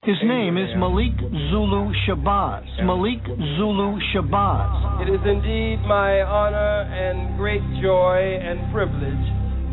His name is Malik Zulu Shabazz. Malik Zulu Shabazz. It is indeed my honor and great joy and privilege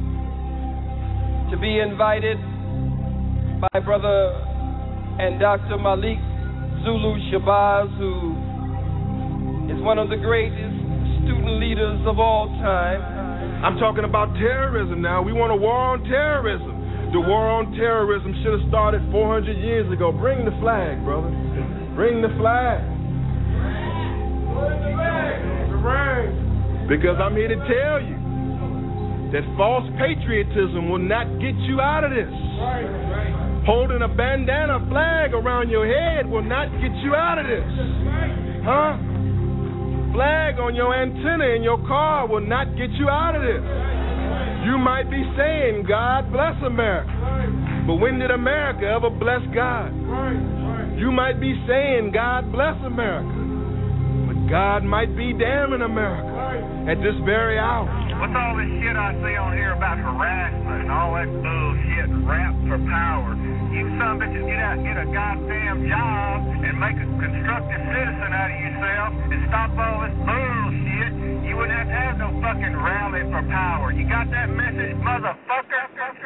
to be invited by Brother and Dr. Malik Zulu Shabazz, who is one of the greatest student leaders of all time. I'm talking about terrorism now. We want a war on terrorism. The war on terrorism should have started 400 years ago. Bring the flag, brother. Bring the flag. Bring the flag. The ring. Because I'm here to tell you that false patriotism will not get you out of this. Right. Holding a bandana flag around your head will not get you out of this. Huh? Flag on your antenna in your car will not get you out of this. You might be saying, God bless America. But when did America ever bless God? You might be saying, God bless America. But God might be damning America at this very hour. What's all this shit I see on here about harassment and all that bullshit, rap for power? You some bitches get a goddamn job and make a constructive citizen out of yourself and stop all this bullshit. You wouldn't have to have no fucking rally for power. You got that message, motherfucker?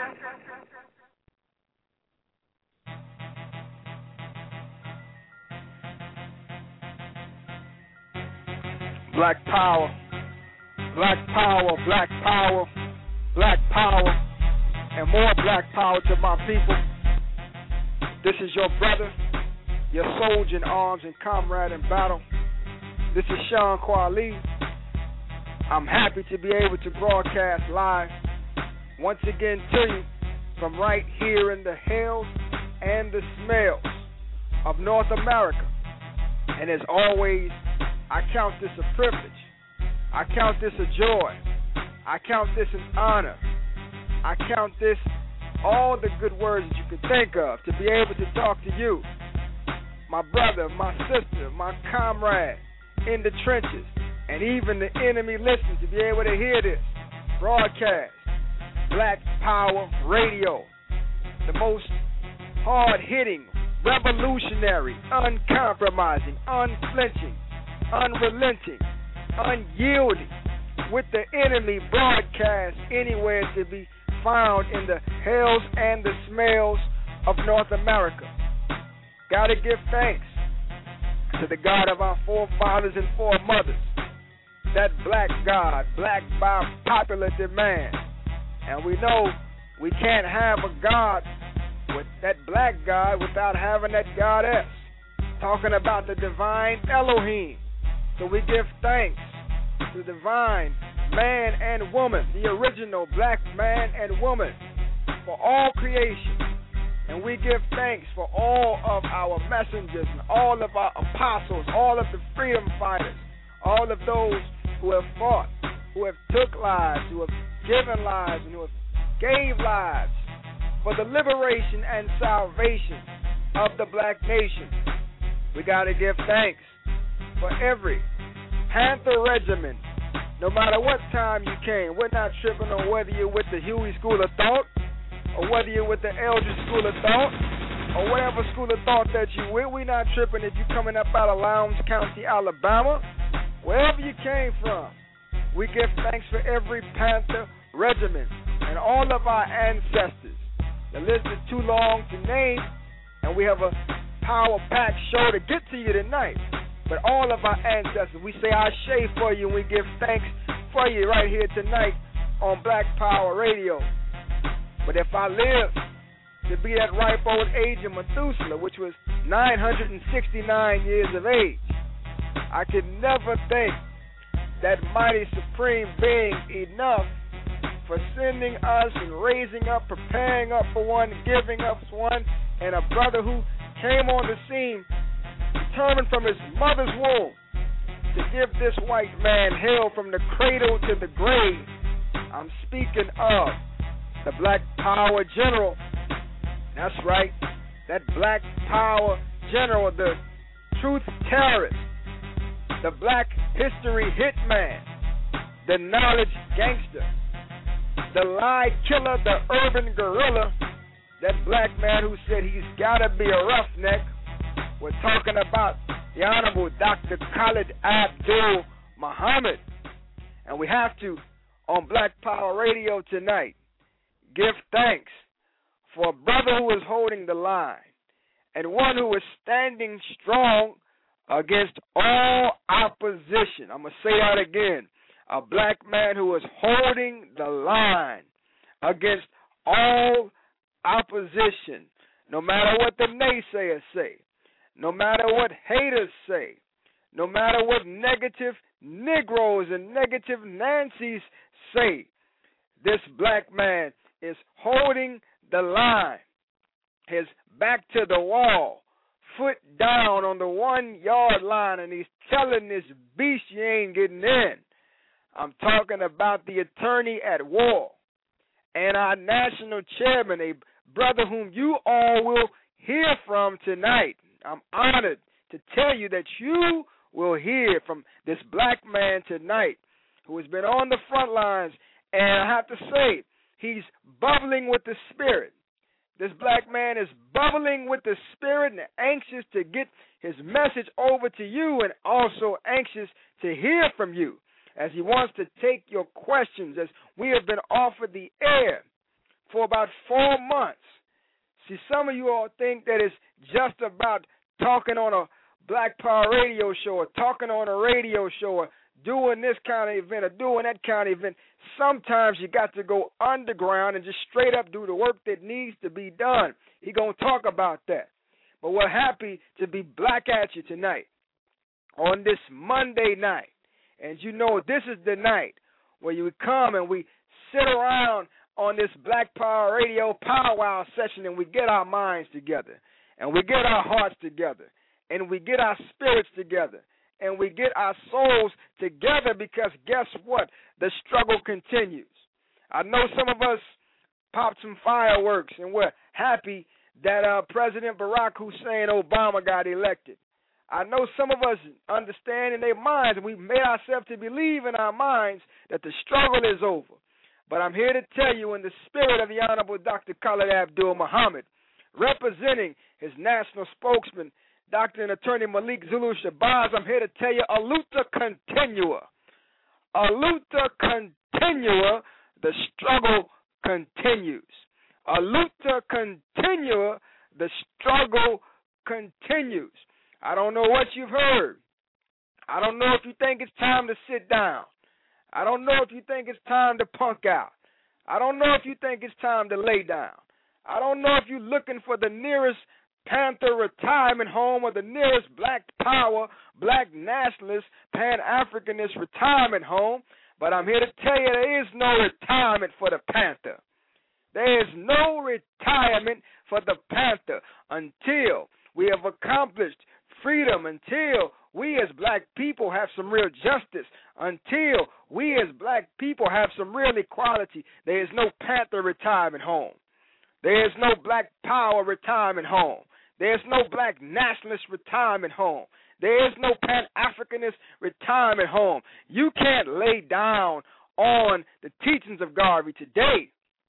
Black power. Black power, black power, black power, and more black power to my people. This is your brother, your soldier in arms and comrade in battle. This is Sean Kwali. I'm happy to be able to broadcast live once again to you from right here in the hills and the smells of North America. And as always, I count this a privilege. I count this a joy. I count this an honor. I count this all the good words that you could think of to be able to talk to you, my brother, my sister, my comrade in the trenches, and even the enemy listening to be able to hear this broadcast. Black Power Radio, the most hard-hitting, revolutionary, uncompromising, unflinching, unrelenting, unyielding, with the enemy broadcast anywhere to be found in the hells and the smells of North America. Gotta give thanks to the God of our forefathers and foremothers, that black God, black by popular demand. And we know we can't have a God with that black God without having that goddess. Talking about the divine Elohim. So we give thanks to the divine man and woman, the original black man and woman, for all creation. And we give thanks for all of our messengers and all of our apostles, all of the freedom fighters, all of those who have fought, who have took lives, who have given lives, and who have gave lives for the liberation and salvation of the black nation. We got to give thanks for every Panther regiment, no matter what time you came. We're not tripping on whether you're with the Huey School of Thought, or whether you're with the Eldridge School of Thought, or whatever school of thought that you're with. We're not tripping if you're coming up out of Lowndes County, Alabama. Wherever you came from, we give thanks for every Panther regiment and all of our ancestors. The list is too long to name, and we have a power-packed show to get to you tonight. But all of our ancestors, we say our shade for you, and we give thanks for you right here tonight on Black Power Radio. But if I live to be that ripe old age of Methuselah, which was 969 years of age, I could never thank that mighty supreme being enough for sending us and raising up, preparing up for one, giving us one, and a brother who came on the scene determined from his mother's womb to give this white man hell from the cradle to the grave. I'm speaking of the Black Power General. That's right, that Black Power General, the truth terrorist, the Black History hitman, the knowledge gangster, the lie killer, the urban gorilla, that black man who said he's got to be a roughneck. We're talking about the Honorable Dr. Khalid Abdul Muhammad. And we have to, on Black Power Radio tonight, give thanks for a brother who is holding the line and one who is standing strong against all opposition. I'm going to say that again. A black man who is holding the line against all opposition, no matter what the naysayers say, no matter what haters say, no matter what negative Negroes and negative Nancys say. This black man is holding the line, his back to the wall, foot down on the 1 yard line, and he's telling this beast you ain't getting in. I'm talking about the attorney at war and our national chairman, a brother whom you all will hear from tonight. I'm honored to tell you that you will hear from this black man tonight who has been on the front lines, and I have to say, he's bubbling with the Spirit. This black man is bubbling with the Spirit and anxious to get his message over to you, and also anxious to hear from you as he wants to take your questions, as we have been offered the air for about 4 months. See, some of you all think that it's just about talking on a Black Power radio show or talking on a radio show or doing this kind of event or doing that kind of event. Sometimes you got to go underground and just straight up do the work that needs to be done. He's going to talk about that. But we're happy to be black at you tonight on this Monday night. And you know this is the night where you come and we sit around on this Black Power Radio powwow session and we get our minds together and we get our hearts together and we get our spirits together and we get our souls together, because guess what? The struggle continues. I know some of us popped some fireworks and we're happy that President Barack Hussein Obama got elected. I know some of us understand in their minds, and we've made ourselves to believe in our minds that the struggle is over. But I'm here to tell you, in the spirit of the Honorable Dr. Khalid Abdul Muhammad, representing his national spokesman, Dr. and Attorney Malik Zulu Shabazz, I'm here to tell you, Aluta Continua. Aluta Continua, the struggle continues. Aluta Continua, the struggle continues. I don't know what you've heard. I don't know if you think it's time to sit down. I don't know if you think it's time to punk out. I don't know if you think it's time to lay down. I don't know if you're looking for the nearest Panther retirement home or the nearest Black Power, Black Nationalist, Pan-Africanist retirement home, but I'm here to tell you there is no retirement for the Panther. There is no retirement for the Panther until we have accomplished freedom, until we as black people have some real justice, until we as black people have some real equality. There is no Panther retirement home. There is no Black Power retirement home. There is no Black Nationalist retirement home. There is no Pan-Africanist retirement home. You can't lay down on the teachings of Garvey today.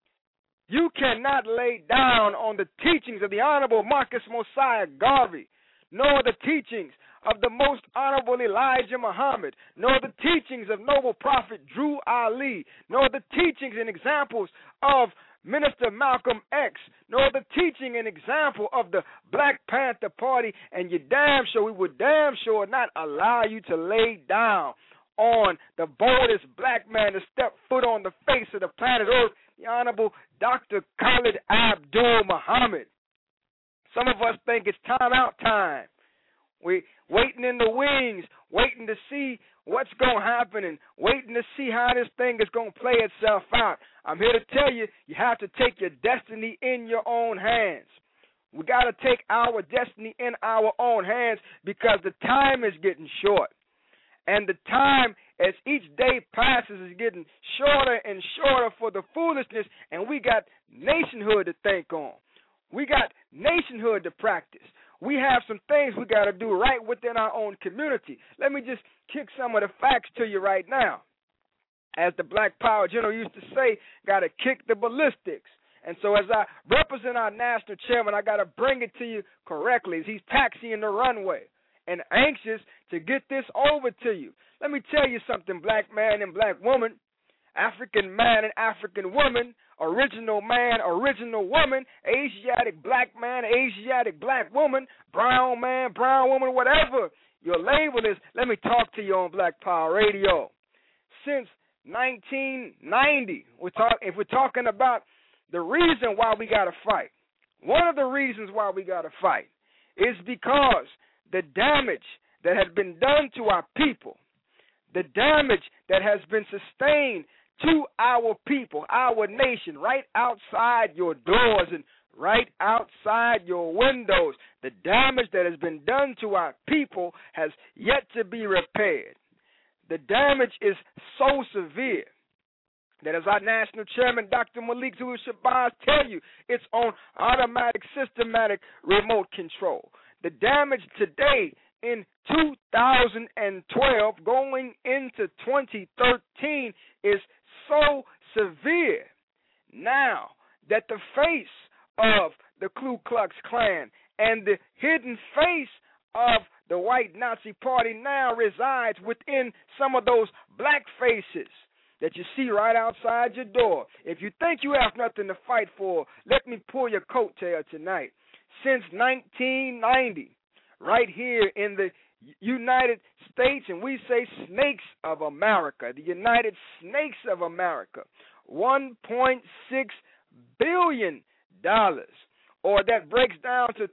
You cannot lay down on the teachings of the Honorable Marcus Mosiah Garvey, nor the teachings of the most honorable Elijah Muhammad, nor the teachings of noble prophet Drew Ali, nor the teachings and examples of Minister Malcolm X, nor the teaching and example of the Black Panther Party, and you damn sure, we would damn sure not allow you to lay down on the boldest black man to step foot on the face of the planet Earth, the Honorable Dr. Khalid Abdul Muhammad. Some of us think it's time out time. We're waiting in the wings, waiting to see what's going to happen and waiting to see how this thing is going to play itself out. I'm here to tell you, you have to take your destiny in your own hands. We got to take our destiny in our own hands, because the time is getting short. And the time, as each day passes, is getting shorter and shorter for the foolishness, and we got nationhood to think on. We got nationhood to practice. We have some things we got to do right within our own community. Let me just kick some of the facts to you right now. As the Black Power General used to say, got to kick the ballistics. And so as I represent our national chairman, I got to bring it to you correctly. He's taxiing the runway and anxious to get this over to you. Let me tell you something, black man and black woman, African man and African woman, original man, original woman, Asiatic black man, Asiatic black woman, brown man, brown woman, whatever your label is. Let me talk to you on Black Power Radio. Since 1990, if we're talking about the reason why we got to fight, one of the reasons why we got to fight is because the damage that has been done to our people, the damage that has been sustained to our people, our nation, right outside your doors and right outside your windows, the damage that has been done to our people has yet to be repaired. The damage is so severe that, as our national chairman, Dr. Malik Zulu Shabazz, tell you, it's on automatic, systematic remote control. The damage today in 2012 going into 2013 is so severe now that the face of the Ku Klux Klan and the hidden face of the white Nazi Party now resides within some of those black faces that you see right outside your door. If you think you have nothing to fight for, let me pull your coattail tonight. Since 1990, right here in the United States, and we say snakes of America, the United Snakes of America, $1.6 billion, or that breaks down to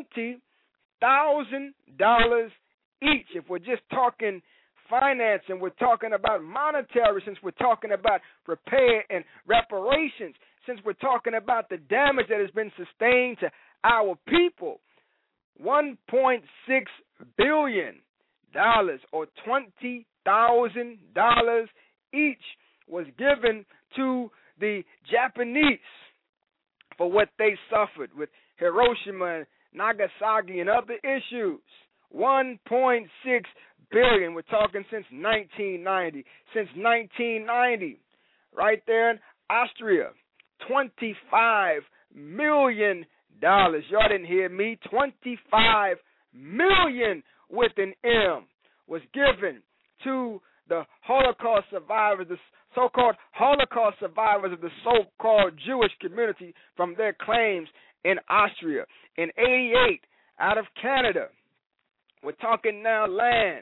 $20,000 each. If we're just talking finance and we're talking about monetary, since we're talking about repair and reparations, since we're talking about the damage that has been sustained to our people, $1.6 billion or $20,000 each was given to the Japanese for what they suffered with Hiroshima and Nagasaki and other issues. $1.6 billion. We're talking since 1990. Since 1990, right there in Austria, $25 million. Y'all didn't hear me. $25 million with an M was given to the Holocaust survivors, the so-called Holocaust survivors of the so-called Jewish community from their claims in Austria. In 88, out of Canada, we're talking now land,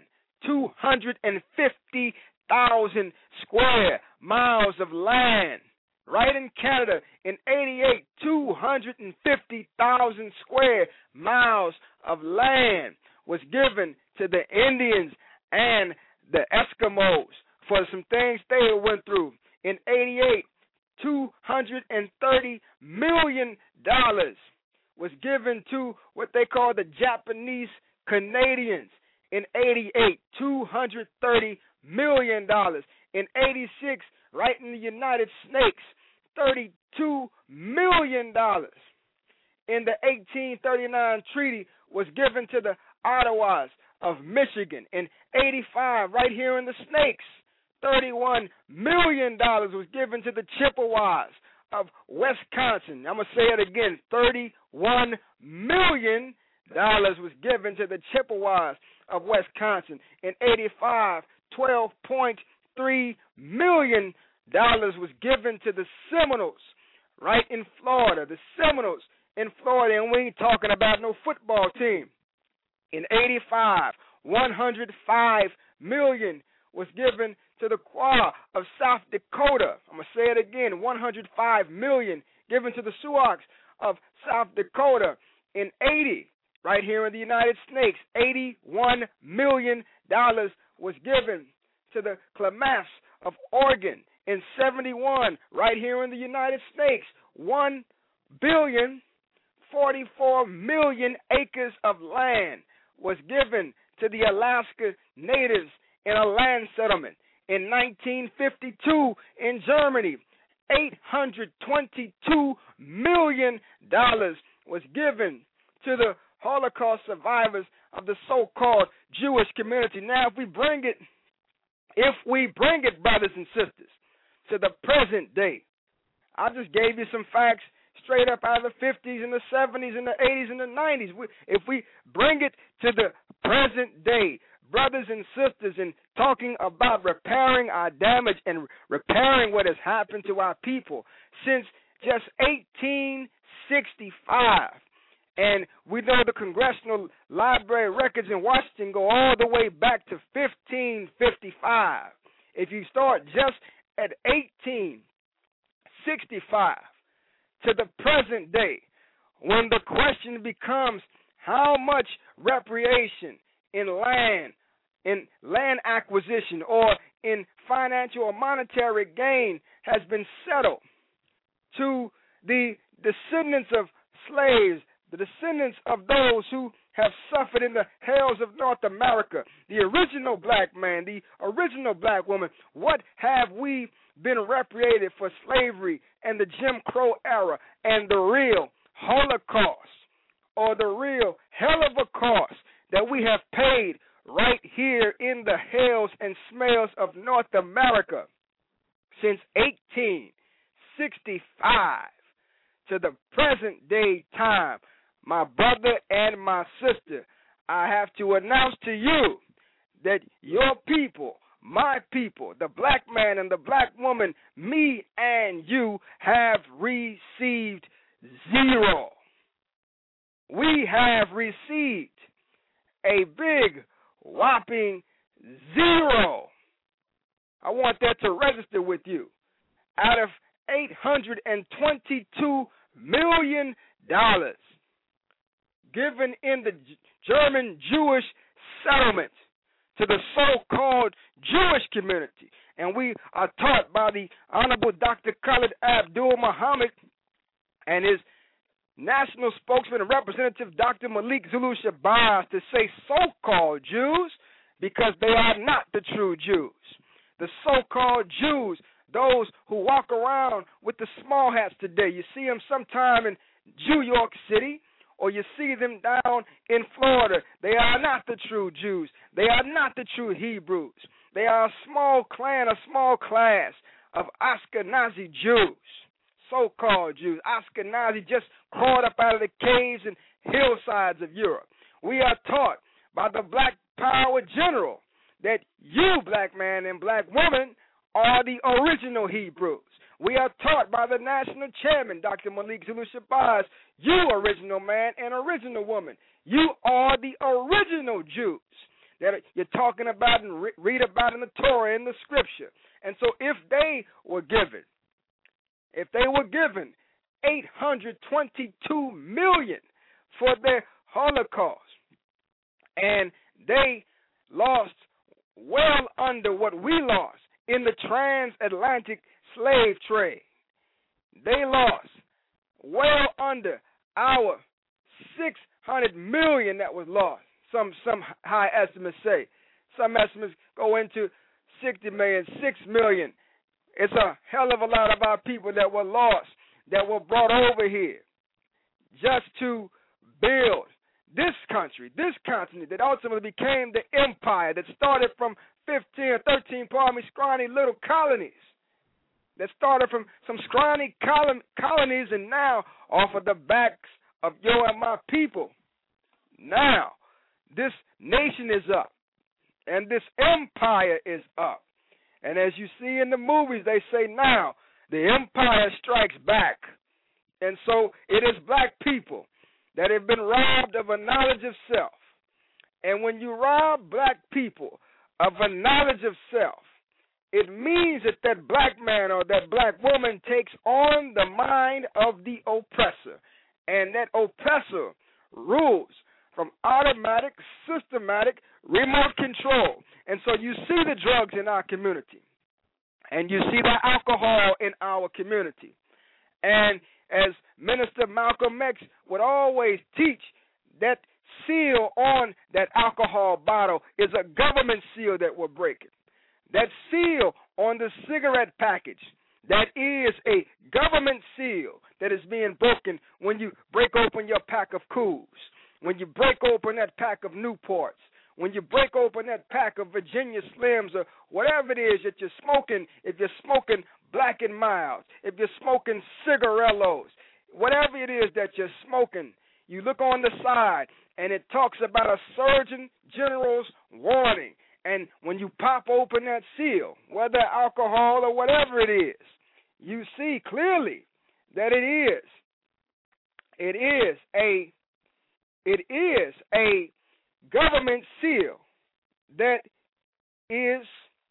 250,000 square miles of land. Right in Canada, in 88, 250,000 square miles of land was given to the Indians and the Eskimos for some things they went through. In 88, $230 million was given to what they call the Japanese Canadians. In 88, $230 million. In 86, right in the United Snakes, $32 million. In the 1839 treaty was given to the Ottawas of Michigan. In 85, right here in the Snakes, $31 million was given to the Chippewas of Wisconsin. I'm going to say it again, $31 million was given to the Chippewas of Wisconsin. In 85, $12.3 million was given to the Seminoles right in Florida. The Seminoles in Florida, and we ain't talking about no football team. In 85, $105 million was given to the Kwa of South Dakota. I'm going to say it again, $105 million given to the Sioux of South Dakota. In 80, right here in the United Snakes, $81 million was given to the Klamath of Oregon. In 71, right here in the United Snakes, 1,044,000,000 acres of land was given to the Alaska Natives in a land settlement. In 1952, in Germany, $822 million was given to the Holocaust survivors of the so-called Jewish community. Now, if we bring it, brothers and sisters, to the present day, I just gave you some facts straight up out of the 50s and the 70s and the 80s and the 90s. If we bring it to the present day, brothers and sisters, and talking about repairing our damage and repairing what has happened to our people since just 1865. And we know the Congressional Library records in Washington go all the way back to 1555. If you start just at 1865 to the present day, when the question becomes how much reparation in land acquisition, or in financial or monetary gain has been settled to the descendants of slaves, the descendants of those who have suffered in the hells of North America, the original black man, the original black woman. What have we been repatriated for slavery and the Jim Crow era and the real Holocaust, or the real hell of a cost that we have paid right here in the hells and smells of North America since 1865 to the present day time? My brother and my sister, I have to announce to you that your people, my people, the black man and the black woman, me and you, have received zero. We have received a big whopping zero. I want that to register with you. Out of $822 million given in the German Jewish settlement to the so-called Jewish community. And we are taught by the Honorable Dr. Khalid Abdul Muhammad and his national spokesman and representative, Dr. Malik Zulu Shabazz, to say so-called Jews because they are not the true Jews. The so-called Jews, those who walk around with the small hats today, you see them sometime in New York City, or you see them down in Florida. They are not the true Jews. They are not the true Hebrews. They are a small clan, a small class of Ashkenazi Jews, so-called Jews. Ashkenazi just crawled up out of the caves and hillsides of Europe. We are taught by the Black Power General that you, black man and black woman, are the original Hebrews. We are taught by the national chairman, Dr. Malik Zulu Shabazz, you original man and original woman, you are the original Jews that you're talking about and read about in the Torah, in the scripture. And so if they were given $822 million for their Holocaust, and they lost well under what we lost in the transatlantic slave trade. They lost well under our $600 million that was lost. Some high estimates say. Some estimates go into $60 million, $6 million. It's a hell of a lot of our people that were lost, that were brought over here just to build this country, this continent that ultimately became the empire that started from 15 or 13, scrawny little colonies. That started from some scrawny colonies, and now off of the backs of your and my people. Now, this nation is up, and this empire is up. And as you see in the movies, they say now, the empire strikes back. And so it is black people that have been robbed of a knowledge of self. And when you rob black people of a knowledge of self, it means that black man or that black woman takes on the mind of the oppressor. And that oppressor rules from automatic, systematic, remote control. And so you see the drugs in our community. And you see the alcohol in our community. And as Minister Malcolm X would always teach, that seal on that alcohol bottle is a government seal that we're breaking. That seal on the cigarette package, that is a government seal that is being broken when you break open your pack of Cools, when you break open that pack of Newports, when you break open that pack of Virginia Slims or whatever it is that you're smoking. If you're smoking Black and Milds, if you're smoking cigarellos, whatever it is that you're smoking, you look on the side, and it talks about a Surgeon General's warning. And when you pop open that seal, whether alcohol or whatever it is, you see clearly that it is a government seal that is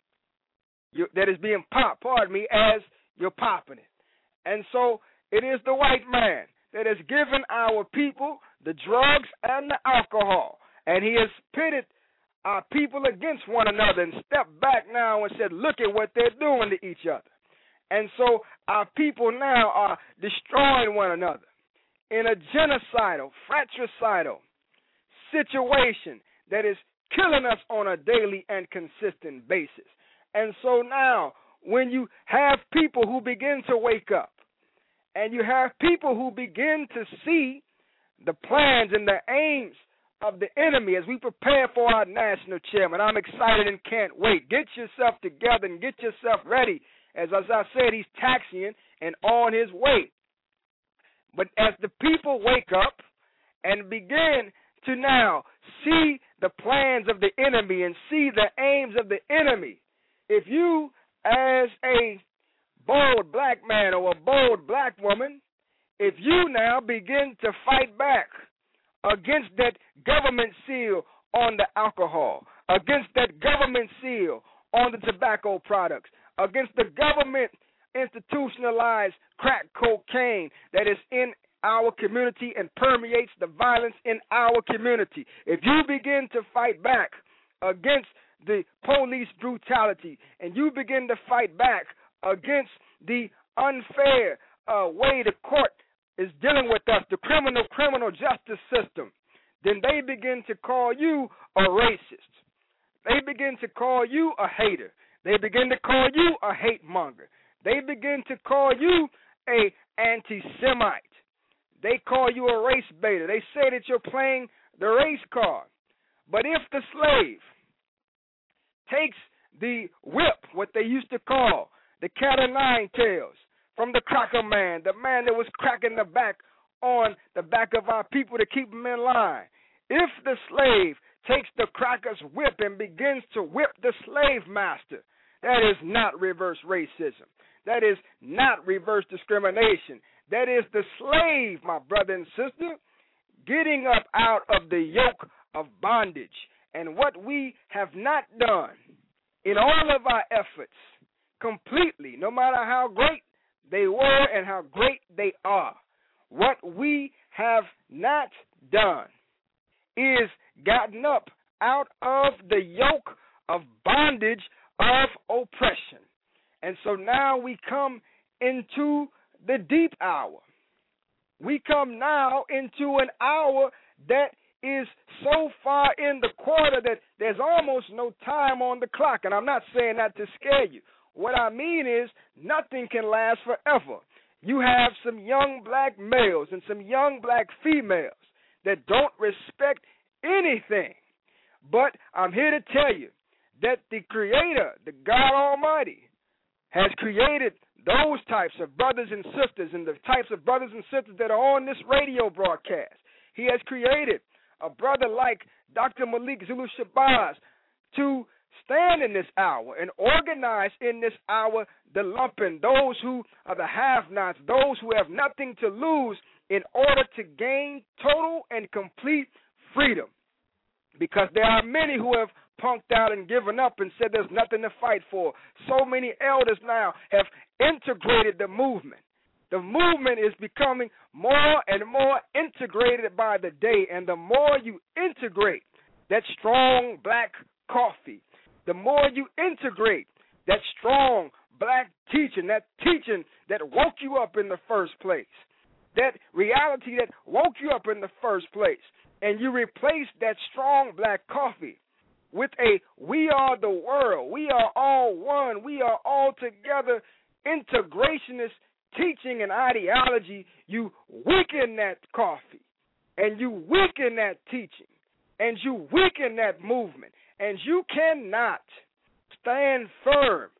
being popped, as you're popping it. And so it is the white man that has given our people the drugs and the alcohol. And he has pitted our people against one another and stepped back now and said, look at what they're doing to each other. And so our people now are destroying one another in a genocidal, fratricidal situation that is killing us on a daily and consistent basis. And so now, when you have people who begin to wake up, and you have people who begin to see the plans and the aims of the enemy as we prepare for our national chairman, I'm excited and can't wait. Get yourself together and get yourself ready. As I said, he's taxiing and on his way. But as the people wake up and begin to now see the plans of the enemy and see the aims of the enemy, if you, as a bold black man or a bold black woman, if you now begin to fight back against that government seal on the alcohol, against that government seal on the tobacco products, against the government institutionalized crack cocaine that is in our community and permeates the violence in our community, if you begin to fight back against the police brutality and you begin to fight back against the unfair way the court is dealing with us, the criminal justice system, then they begin to call you a racist. They begin to call you a hater. They begin to call you a hate monger. They begin to call you a anti-Semite. They call you a race baiter. They say that you're playing the race card. But if the slave takes the whip, what they used to call the cat o' nine tails, from the cracker man, the man that was cracking the back on the back of our people to keep them in line. If the slave takes the cracker's whip and begins to whip the slave master, that is not reverse racism. That is not reverse discrimination. That is the slave, my brother and sister, getting up out of the yoke of bondage. And what we have not done in all of our efforts completely, no matter how great they were and how great they are, what we have not done is gotten up out of the yoke of bondage of oppression. And so now we come into the deep hour. We come now into an hour that is so far in the quarter that there's almost no time on the clock. And I'm not saying that to scare you. What I mean is nothing can last forever. You have some young black males and some young black females that don't respect anything. But I'm here to tell you that the Creator, the God Almighty, has created those types of brothers and sisters and the types of brothers and sisters that are on this radio broadcast. He has created a brother like Dr. Malik Zulu Shabazz to stand in this hour and organize in this hour the lumpen, those who are the have-nots, those who have nothing to lose, in order to gain total and complete freedom. Because there are many who have punked out and given up and said there's nothing to fight for. So many elders now have integrated the movement. The movement is becoming more and more integrated by the day, and the more you integrate that strong black coffee, the more you integrate that strong black teaching that woke you up in the first place, that reality that woke you up in the first place, and you replace that strong black coffee with a we are the world, we are all one, we are all together integrationist teaching and ideology, you weaken that coffee, and you weaken that teaching, and you weaken that movement, and you cannot stand firm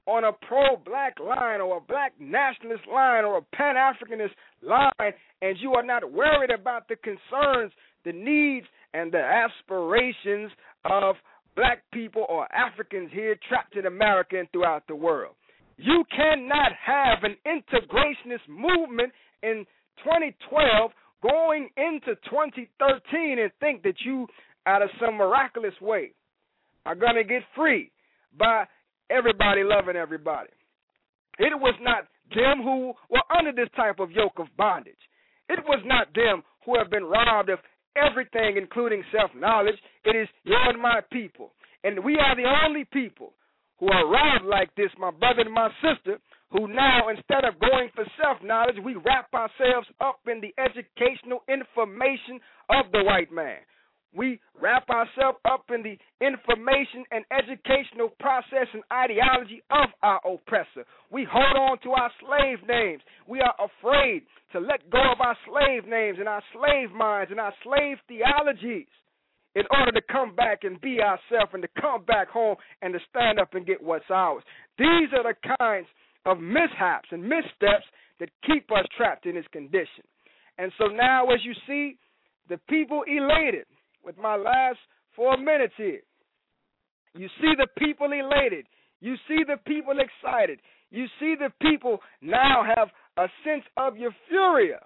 on a pro-black line or a black nationalist line or a pan-Africanist line, and you are not worried about the concerns, the needs, and the aspirations of black people or Africans here trapped in America and throughout the world. You cannot have an integrationist movement in 2012 going into 2013 and think that you, out of some miraculous way, are going to get free by everybody loving everybody. It was not them who were under this type of yoke of bondage. It was not them who have been robbed of everything, including self-knowledge. It is you and my people. And we are the only people who are robbed like this, my brother and my sister, who now, instead of going for self-knowledge, we wrap ourselves up in the educational information of the white man. We wrap ourselves up in the information and educational process and ideology of our oppressor. We hold on to our slave names. We are afraid to let go of our slave names and our slave minds and our slave theologies in order to come back and be ourselves and to come back home and to stand up and get what's ours. These are the kinds of mishaps and missteps that keep us trapped in this condition. And so now, as you see, the people elated, with my last 4 minutes here, you see the people elated. You see the people excited. You see the people now have a sense of euphoria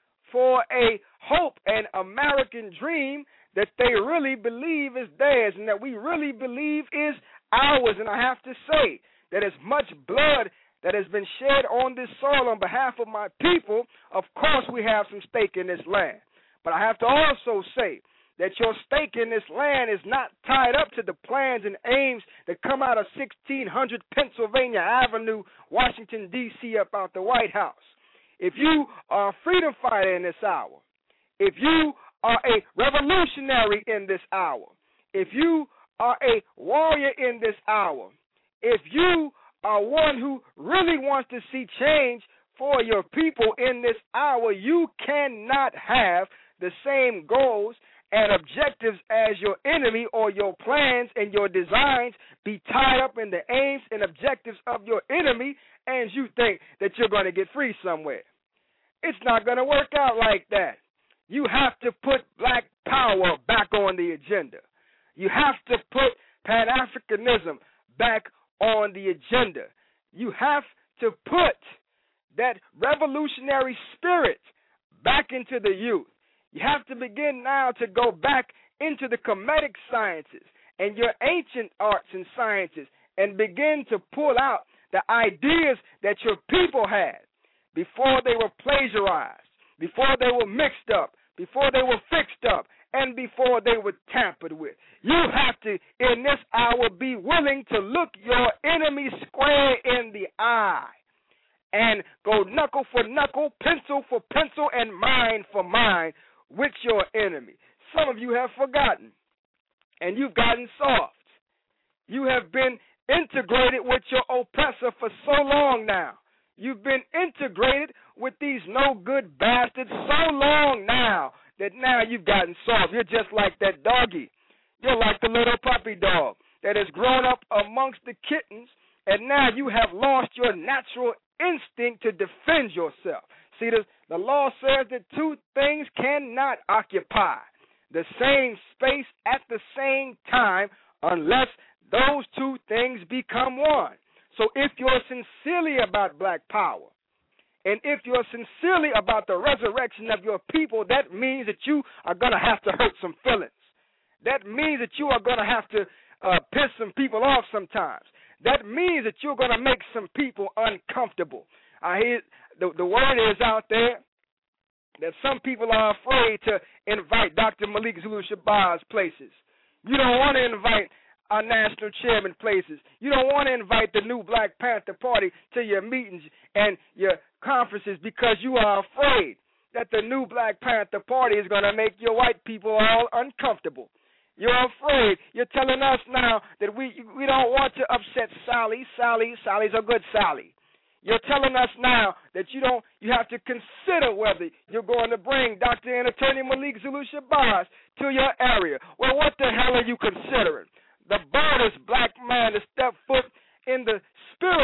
for a hope and American dream that they really believe is theirs and that we really believe is ours. And I have to say that as much blood that has been shed on this soil on behalf of my people, of course we have some stake in this land. But I have to also say that your stake in this land is not tied up to the plans and aims that come out of 1600 Pennsylvania Avenue, Washington, D.C., up out the White House. If you are a freedom fighter in this hour, if you are a revolutionary in this hour, if you are a warrior in this hour, if you are one who really wants to see change for your people in this hour, you cannot have the same goals and objectives as your enemy, or your plans and your designs be tied up in the aims and objectives of your enemy, and you think that you're going to get free somewhere. It's not going to work out like that. You have to put black power back on the agenda. You have to put Pan-Africanism back on the agenda. You have to put that revolutionary spirit back into the youth. You have to begin now to go back into the Kemetic sciences and your ancient arts and sciences and begin to pull out the ideas that your people had before they were plagiarized, before they were mixed up, before they were fixed up, and before they were tampered with. You have to, in this hour, be willing to look your enemy square in the eye and go knuckle for knuckle, pencil for pencil, and mind for mind with your enemy. Some of you have forgotten, and you've gotten soft. You have been integrated with your oppressor for so long now. You've been integrated with these no-good bastards so long now that now you've gotten soft. You're just like that doggy. You're like the little puppy dog that has grown up amongst the kittens, and now you have lost your natural instinct to defend yourself. See, the law says that two things cannot occupy the same space at the same time unless those two things become one. So if you're sincerely about black power, and if you're sincerely about the resurrection of your people, that means that you are going to have to hurt some feelings. That means that you are going to have to piss some people off sometimes. That means that you're going to make some people uncomfortable. I hear the word is out there that some people are afraid to invite Dr. Malik Zulu Shabazz places. You don't want to invite our national chairman places. You don't want to invite the new Black Panther Party to your meetings and your conferences because you are afraid that the new Black Panther Party is going to make your white people all uncomfortable. You're afraid. You're telling us now that we don't want to upset Sally. Sally's a good Sally. You're telling us now that you have to consider whether you're going to bring Dr. and Attorney Malik Zulu Shabazz to your area. Well, what the hell are you considering? The boldest black man to step foot in the spirit of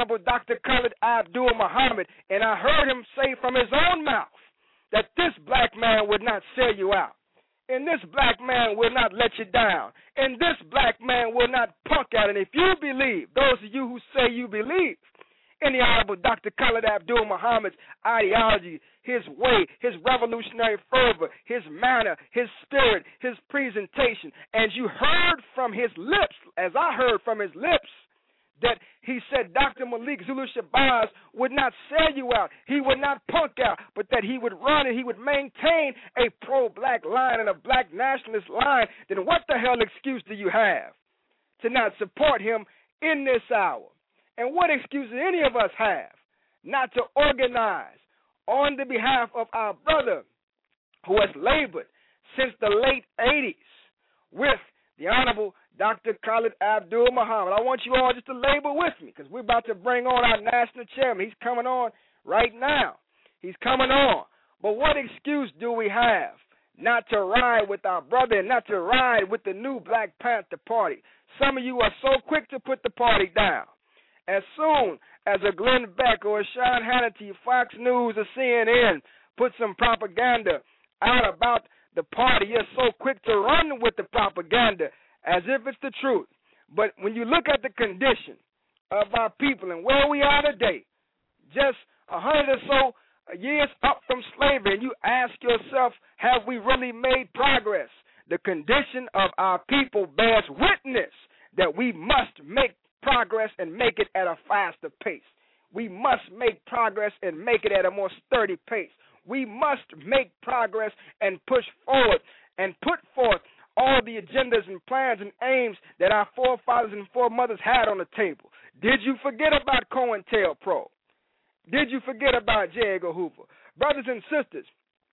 Honorable Dr. Khalid Abdul Muhammad, and I heard him say from his own mouth that this black man would not sell you out. And this black man will not let you down. And this black man will not punk out. And if you believe, those of you who say you believe in the Honorable Dr. Khalid Abdul Muhammad's ideology, his way, his revolutionary fervor, his manner, his spirit, his presentation, and you heard from his lips, as I heard from his lips, that he said Dr. Malik Zulu Shabazz would not sell you out. He would not punk out, but that he would run and he would maintain a pro-black line and a black nationalist line. Then what the hell excuse do you have to not support him in this hour? And what excuse do any of us have not to organize on the behalf of our brother who has labored since the late 80s with the Honorable Dr. Khalid Abdul Muhammad? I want you all just to labor with me because we're about to bring on our national chairman. He's coming on right now. He's coming on. But what excuse do we have not to ride with our brother and not to ride with the new Black Panther Party? Some of you are so quick to put the party down. As soon as a Glenn Beck or a Sean Hannity, Fox News or CNN put some propaganda out about the party, you're so quick to run with the propaganda as if it's the truth. But when you look at the condition of our people and where we are today, just 100 or so years up from slavery, and you ask yourself, have we really made progress? The condition of our people bears witness that we must make progress and make it at a faster pace. We must make progress and make it at a more sturdy pace. We must make progress and push forward and put forth all the agendas and plans and aims that our forefathers and foremothers had on the table. Did you forget about COINTELPRO? Did you forget about J. Edgar Hoover? Brothers and sisters,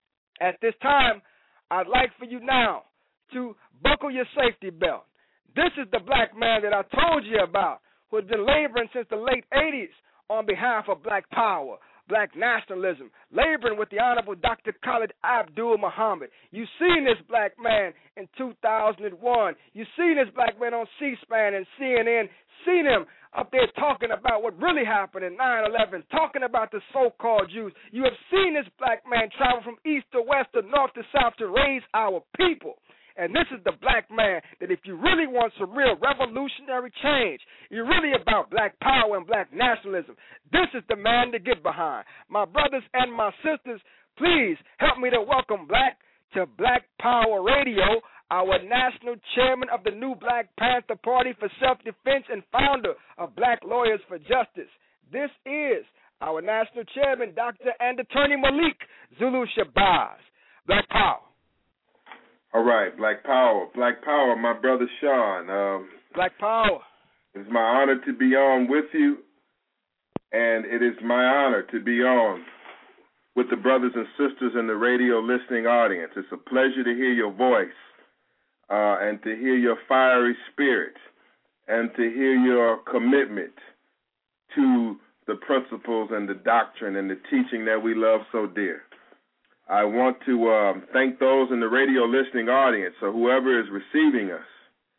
at this time, I'd like for you now to buckle your safety belt. This is the black man that I told you about who has been laboring since the late 80s on behalf of black power, black nationalism, laboring with the Honorable Dr. Khalid Abdul Muhammad. You've seen this black man in 2001. You've seen this black man on C-SPAN and CNN, seen him up there talking about what really happened in 9/11, talking about the so-called Jews. You have seen this black man travel from east to west to north to south to raise our people. And this is the black man that if you really want some real revolutionary change, you're really about black power and black nationalism, this is the man to get behind. My brothers and my sisters, please help me to welcome Black to Black Power Radio, our national chairman of the new Black Panther Party for Self-Defense and founder of Black Lawyers for Justice. This is our national chairman, Dr. and Attorney Malik Zulu Shabazz. Black Power. All right, Black Power, my brother Sean. Black Power. It's my honor to be on with you, and it is my honor to be on with the brothers and sisters in the radio listening audience. It's a pleasure to hear your voice and to hear your fiery spirit and to hear your commitment to the principles and the doctrine and the teaching that we love so dear. I want to thank those in the radio listening audience, or whoever is receiving us.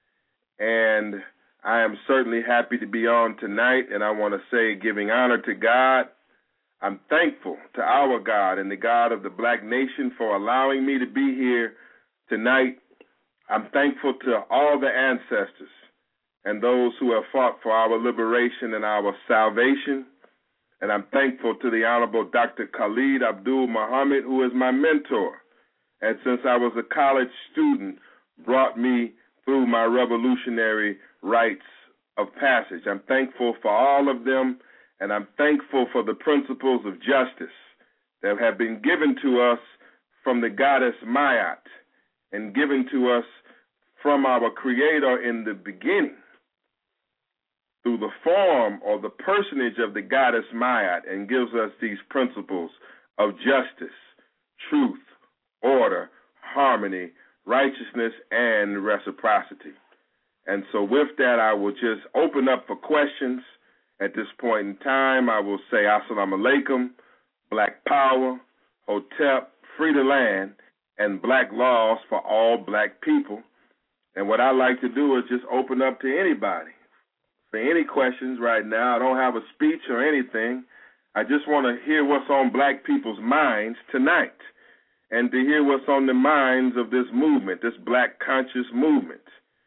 And I am certainly happy to be on tonight, and I want to say, giving honor to God, I'm thankful to our God and the God of the black nation for allowing me to be here tonight. I'm thankful to all the ancestors and those who have fought for our liberation and our salvation. And I'm thankful to the Honorable Dr. Khalid Abdul Muhammad, who is my mentor, and since I was a college student, brought me through my revolutionary rites of passage. I'm thankful for all of them, and I'm thankful for the principles of justice that have been given to us from the goddess Mayat and given to us from our Creator in the beginning, through the form or the personage of the goddess Mayat, and gives us these principles of justice, truth, order, harmony, righteousness, and reciprocity. And so with that, I will just open up for questions. At this point in time, I will say Assalamu Alaikum, Black Power, Hotep, Free the Land, and Black Laws for all black people. And what I like to do is just open up to anybody for any questions right now. I don't have a speech or anything. I just want to hear what's on black people's minds tonight and to hear what's on the minds of this movement, this black conscious movement.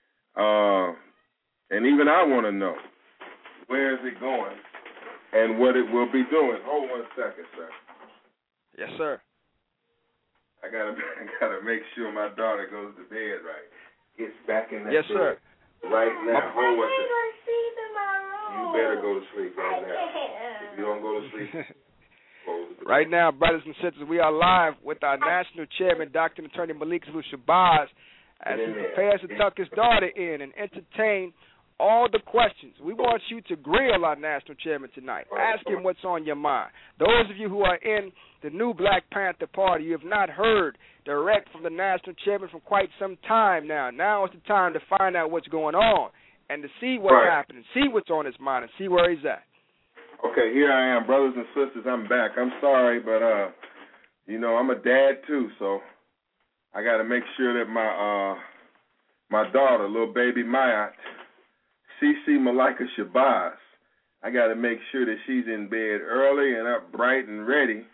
And even I want to know, where is it going and what it will be doing. Hold 1 second, sir. Yes, sir. I gotta make sure my daughter goes to bed right. Gets back in that yes, bed sir. right now. Hold 1 second. You better go to sleep right now. If you don't go to sleep, right now, brothers and sisters, we are live with our national chairman, Dr. and Attorney Malik Zulu Shabazz, as he prepares to tuck his daughter in and entertain all the questions. We want you to grill our national chairman tonight. Ask him what's on your mind. Those of you who are in the new Black Panther Party, you have not heard direct from the national chairman for quite some time now. Now is the time to find out what's going on and to see what's happening, see what's on his mind, and see where he's at. Okay, here I am, brothers and sisters. I'm back. I'm sorry, but I'm a dad too, so I got to make sure that my daughter, little baby Mayat, CC Malika Shabazz, I got to make sure that she's in bed early and up bright and ready,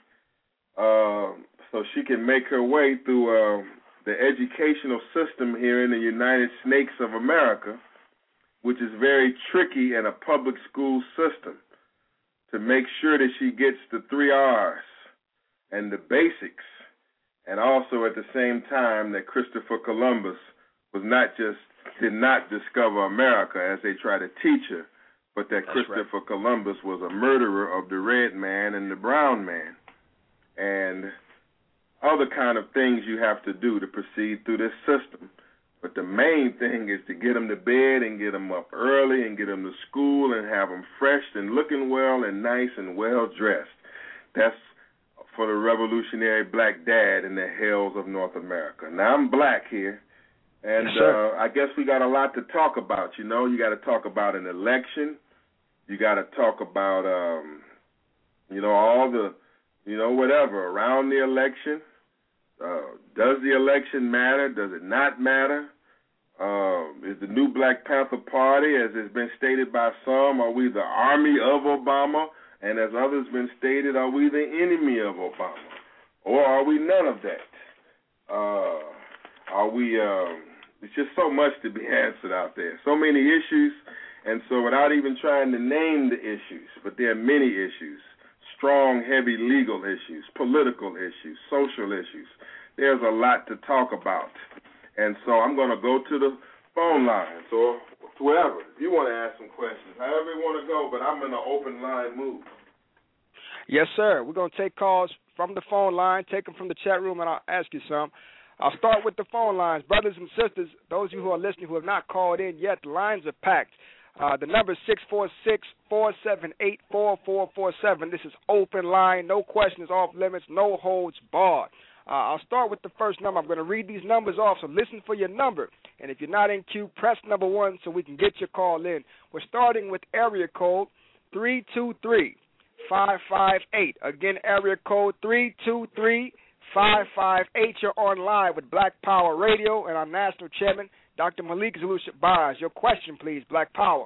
so she can make her way through the educational system here in the United Snakes of America, which is very tricky in a public school system, to make sure that she gets the 3 R's and the basics, and also at the same time that Christopher Columbus did not discover America as they try to teach her, but that Christopher Columbus was a murderer of the red man and the brown man, and other kind of things you have to do to proceed through this system. But the main thing is to get them to bed and get them up early and get them to school and have them fresh and looking well and nice and well dressed. That's for the revolutionary black dad in the hells of North America. Now, I'm black here, and I guess we got a lot to talk about. You got to talk about an election. You got to talk about, all the, whatever around the election. Does the election matter? Does it not matter? Is the new Black Panther Party, as has been stated by some, are we the army of Obama? And as others been stated, are we the enemy of Obama? Or are we none of that? Are we, it's just so much to be answered out there. So many issues, and so without even trying to name the issues, but there are many issues. Strong, heavy legal issues, political issues, social issues. There's a lot to talk about. And so I'm going to go to the phone lines or wherever. If you want to ask some questions, however you want to go, but I'm in an open line mood. Yes, sir. We're going to take calls from the phone line, take them from the chat room, and I'll ask you some. I'll start with the phone lines. Brothers and sisters, those of you who are listening who have not called in yet, the lines are packed. The number is 646-478-4447. This is open line, no questions off limits, no holds barred. I'll start with the first number. I'm going to read these numbers off, so listen for your number. And if you're not in queue, press number 1 so we can get your call in. We're starting with area code 323-558. Again, area code 323-558. You're on live with Black Power Radio and our national chairman, Dr. Malik Zulu Shabazz. Your question, please, Black Power.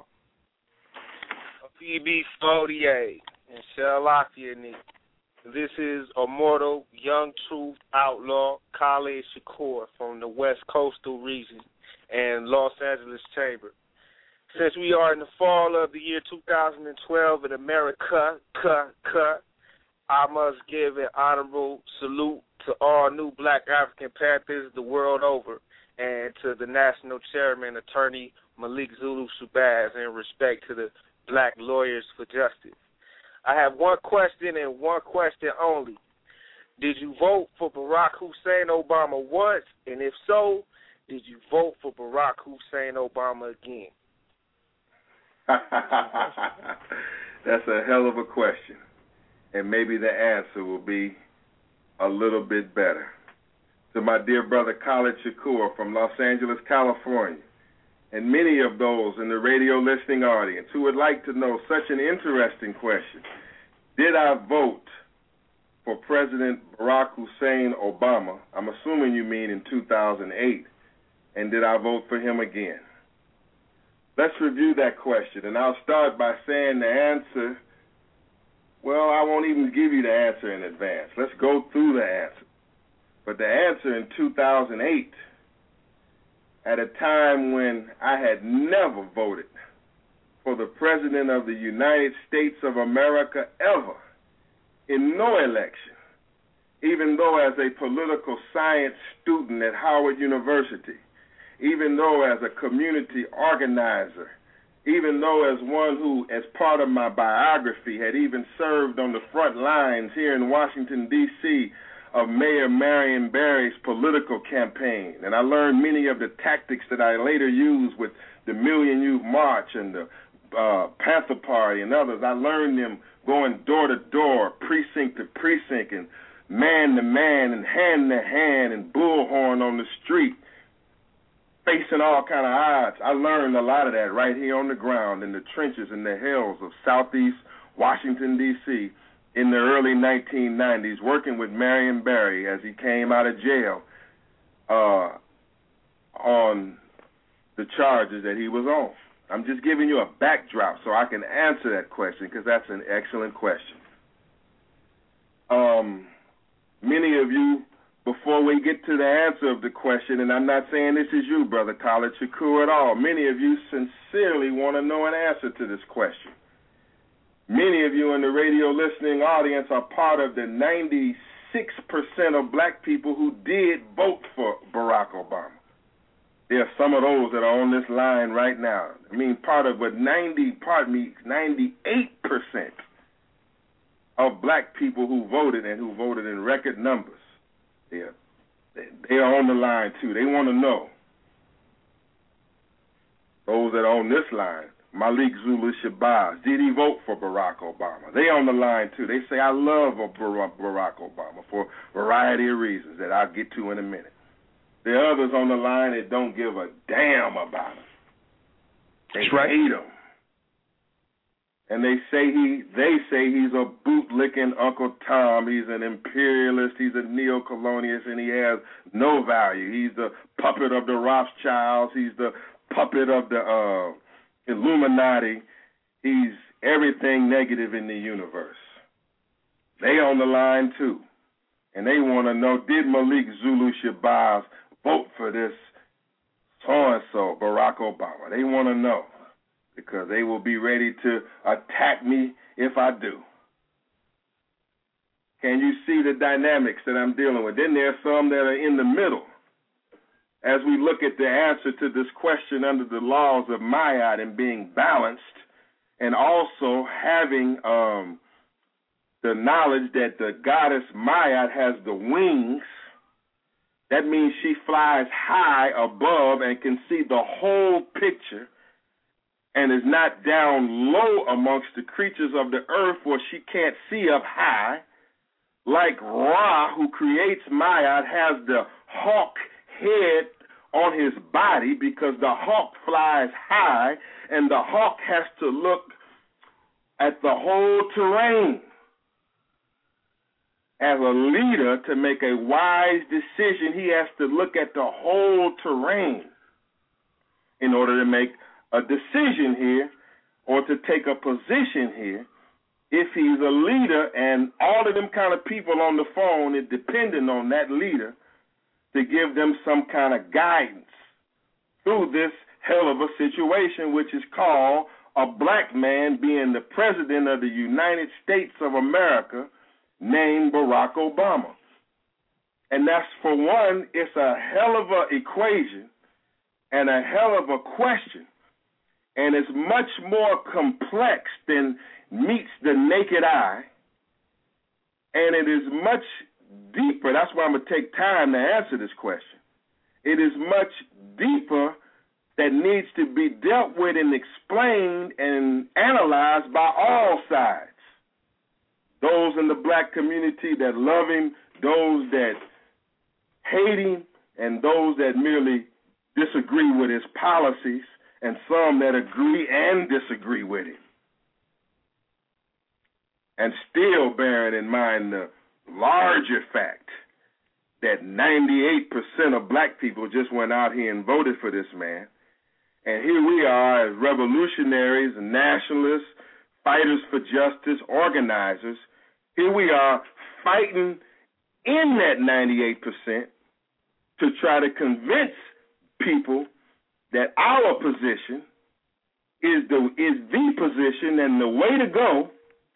PB48 and Shalafia. This is Immortal, Young Truth Outlaw, Khalid Shakur from the West Coastal region and Los Angeles Chamber. Since we are in the fall of the year 2012 in America, I must give an honorable salute to all new black African Panthers the world over and to the national chairman, Attorney Malik Zulu Shabazz, in respect to the black lawyers for justice. I have one question and one question only. Did you vote for Barack Hussein Obama once? And if so, did you vote for Barack Hussein Obama again? That's a hell of a question. And maybe the answer will be a little bit better. To my dear brother Khalid Shakur from Los Angeles, California, and many of those in the radio listening audience who would like to know such an interesting question. Did I vote for President Barack Hussein Obama? I'm assuming you mean in 2008. And did I vote for him again? let's review that question, and I'll start by saying the answer. Well, I won't even give you the answer in advance. Let's go through the answer. But the answer in 2008, at a time when I had never voted for the President of the United States of America ever, in no election, even though as a political science student at Howard University, even though as a community organizer, even though as one who, as part of my biography, had even served on the front lines here in Washington, D.C., of Mayor Marion Barry's political campaign. And I learned many of the tactics that I later used with the Million Youth March and the Panther Party and others. I learned them going door to door, precinct to precinct, and man to man, and hand to hand, and bullhorn on the street, facing all kind of odds. I learned a lot of that right here on the ground in the trenches and the hills of southeast Washington, D.C., in the early 1990s, working with Marion Barry as he came out of jail on the charges that he was on. I'm just giving you a backdrop so I can answer that question, because that's an excellent question. Many of you, before we get to the answer of the question, and I'm not saying this is you, Brother Khalid Shakur, at all, many of you sincerely want to know an answer to this question. Many of you in the radio listening audience are part of the 96% of black people who did vote for Barack Obama. There are some of those that are on this line right now. I mean, 98% of black people who voted, and who voted in record numbers. They are on the line, too. They want to know. Those that are on this line, Malik Zulu Shabazz, did he vote for Barack Obama? They on the line, too. They say, I love Barack Obama for a variety of reasons that I'll get to in a minute. There are others on the line that don't give a damn about him. They hate him. And they say he's a bootlicking Uncle Tom. He's an imperialist. He's a neo-colonialist, and he has no value. He's the puppet of the Rothschilds. He's the puppet of the Illuminati. He's everything negative in the universe. They on the line, too. And they want to know, did Malik Zulu Shabazz vote for this so-and-so, Barack Obama? They want to know, because they will be ready to attack me if I do. Can you see the dynamics that I'm dealing with? Then there are some that are in the middle. As we look at the answer to this question under the laws of Ma'at and being balanced, and also having the knowledge that the goddess Ma'at has the wings, that means she flies high above and can see the whole picture, and is not down low amongst the creatures of the earth where she can't see up high. Like Ra, who creates Ma'at, has the hawk head on his body, because the hawk flies high, and the hawk has to look at the whole terrain. As a leader, to make a wise decision, he has to look at the whole terrain in order to make a decision here, or to take a position here. If he's a leader, and all of them kind of people on the phone is dependent on that leader to give them some kind of guidance through this hell of a situation, which is called a black man being the President of the United States of America, named Barack Obama. And that's, for one, it's a hell of an equation and a hell of a question. And it's much more complex than meets the naked eye. And it is much deeper. That's why I'm going to take time to answer this question. It is much deeper that needs to be dealt with and explained and analyzed by all sides. Those in the black community that love him, those that hate him, and those that merely disagree with his policies, and some that agree and disagree with him. And still bearing in mind the larger fact that 98% of black people just went out here and voted for this man, And here we are as revolutionaries and nationalists, fighters for justice, organizers. Here we are fighting in that 98% to try to convince people that our position is the position and the way to go.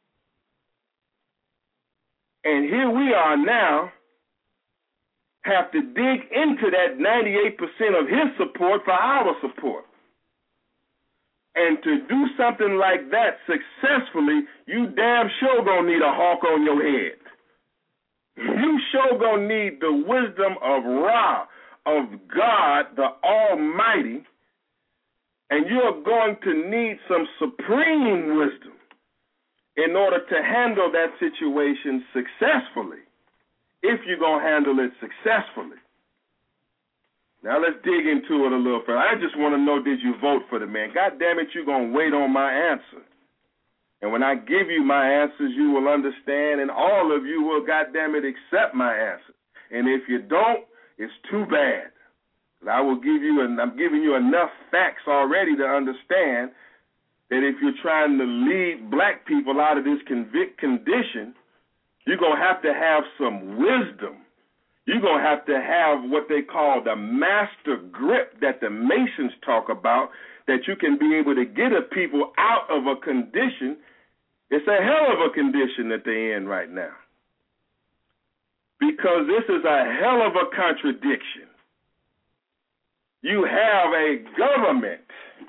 And here we are now, have to dig into that 98% of his support for our support. And to do something like that successfully, you damn sure gonna need a hawk on your head. You sure gonna need the wisdom of Ra, of God, the Almighty, and you're going to need some supreme wisdom in order to handle that situation successfully, if you're going to handle it successfully. Now let's dig into it a little further. I just want to know, did you vote for the man? God damn it, you're going to wait on my answer. And when I give you my answers, you will understand, and all of you will, God damn it, accept my answer. And if you don't, it's too bad. I will give you, and I'm giving you enough facts already to understand that if you're trying to lead black people out of this condition, you're going to have some wisdom. You're going to have what they call the master grip that the Masons talk about, that you can be able to get a people out of a condition. It's a hell of a condition that they're in right now, because this is a hell of a contradiction. You have a government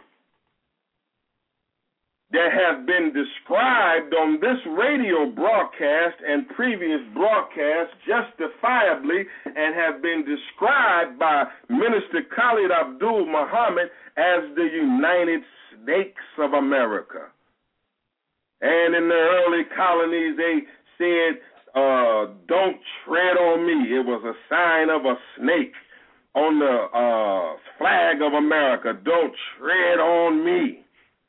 that have been described on this radio broadcast and previous broadcasts justifiably, and have been described by Minister Khalid Abdul Muhammad as the United Snakes of America. And in the early colonies, they said, don't tread on me. It was a sign of a snake on the flag of America. Don't tread on me.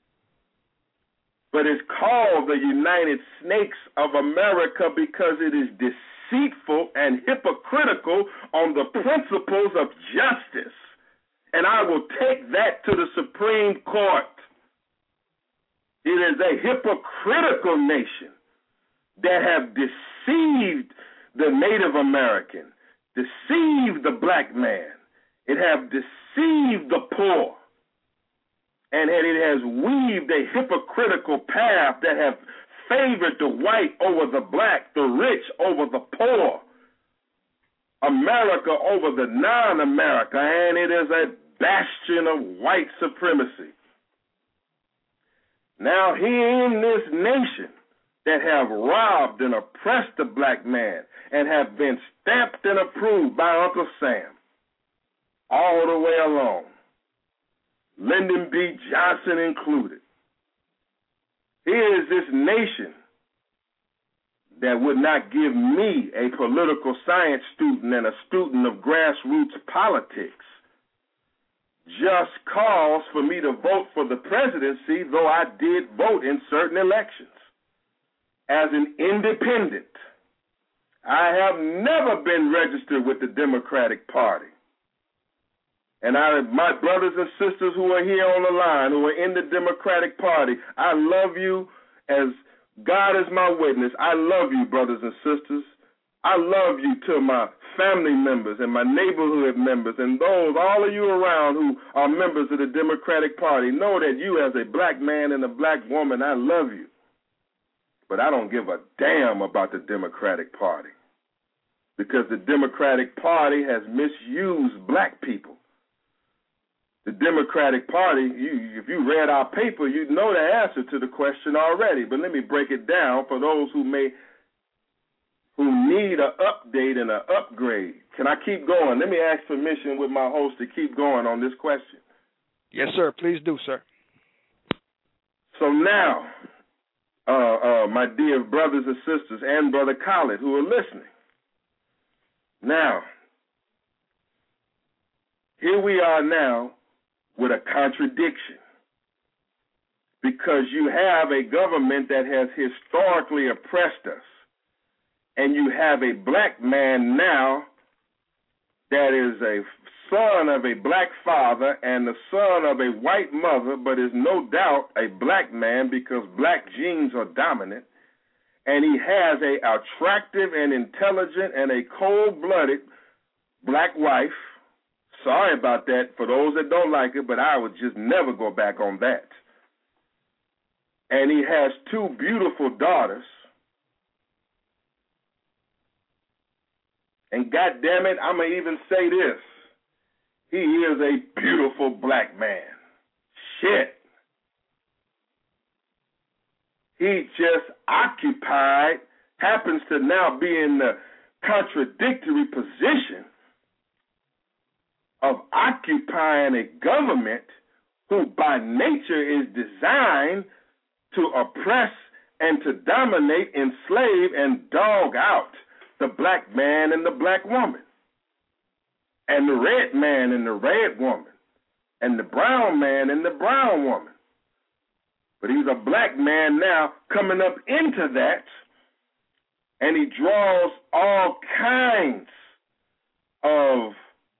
But it's called the United Snakes of America because it is deceitful and hypocritical on the principles of justice. And I will take that to the Supreme Court. It is a hypocritical nation that have deceived the Native American, deceived the black man. It have deceived the poor. And it has weaved a hypocritical path that have favored the white over the black, the rich over the poor, America over the non-America, and it is a bastion of white supremacy. Now here in this nation that have robbed and oppressed the black man and have been stamped and approved by Uncle Sam all the way along, Lyndon B. Johnson included. Here is this nation that would not give me, a political science student and a student of grassroots politics, just cause for me to vote for the presidency, though I did vote in certain elections as an independent. I have never been registered with the Democratic Party. And my brothers and sisters who are here on the line, who are in the Democratic Party, I love you as God is my witness. I love you, brothers and sisters. I love you to my family members and my neighborhood members and those, all of you around who are members of the Democratic Party. Know that you as a black man and a black woman, I love you. But I don't give a damn about the Democratic Party, because the Democratic Party has misused black people. The Democratic Party, if you read our paper, you'd know the answer to the question already. But let me break it down for those who need an update and an upgrade. Can I keep going? Let me ask permission with my host to keep going on this question. Yes, sir. Please do, sir. So now, my dear brothers and sisters and Brother Khalid who are listening, now, here we are now with a contradiction, because you have a government that has historically oppressed us, and you have a black man now that is a son of a black father and the son of a white mother, but is no doubt a black man because black genes are dominant, and he has a attractive and intelligent and a cold-blooded black wife. Sorry about that for those that don't like it, but I would just never go back on that. And he has 2 beautiful daughters. And God damn it, I'm going to even say this. He is a beautiful black man. Shit. He just happens to now be in the contradictory position of occupying a government who by nature is designed to oppress and to dominate, enslave, and dog out the black man and the black woman, and the red man and the red woman, and the brown man and the brown woman. But he's a black man now coming up into that, and he draws all kinds of,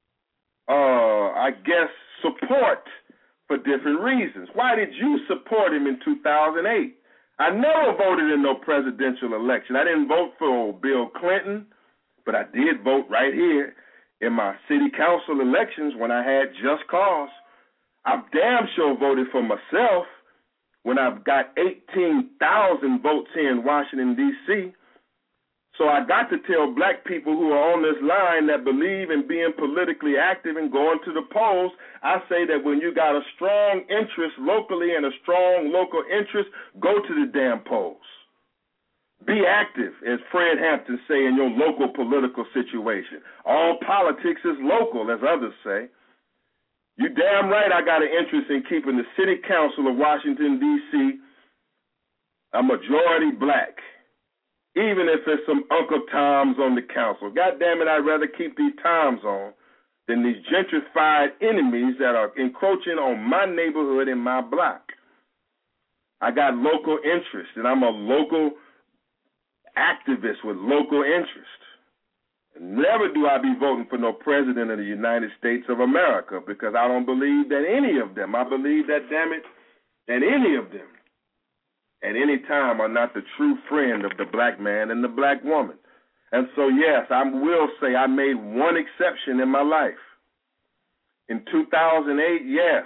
support for different reasons. Why did you support him in 2008? I never voted in no presidential election. I didn't vote for Bill Clinton, but I did vote right here in my city council elections when I had just cause. I damn sure voted for myself when I've got 18,000 votes here in Washington, D.C., so I got to tell black people who are on this line that believe in being politically active and going to the polls, I say that when you got a strong interest locally and a strong local interest, go to the damn polls. Be active, as Fred Hampton say, in your local political situation. All politics is local, as others say. You damn right I got an interest in keeping the City Council of Washington, D.C. a majority black. Even if it's some Uncle Toms on the council. God damn it, I'd rather keep these Toms on than these gentrified enemies that are encroaching on my neighborhood and my block. I got local interest, and I'm a local activist with local interest. And never do I be voting for no president of the United States of America because I don't believe that any of them, I believe that, damn it, that any of them at any time are not the true friend of the black man and the black woman. And so, yes, I will say I made one exception in my life. In 2008, yes,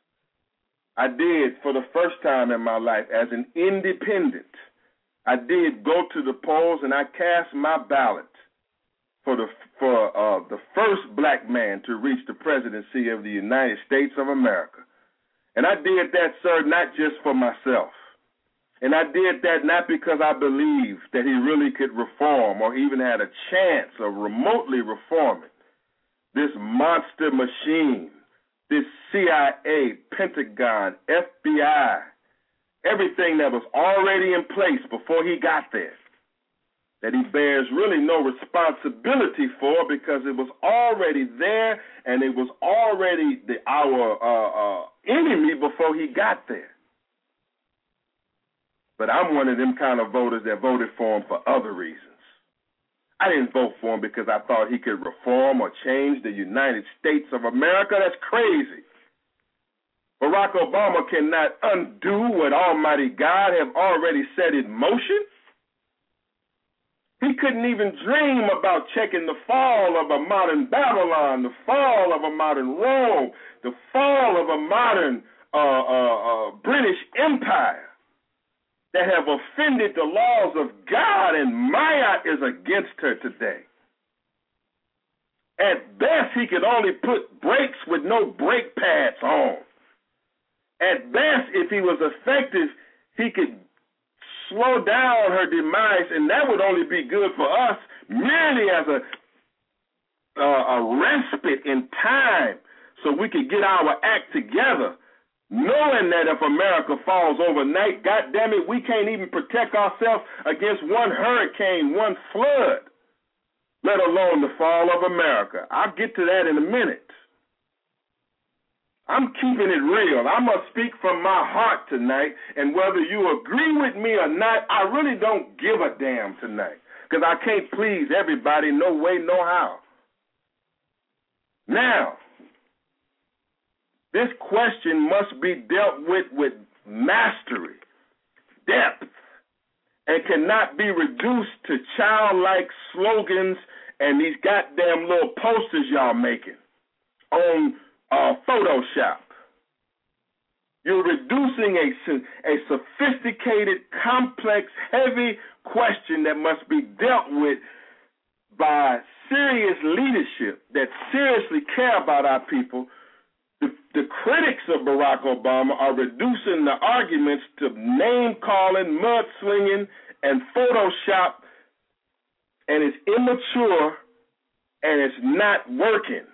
I did for the first time in my life as an independent. I did go to the polls and I cast my ballot for the first black man to reach the presidency of the United States of America. And I did that, sir, not just for myself. And I did that not because I believed that he really could reform or even had a chance of remotely reforming this monster machine, this CIA, Pentagon, FBI, everything that was already in place before he got there, that he bears really no responsibility for because it was already there and it was already our enemy before he got there. But I'm one of them kind of voters that voted for him for other reasons. I didn't vote for him because I thought he could reform or change the United States of America. That's crazy. Barack Obama cannot undo what Almighty God have already set in motion. He couldn't even dream about checking the fall of a modern Babylon, the fall of a modern Rome, the fall of a modern British Empire that have offended the laws of God, and Maya is against her today. At best, he could only put brakes with no brake pads on. At best, if he was effective, he could slow down her demise, and that would only be good for us merely as a respite in time so we could get our act together. Knowing that if America falls overnight, goddamn it, we can't even protect ourselves against one hurricane, one flood, let alone the fall of America. I'll get to that in a minute. I'm keeping it real. I must speak from my heart tonight, and whether you agree with me or not, I really don't give a damn tonight because I can't please everybody, no way, no how. Now, this question must be dealt with mastery, depth, and cannot be reduced to childlike slogans and these goddamn little posters y'all making on Photoshop. You're reducing a sophisticated, complex, heavy question that must be dealt with by serious leadership that seriously care about our people. The critics of Barack Obama are reducing the arguments to name-calling, mudslinging, and Photoshop, and it's immature, and it's not working.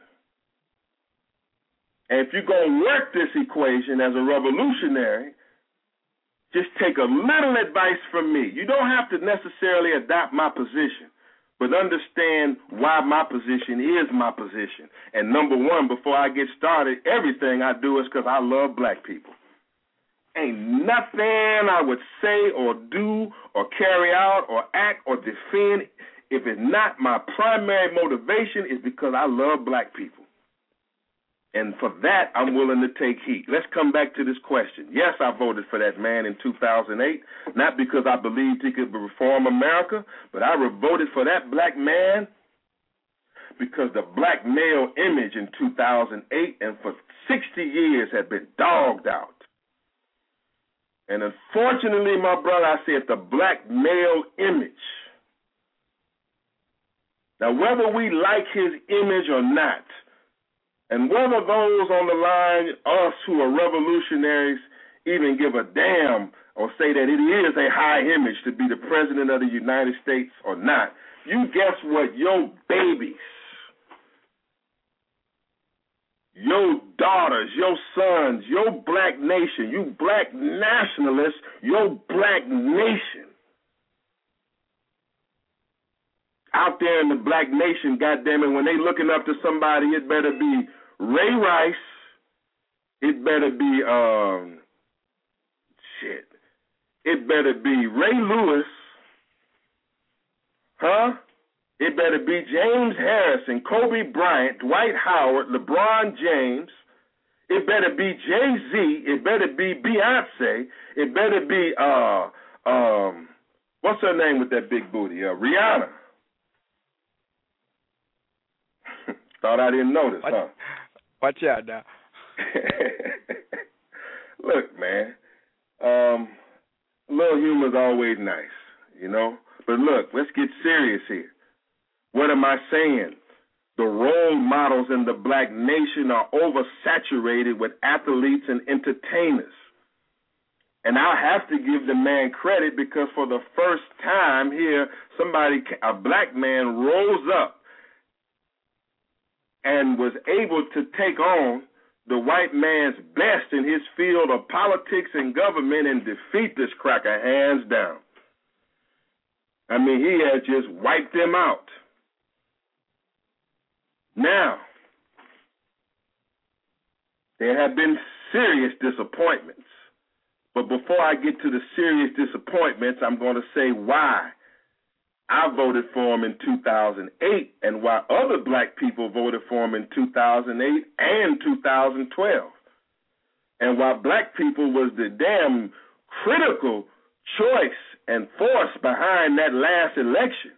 And if you're going to work this equation as a revolutionary, just take a little advice from me. You don't have to necessarily adopt my position, but understand why my position is my position. And number one, before I get started, everything I do is because I love black people. Ain't nothing I would say or do or carry out or act or defend, if it's not my primary motivation, is because I love black people. And for that, I'm willing to take heat. Let's come back to this question. Yes, I voted for that man in 2008, not because I believed he could reform America, but I voted for that black man because the black male image in 2008 and for 60 years had been dogged out. And unfortunately, my brother, I said the black male image. Now, whether we like his image or not, and whether those on the line, us who are revolutionaries, even give a damn or say that it is a high image to be the president of the United States or not, you guess what? Your babies, your daughters, your sons, your black nation, you black nationalists, your black nation out there in the black nation, goddammit, when they looking up to somebody, it better be Ray Rice, it better be, it better be Ray Lewis, it better be James Harrison, Kobe Bryant, Dwight Howard, LeBron James, it better be Jay-Z, it better be Beyonce, it better be, what's her name with that big booty, Rihanna. Thought I didn't notice, huh? Watch out now. Look, man, a little humor is always nice, you know? But look, let's get serious here. What am I saying? The role models in the black nation are oversaturated with athletes and entertainers. And I have to give the man credit because for the first time here, a black man rose up and was able to take on the white man's best in his field of politics and government and defeat this cracker hands down. I mean, he has just wiped them out. Now, there have been serious disappointments. But before I get to the serious disappointments, I'm going to say why I voted for him in 2008 and why other black people voted for him in 2008 and 2012. And why black people was the damn critical choice and force behind that last election.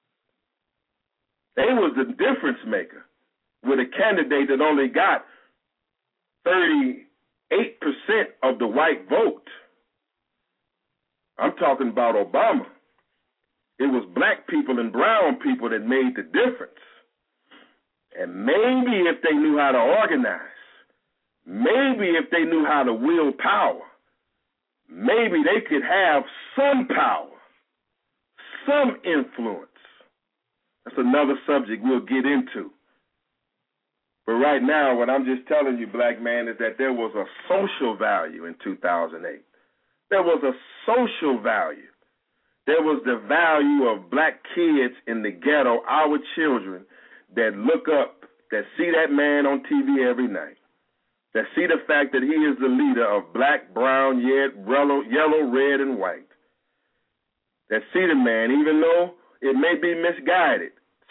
They was the difference maker with a candidate that only got 38% of the white vote. I'm talking about Obama. It was black people and brown people that made the difference. And maybe if they knew how to organize, maybe if they knew how to wield power, maybe they could have some power, some influence. That's another subject we'll get into. But right now, what I'm just telling you, black man, is that there was a social value in 2008. There was a social value. There was the value of black kids in the ghetto, our children, that look up, that see that man on TV every night, that see the fact that he is the leader of black, brown, yellow, red, and white, that see the man, even though it may be misguided,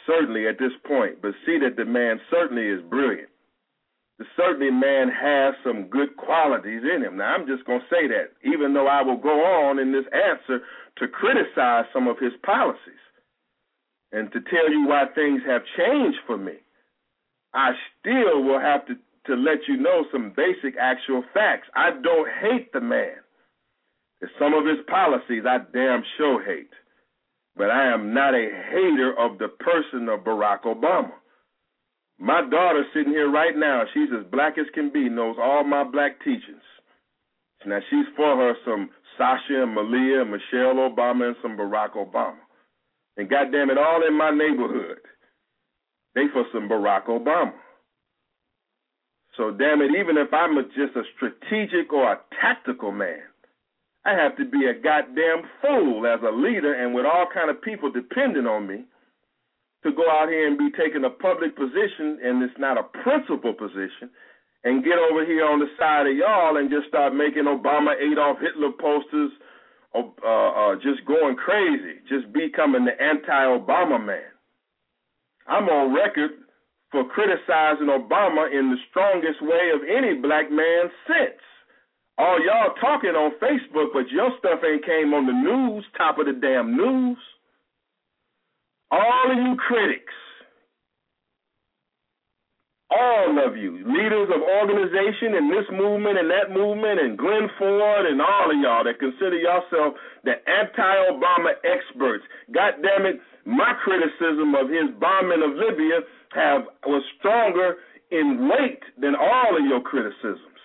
certainly at this point, but see that the man certainly is brilliant. The certainly man has some good qualities in him. Now, I'm just going to say that, even though I will go on in this answer to criticize some of his policies and to tell you why things have changed for me, I still will have to let you know some basic actual facts. I don't hate the man. There's some of his policies I damn sure hate. But I am not a hater of the person of Barack Obama. My daughter sitting here right now, she's as black as can be, knows all my black teachings. Now, she's for her some Sasha and Malia and Michelle Obama and some Barack Obama. And goddamn it, all in my neighborhood, they for some Barack Obama. So damn it, even if I'm just a strategic or a tactical man, I have to be a goddamn fool as a leader and with all kind of people depending on me to go out here and be taking a public position, and it's not a principal position, and get over here on the side of y'all and just start making Obama, Adolf Hitler posters, just going crazy, just becoming the anti-Obama man. I'm on record for criticizing Obama in the strongest way of any black man since. All y'all talking on Facebook, but your stuff ain't came on the news, top of the damn news. All of you critics, all of you, leaders of organization in this movement and that movement and Glenn Ford and all of y'all that consider yourself the anti-Obama experts. God damn it, my criticism of his bombing of Libya was stronger in weight than all of your criticisms.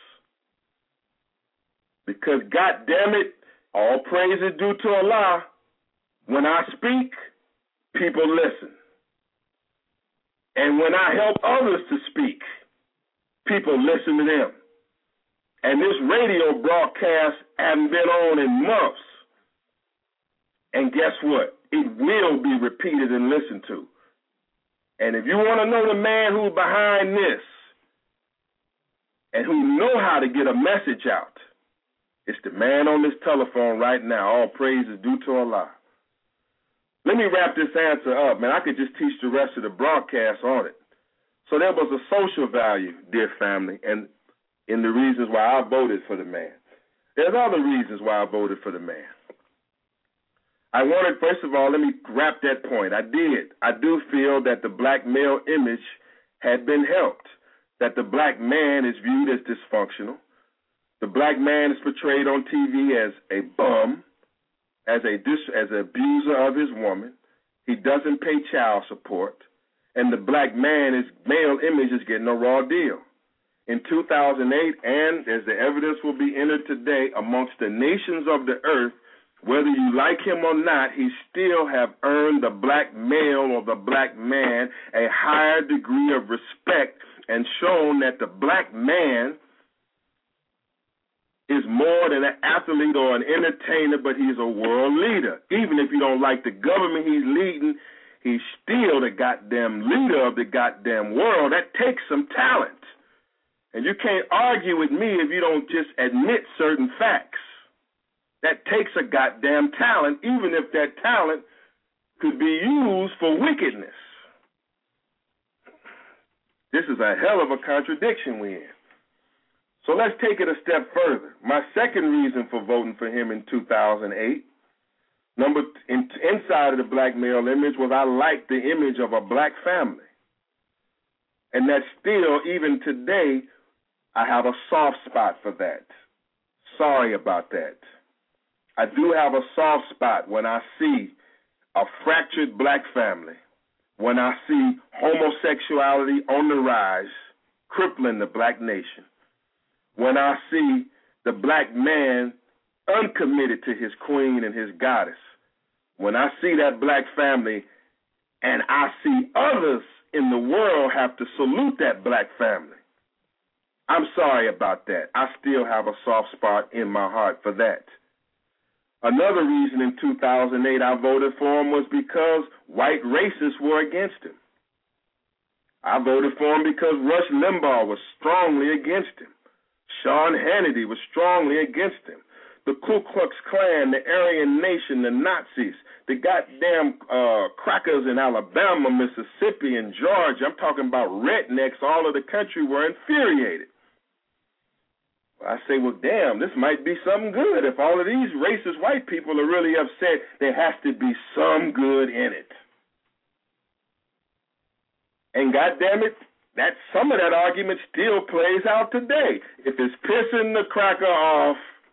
Because God damn it, all praise is due to Allah. When I speak, people listen. And when I help others to speak, people listen to them. And this radio broadcast hasn't been on in months. And guess what? It will be repeated and listened to. And if you want to know the man who's behind this and who know how to get a message out, it's the man on this telephone right now. All praise is due to Allah. Let me wrap this answer up, man. I could just teach the rest of the broadcast on it. So there was a social value, dear family, and in the reasons why I voted for the man. There's other reasons why I voted for the man. I wanted, first of all, let me wrap that point. I did. I do feel that the black male image had been helped, that the black man is viewed as dysfunctional. The black man is portrayed on TV as a bum, as an abuser of his woman. He doesn't pay child support. And the black man, his male image is getting a raw deal. In 2008, and as the evidence will be entered today, amongst the nations of the earth, whether you like him or not, he still have earned the black male or the black man a higher degree of respect and shown that the black man is more than an athlete or an entertainer, but he's a world leader. Even if you don't like the government he's leading, he's still the goddamn leader of the goddamn world. That takes some talent. And you can't argue with me if you don't just admit certain facts. That takes a goddamn talent, even if that talent could be used for wickedness. This is a hell of a contradiction we're in. So let's take it a step further. My second reason for voting for him in 2008, inside of the black male image, was I liked the image of a black family. And that still, even today, I have a soft spot for that. Sorry about that. I do have a soft spot when I see a fractured black family, when I see homosexuality on the rise, crippling the black nation, when I see the black man uncommitted to his queen and his goddess, when I see that black family and I see others in the world have to salute that black family, I'm sorry about that. I still have a soft spot in my heart for that. Another reason in 2008 I voted for him was because white racists were against him. I voted for him because Rush Limbaugh was strongly against him. Sean Hannity was strongly against him. the Ku Klux Klan, the Aryan Nation, the Nazis, the goddamn crackers in Alabama, Mississippi, and Georgia. I'm talking about rednecks all over the country were infuriated. I say, well, damn, this might be something good. If all of these racist white people are really upset, there has to be some good in it. And goddamn it, that some of that argument still plays out today. If it's pissing the cracker off,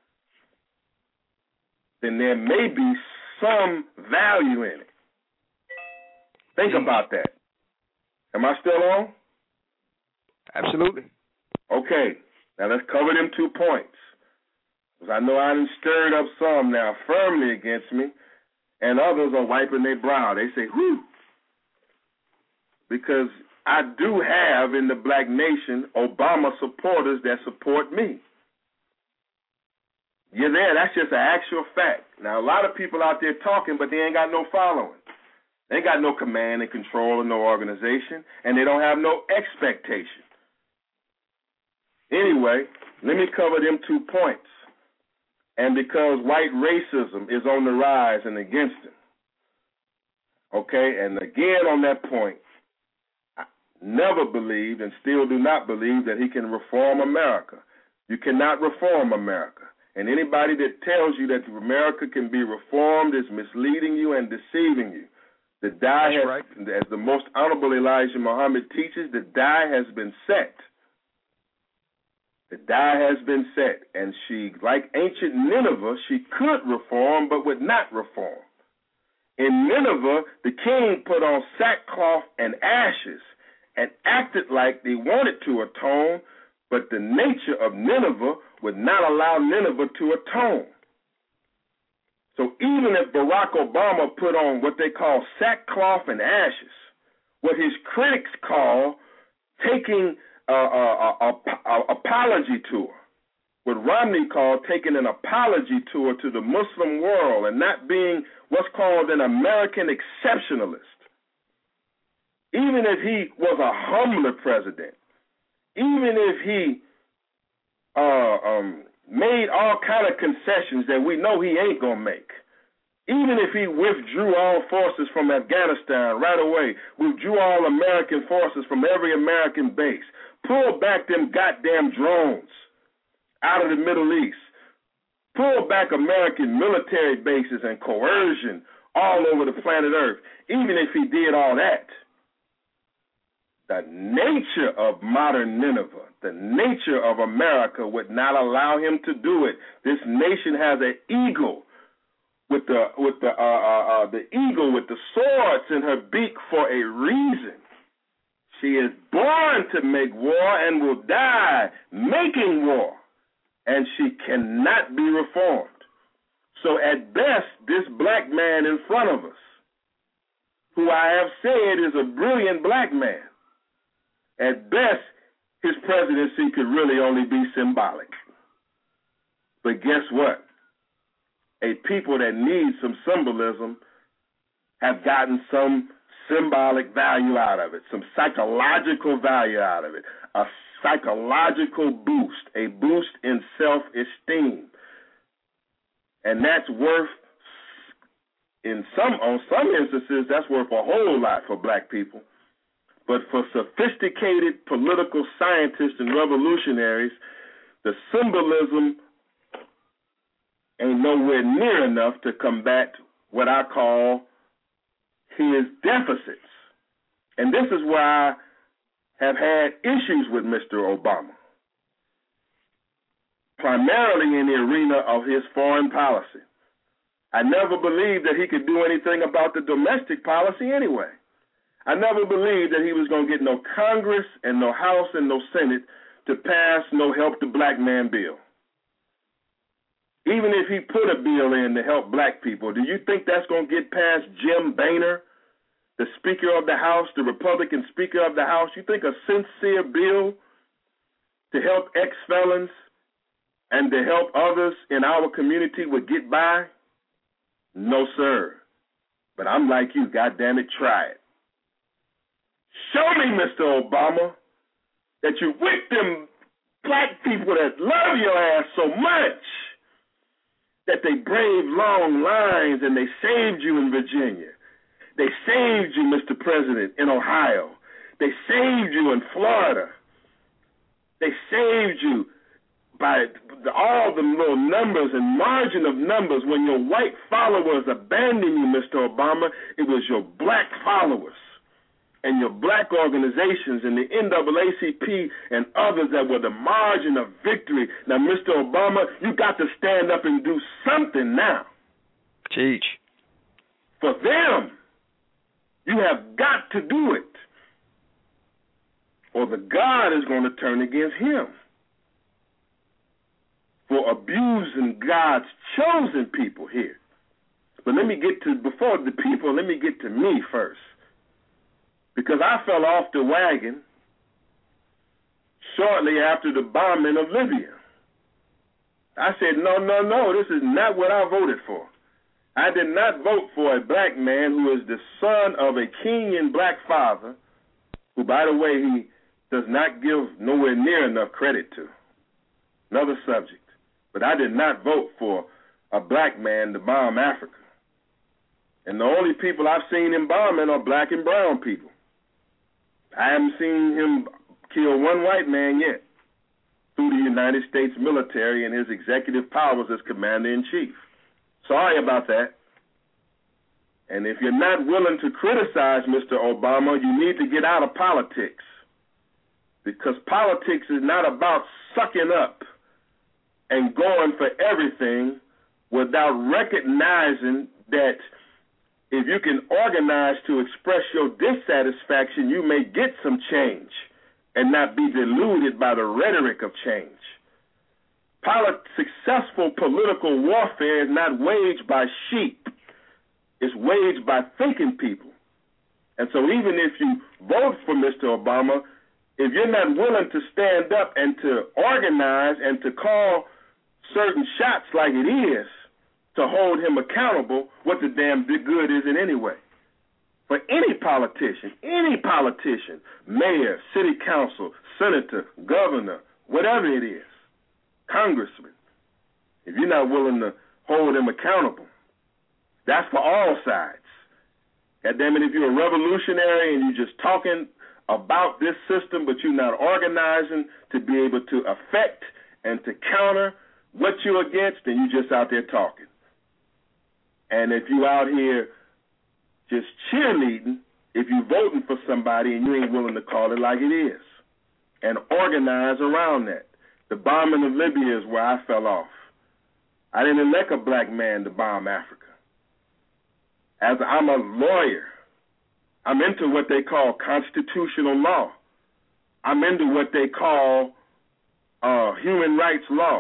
then there may be some value in it. Think about that. Am I still on? Absolutely. Okay, now let's cover them 2 points. Because I know I done stirred up some now firmly against me, and others are wiping their brow. They say, whew. Because I do have in the black nation Obama supporters that support me. You're there. That's just an actual fact. Now, a lot of people out there talking, but they ain't got no following. They ain't got no command and control and no organization, and they don't have no expectation. Anyway, let me cover them 2 points. And because white racism is on the rise and against them. Okay, and again on that point, I never believed and still do not believe that he can reform America. You cannot reform America. And anybody that tells you that America can be reformed is misleading you and deceiving you. The die has, right. As the most honorable Elijah Muhammad teaches, the die has been set. The die has been set. And she, like ancient Nineveh, she could reform but would not reform. In Nineveh, the king put on sackcloth and ashes and acted like they wanted to atone, but the nature of Nineveh would not allow Nineveh to atone. So even if Barack Obama put on what they call sackcloth and ashes, what his critics call taking an apology tour, what Romney called taking an apology tour to the Muslim world and not being what's called an American exceptionalist, even if he was a humbler president, even if he made all kind of concessions that we know he ain't going to make, even if he withdrew all forces from Afghanistan right away, withdrew all American forces from every American base, pulled back them goddamn drones out of the Middle East, pulled back American military bases and coercion all over the planet Earth, even if he did all that, the nature of modern Nineveh, the nature of America would not allow him to do it. This nation has an eagle with the eagle with the swords in her beak for a reason. She is born to make war and will die making war, and she cannot be reformed. So at best, this black man in front of us, who I have said is a brilliant black man, at best, his presidency could really only be symbolic. But guess what? A people that need some symbolism have gotten some symbolic value out of it, some psychological value out of it, a psychological boost, a boost in self-esteem. And that's worth, on some instances, that's worth a whole lot for black people. But for sophisticated political scientists and revolutionaries, the symbolism ain't nowhere near enough to combat what I call his deficits. And this is why I have had issues with Mr. Obama, primarily in the arena of his foreign policy. I never believed that he could do anything about the domestic policy anyway. I never believed that he was going to get no Congress and no House and no Senate to pass no Help the Black Man bill. Even if he put a bill in to help black people, do you think that's going to get past Jim Boehner, the Speaker of the House, the Republican Speaker of the House? You think a sincere bill to help ex-felons and to help others in our community would get by? No, sir. But I'm like you, goddammit, try it. Show me, Mr. Obama, that you with them black people that love your ass so much that they braved long lines and they saved you in Virginia. They saved you, Mr. President, in Ohio. They saved you in Florida. They saved you by all the little numbers and margin of numbers. When your white followers abandoned you, Mr. Obama, it was your black followers and your black organizations and the NAACP and others that were the margin of victory. Now, Mr. Obama, you got to stand up and do something now. Teach. For them, you have got to do it, or the God is going to turn against him for abusing God's chosen people here. But let me get to, before the people, let me get to me first. Because I fell off the wagon shortly after the bombing of Libya. I said, no, this is not what I voted for. I did not vote for a black man who is the son of a Kenyan black father, who, by the way, he does not give nowhere near enough credit to. Another subject. But I did not vote for a black man to bomb Africa. And the only people I've seen him bombing are black and brown people. I haven't seen him kill one white man yet through the United States military and his executive powers as commander-in-chief. Sorry about that. And if you're not willing to criticize Mr. Obama, you need to get out of politics. Because politics is not about sucking up and going for everything without recognizing that if you can organize to express your dissatisfaction, you may get some change and not be deluded by the rhetoric of change. Successful political warfare is not waged by sheep. It's waged by thinking people. And so even if you vote for Mr. Obama, if you're not willing to stand up and to organize and to call certain shots like it is, to hold him accountable, what the damn good is it anyway? For any politician, mayor, city council, senator, governor, whatever it is, congressman, if you're not willing to hold him accountable, that's for all sides. God damn it, if you're a revolutionary and you're just talking about this system, but you're not organizing to be able to affect and to counter what you're against, then you're just out there talking. And if you out here just cheerleading, if you're voting for somebody and you ain't willing to call it like it is and organize around that. The bombing of Libya is where I fell off. I didn't elect a black man to bomb Africa. As I'm a lawyer, I'm into what they call constitutional law. I'm into what they call human rights law.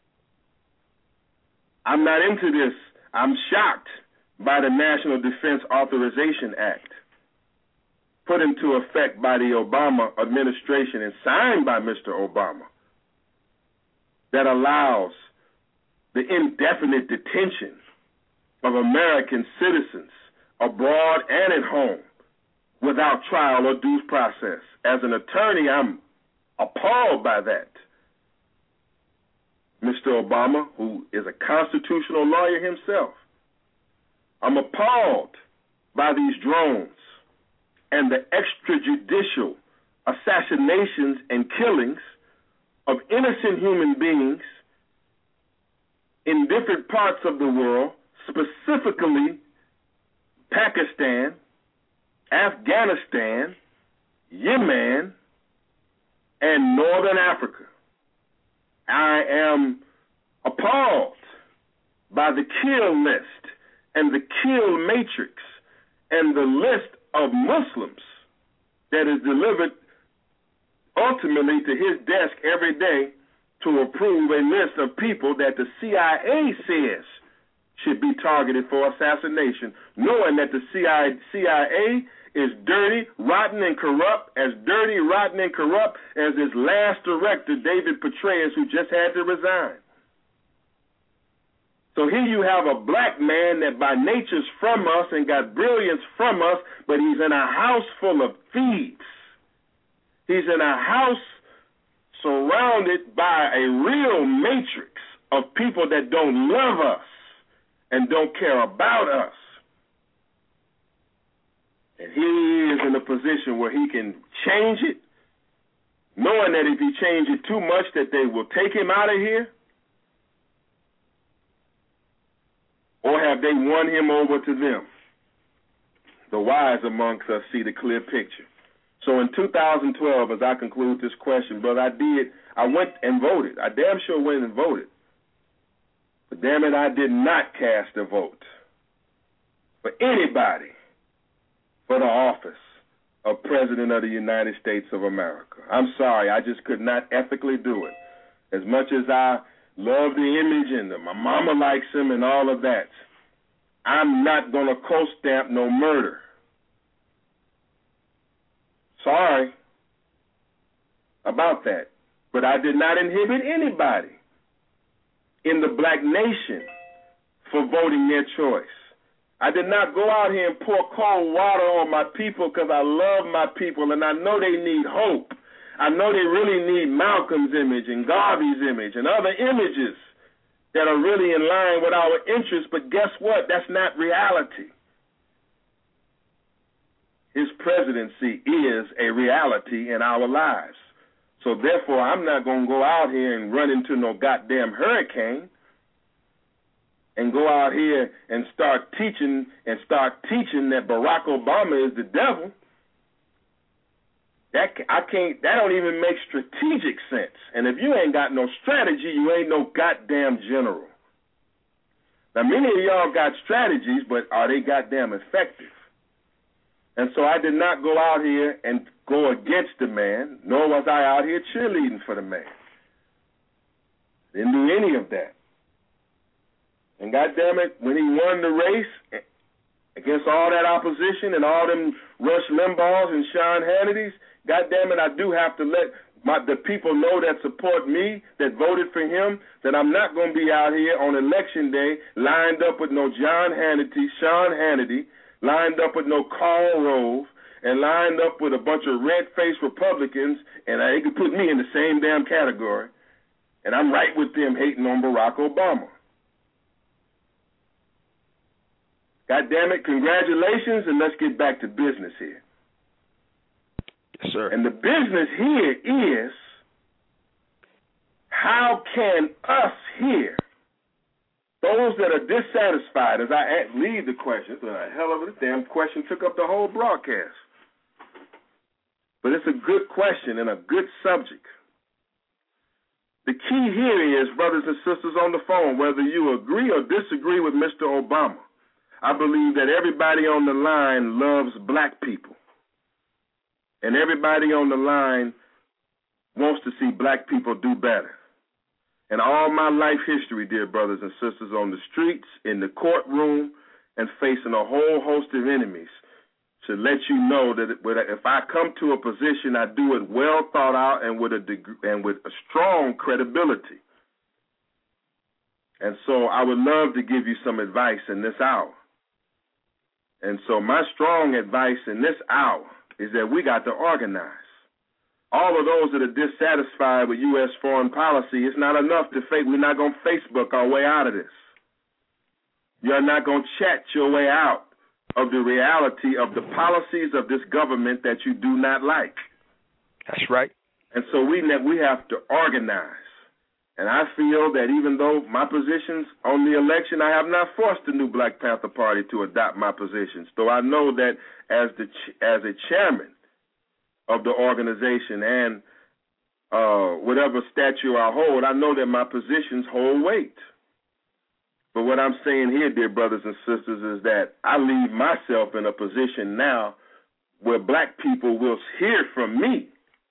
I'm not into this. I'm shocked by the National Defense Authorization Act, put into effect by the Obama administration and signed by Mr. Obama, that allows the indefinite detention of American citizens abroad and at home without trial or due process. As an attorney, I'm appalled by that. Mr. Obama, who is a constitutional lawyer himself, I'm appalled by these drones and the extrajudicial assassinations and killings of innocent human beings in different parts of the world, specifically Pakistan, Afghanistan, Yemen, and Northern Africa. I am appalled by the kill list and the kill matrix and the list of Muslims that is delivered ultimately to his desk every day to approve a list of people that the CIA says should be targeted for assassination, knowing that the CIA is dirty, rotten, and corrupt, as dirty, rotten, and corrupt as its last director, David Petraeus, who just had to resign. So here you have a black man that by nature's from us and got brilliance from us, but he's in a house full of thieves. He's in a house surrounded by a real matrix of people that don't love us. and don't care about us. And he is in a position where he can change it, knowing that if he changes it too much that they will take him out of here. Or have they won him over to them? The wise amongst us see the clear picture. So in 2012, as I conclude this question, brother, I went and voted. I damn sure went and voted. But damn it, I did not cast a vote for anybody for the office of President of the United States of America. I'm sorry, I just could not ethically do it. As much as I love the image and my mama likes him and all of that, I'm not going to co-stamp no murder. Sorry about that. But I did not inhibit anybody in the black nation for voting their choice. I did not go out here and pour cold water on my people because I love my people and I know they need hope. I know they really need Malcolm's image and Garvey's image and other images that are really in line with our interests, but guess what? That's not reality. His presidency is a reality in our lives. So therefore, I'm not going to go out here and run into no goddamn hurricane and go out here and start teaching that Barack Obama is the devil. That don't even make strategic sense. And if you ain't got no strategy, you ain't no goddamn general. Now, many of y'all got strategies, but are they goddamn effective? And so I did not go out here and go against the man, nor was I out here cheerleading for the man. Didn't do any of that. And goddamn it, when he won the race against all that opposition and all them Rush Limbaughs and Sean Hannitys, goddamn it, I do have to let the people know that support me, that voted for him, that I'm not going to be out here on election day lined up with no John Hannity, Sean Hannity, lined up with no Karl Rove, and lined up with a bunch of red-faced Republicans, and they could put me in the same damn category, and I'm right with them hating on Barack Obama. God damn it, congratulations, and let's get back to business here. Yes, sir. And the business here is, how can us here, those that are dissatisfied, as I leave the question, it's a hell of a damn question, took up the whole broadcast. But it's a good question and a good subject. The key here is, brothers and sisters on the phone, whether you agree or disagree with Mr. Obama, I believe that everybody on the line loves black people. And everybody on the line wants to see black people do better. And all my life history, dear brothers and sisters, on the streets, in the courtroom, and facing a whole host of enemies, should let you know that if I come to a position, I do it well thought out and with a strong credibility. And so I would love to give you some advice in this hour. And so my strong advice in this hour is that we got to organize. All of those that are dissatisfied with U.S. foreign policy, it's not enough to fake. We're not going to Facebook our way out of this. You're not going to chat your way out of the reality of the policies of this government that you do not like. That's right. And so we have to organize. And I feel that even though my positions on the election, I have not forced the new Black Panther Party to adopt my positions, though I know that as a chairman of the organization and whatever stature I hold, I know that my positions hold weight. But what I'm saying here, dear brothers and sisters, is that I leave myself in a position now where black people will hear from me.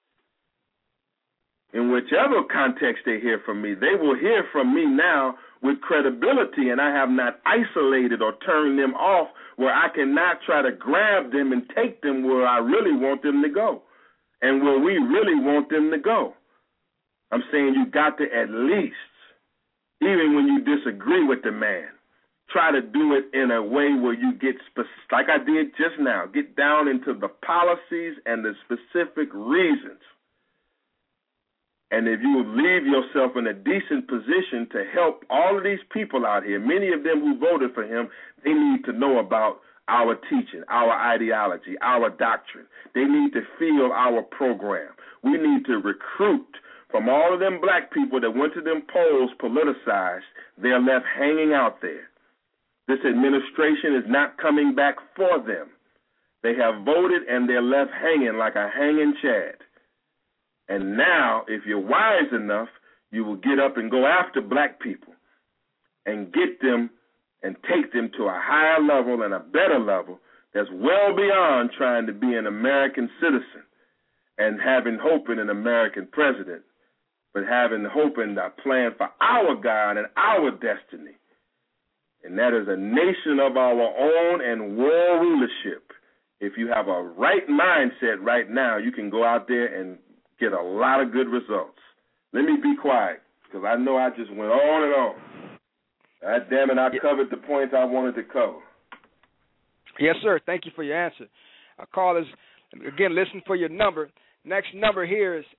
In whichever context they hear from me, they will hear from me now with credibility, and I have not isolated or turned them off where I cannot try to grab them and take them where I really want them to go and where we really want them to go. I'm saying you got to at least, even when you disagree with the man, try to do it in a way where you get like I did just now, get down into the policies and the specific reasons And if you would leave yourself in a decent position to help all of these people out here, many of them who voted for him, they need to know about our teaching, our ideology, our doctrine. They need to feel our program. We need to recruit from all of them black people that went to them polls politicized. They're left hanging out there. This administration is not coming back for them. They have voted and they're left hanging like a hanging Chad. And now, if you're wise enough, you will get up and go after black people and get them and take them to a higher level and a better level that's well beyond trying to be an American citizen and having hope in an American president, but having hope in the plan for our God and our destiny. And that is a nation of our own and world rulership. If you have a right mindset right now, you can go out there and get a lot of good results. Let me be quiet, because I know I just went on and on. God damn it, I covered the points I wanted to cover. Yes, sir. Thank you for your answer. Callers, again, listen for your number. Next number here is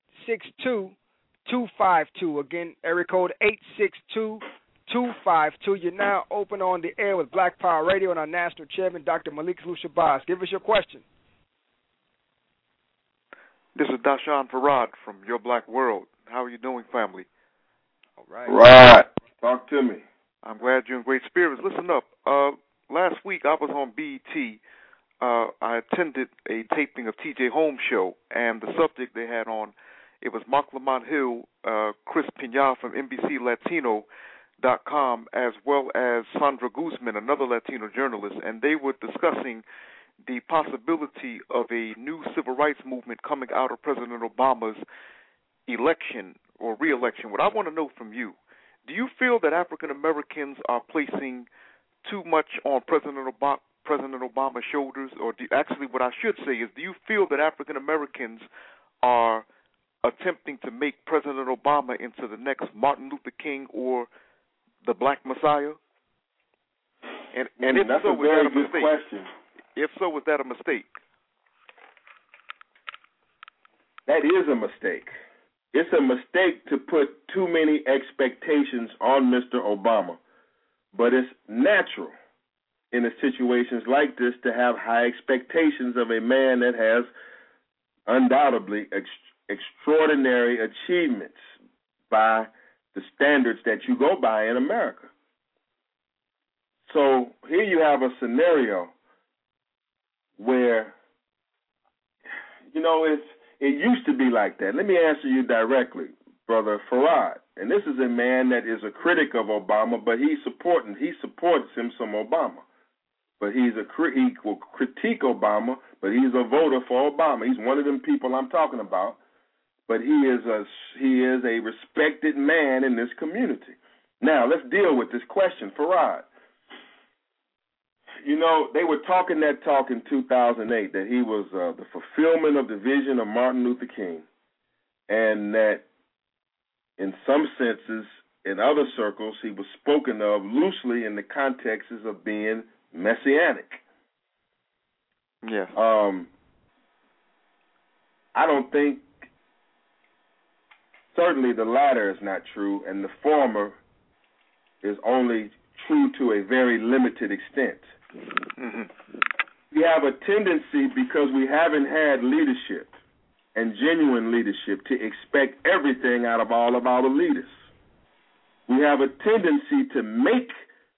862-252. Again, area code 862-252. You're now open on the air with Black Power Radio and our national chairman, Dr. Malik Zulu Shabazz. Give us your question. This is Dashawn Farad from Your Black World. How are you doing, family? All right. Right. Talk to me. I'm glad you're in great spirits. Listen up. Last week I was on BET. I attended a taping of T.J. Holmes' show, and the subject they had on, it was Mark Lamont Hill, Chris Piñar from NBCLatino.com, as well as Sandra Guzman, another Latino journalist, and they were discussing the possibility of a new civil rights movement coming out of President Obama's election or re-election. What I want to know from you, do you feel that African Americans are placing too much on President Obama's shoulders? Or actually what I should say is, do you feel that African Americans are attempting to make President Obama into the next Martin Luther King or the Black Messiah? And if that's so, a very good question. If so, was that a mistake? That is a mistake. It's a mistake to put too many expectations on Mr. Obama. But it's natural in situations like this to have high expectations of a man that has undoubtedly extraordinary achievements by the standards that you go by in America. So here you have a scenario where, it used to be like that. Let me answer you directly, Brother Farad. And this is a man that is a critic of Obama, but he supports him some Obama. But he will critique Obama, but he's a voter for Obama. He's one of them people I'm talking about. But he is a respected man in this community. Now, let's deal with this question, Farad. They were talking that talk in 2008 that he was the fulfillment of the vision of Martin Luther King, and that in some senses, in other circles, he was spoken of loosely in the context of being messianic. Yeah. I don't think, certainly the latter is not true, and the former is only true to a very limited extent. Mm-hmm. We have a tendency, because we haven't had leadership and genuine leadership, to expect everything out of all of our leaders. We have a tendency to make,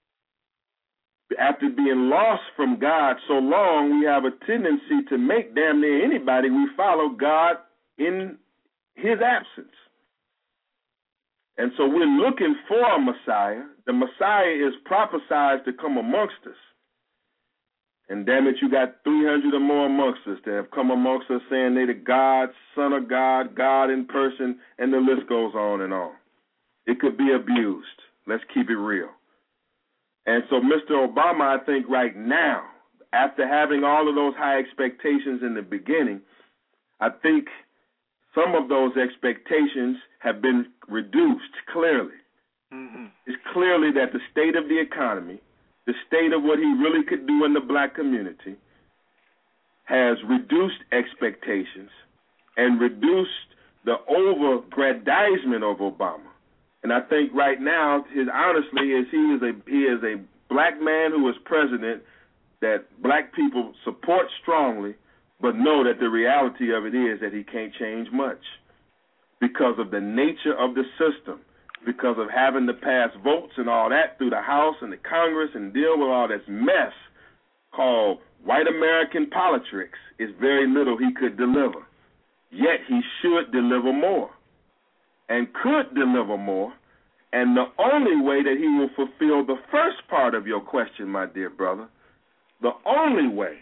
after being lost from God so long, we have a tendency to make damn near anybody we follow God in his absence. And so we're looking for a Messiah. The Messiah is prophesied to come amongst us. And damn it, you got 300 or more amongst us that have come amongst us saying they the God, Son of God, God in person, and the list goes on and on. It could be abused. Let's keep it real. And so Mr. Obama, I think right now, after having all of those high expectations in the beginning, I think some of those expectations have been reduced clearly. Mm-hmm. It's clearly that the state of the economy, the state of what he really could do in the black community, has reduced expectations and reduced the over-aggrandizement of Obama. And I think right now, honestly, he is a black man who is president that black people support strongly, but know that the reality of it is that he can't change much because of the nature of the system, because of having to pass votes and all that through the House and the Congress and deal with all this mess called white American politics. Is very little he could deliver. Yet he should deliver more and could deliver more. And the only way that he will fulfill the first part of your question, my dear brother, the only way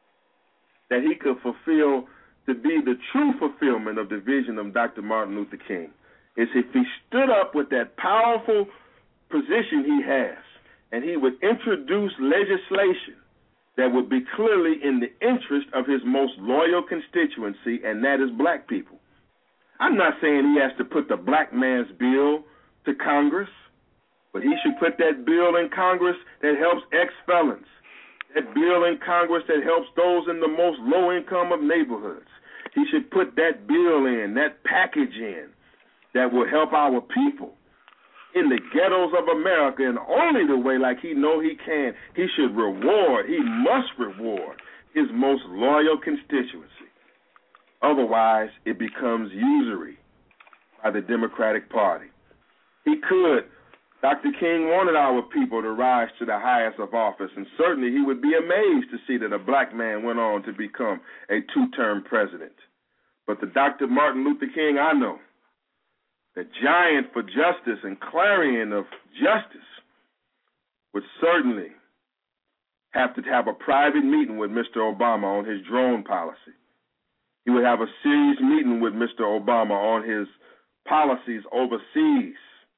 that he could fulfill to be the true fulfillment of the vision of Dr. Martin Luther King is if he stood up with that powerful position he has and he would introduce legislation that would be clearly in the interest of his most loyal constituency, and that is black people. I'm not saying he has to put the black man's bill to Congress, but he should put that bill in Congress that helps ex-felons, that bill in Congress that helps those in the most low income of neighborhoods. He should put that bill in, that package in, that will help our people in the ghettos of America in only the way like he know he can. He should reward, he must reward his most loyal constituency. Otherwise, it becomes usury by the Democratic Party. He could. Dr. King wanted our people to rise to the highest of office, and certainly he would be amazed to see that a black man went on to become a two-term president. But the Dr. Martin Luther King I know, the giant for justice and clarion of justice, would certainly have to have a private meeting with Mr. Obama on his drone policy. He would have a serious meeting with Mr. Obama on his policies overseas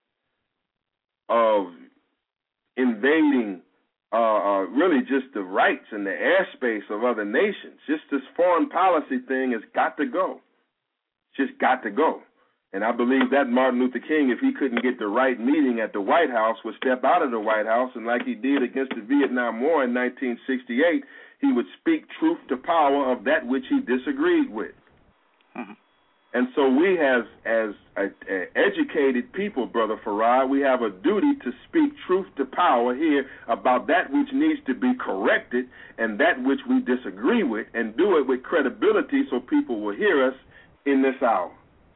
of invading really just the rights and the airspace of other nations. Just this foreign policy thing has got to go. It's just got to go. And I believe that Martin Luther King, if he couldn't get the right meeting at the White House, would step out of the White House, and like he did against the Vietnam War in 1968, he would speak truth to power of that which he disagreed with. Mm-hmm. And so we as educated people, Brother Farad, we have a duty to speak truth to power here about that which needs to be corrected and that which we disagree with, and do it with credibility so people will hear us in this hour.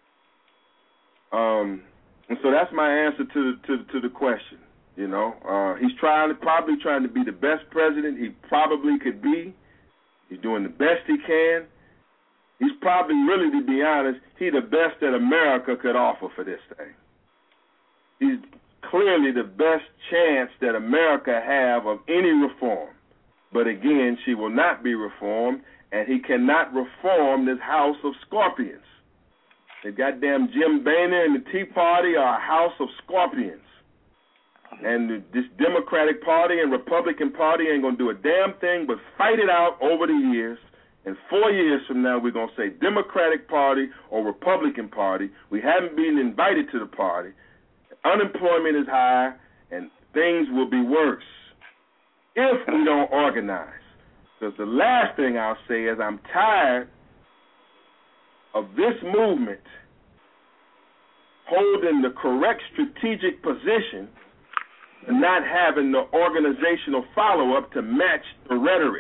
And so that's my answer to the question. You know, he's probably trying to be the best president he probably could be. He's doing the best he can. He's probably, really, to be honest, he's the best that America could offer for this thing. He's clearly the best chance that America have of any reform. But again, she will not be reformed, and he cannot reform this house of scorpions. The goddamn Jim Boehner and the Tea Party are a house of scorpions. And this Democratic Party and Republican Party ain't going to do a damn thing but fight it out over the years. And 4 years from now, we're going to say Democratic Party or Republican Party. We haven't been invited to the party. Unemployment is high, and things will be worse if we don't organize. Because the last thing I'll say is I'm tired of this movement holding the correct strategic position and not having the organizational follow-up to match the rhetoric.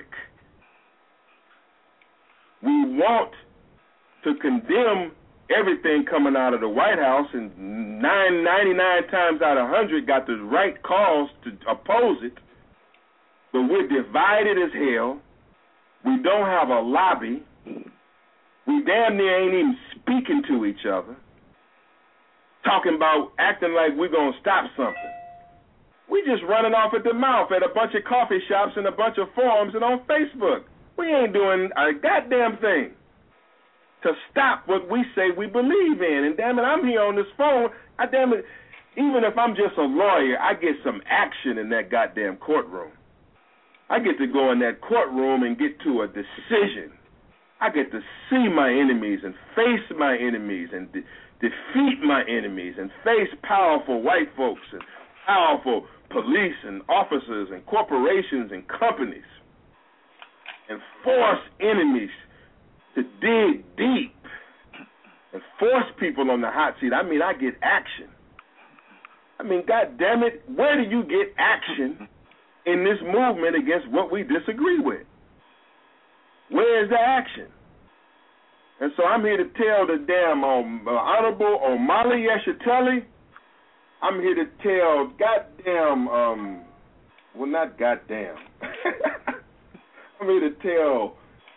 We want to condemn everything coming out of the White House, and 99 times out of 100 got the right cause to oppose it, but we're divided as hell. We don't have a lobby. We damn near ain't even speaking to each other, talking about acting like we're going to stop something. We just running off at the mouth at a bunch of coffee shops and a bunch of forums and on Facebook. We ain't doing a goddamn thing to stop what we say we believe in. And damn it, I'm here on this phone. Even if I'm just a lawyer, I get some action in that goddamn courtroom. I get to go in that courtroom and get to a decision. I get to see my enemies and face my enemies and defeat my enemies and face powerful white folks and powerful police and officers and corporations and companies, and force enemies to dig deep and force people on the hot seat. I mean, I get action. I mean, God damn it, where do you get action in this movement against what we disagree with? Where is the action? And so I'm here to tell the damn Honorable Omali Yeshiteli, I'm here to tell goddamn, well, not goddamn. I'm here to tell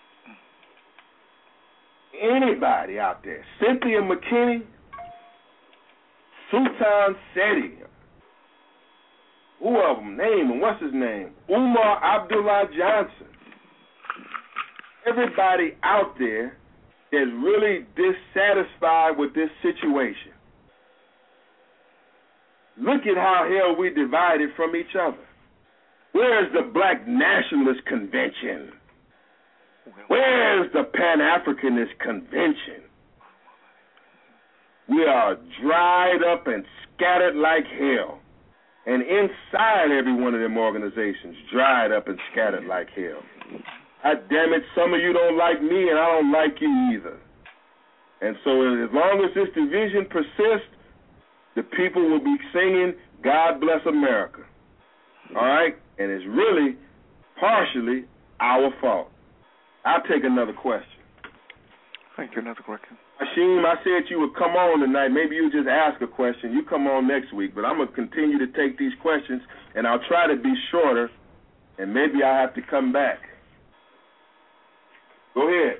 anybody out there, Cynthia McKinney, Sultan Seti, who of them, name him, what's his name? Umar Abdullah Johnson. Everybody out there is really dissatisfied with this situation. Look at how hell we divided from each other. Where's the Black Nationalist Convention? Where's the Pan-Africanist Convention? We are dried up and scattered like hell. And inside every one of them organizations, dried up and scattered like hell. God damn it, some of you don't like me and I don't like you either. And so as long as this division persists, the people will be singing, God Bless America. All right? And it's really partially our fault. I'll take another question. Thank you. Another question. Hashim, I said you would come on tonight. Maybe you just ask a question. You come on next week. But I'm going to continue to take these questions, and I'll try to be shorter, and maybe I'll have to come back. Go ahead.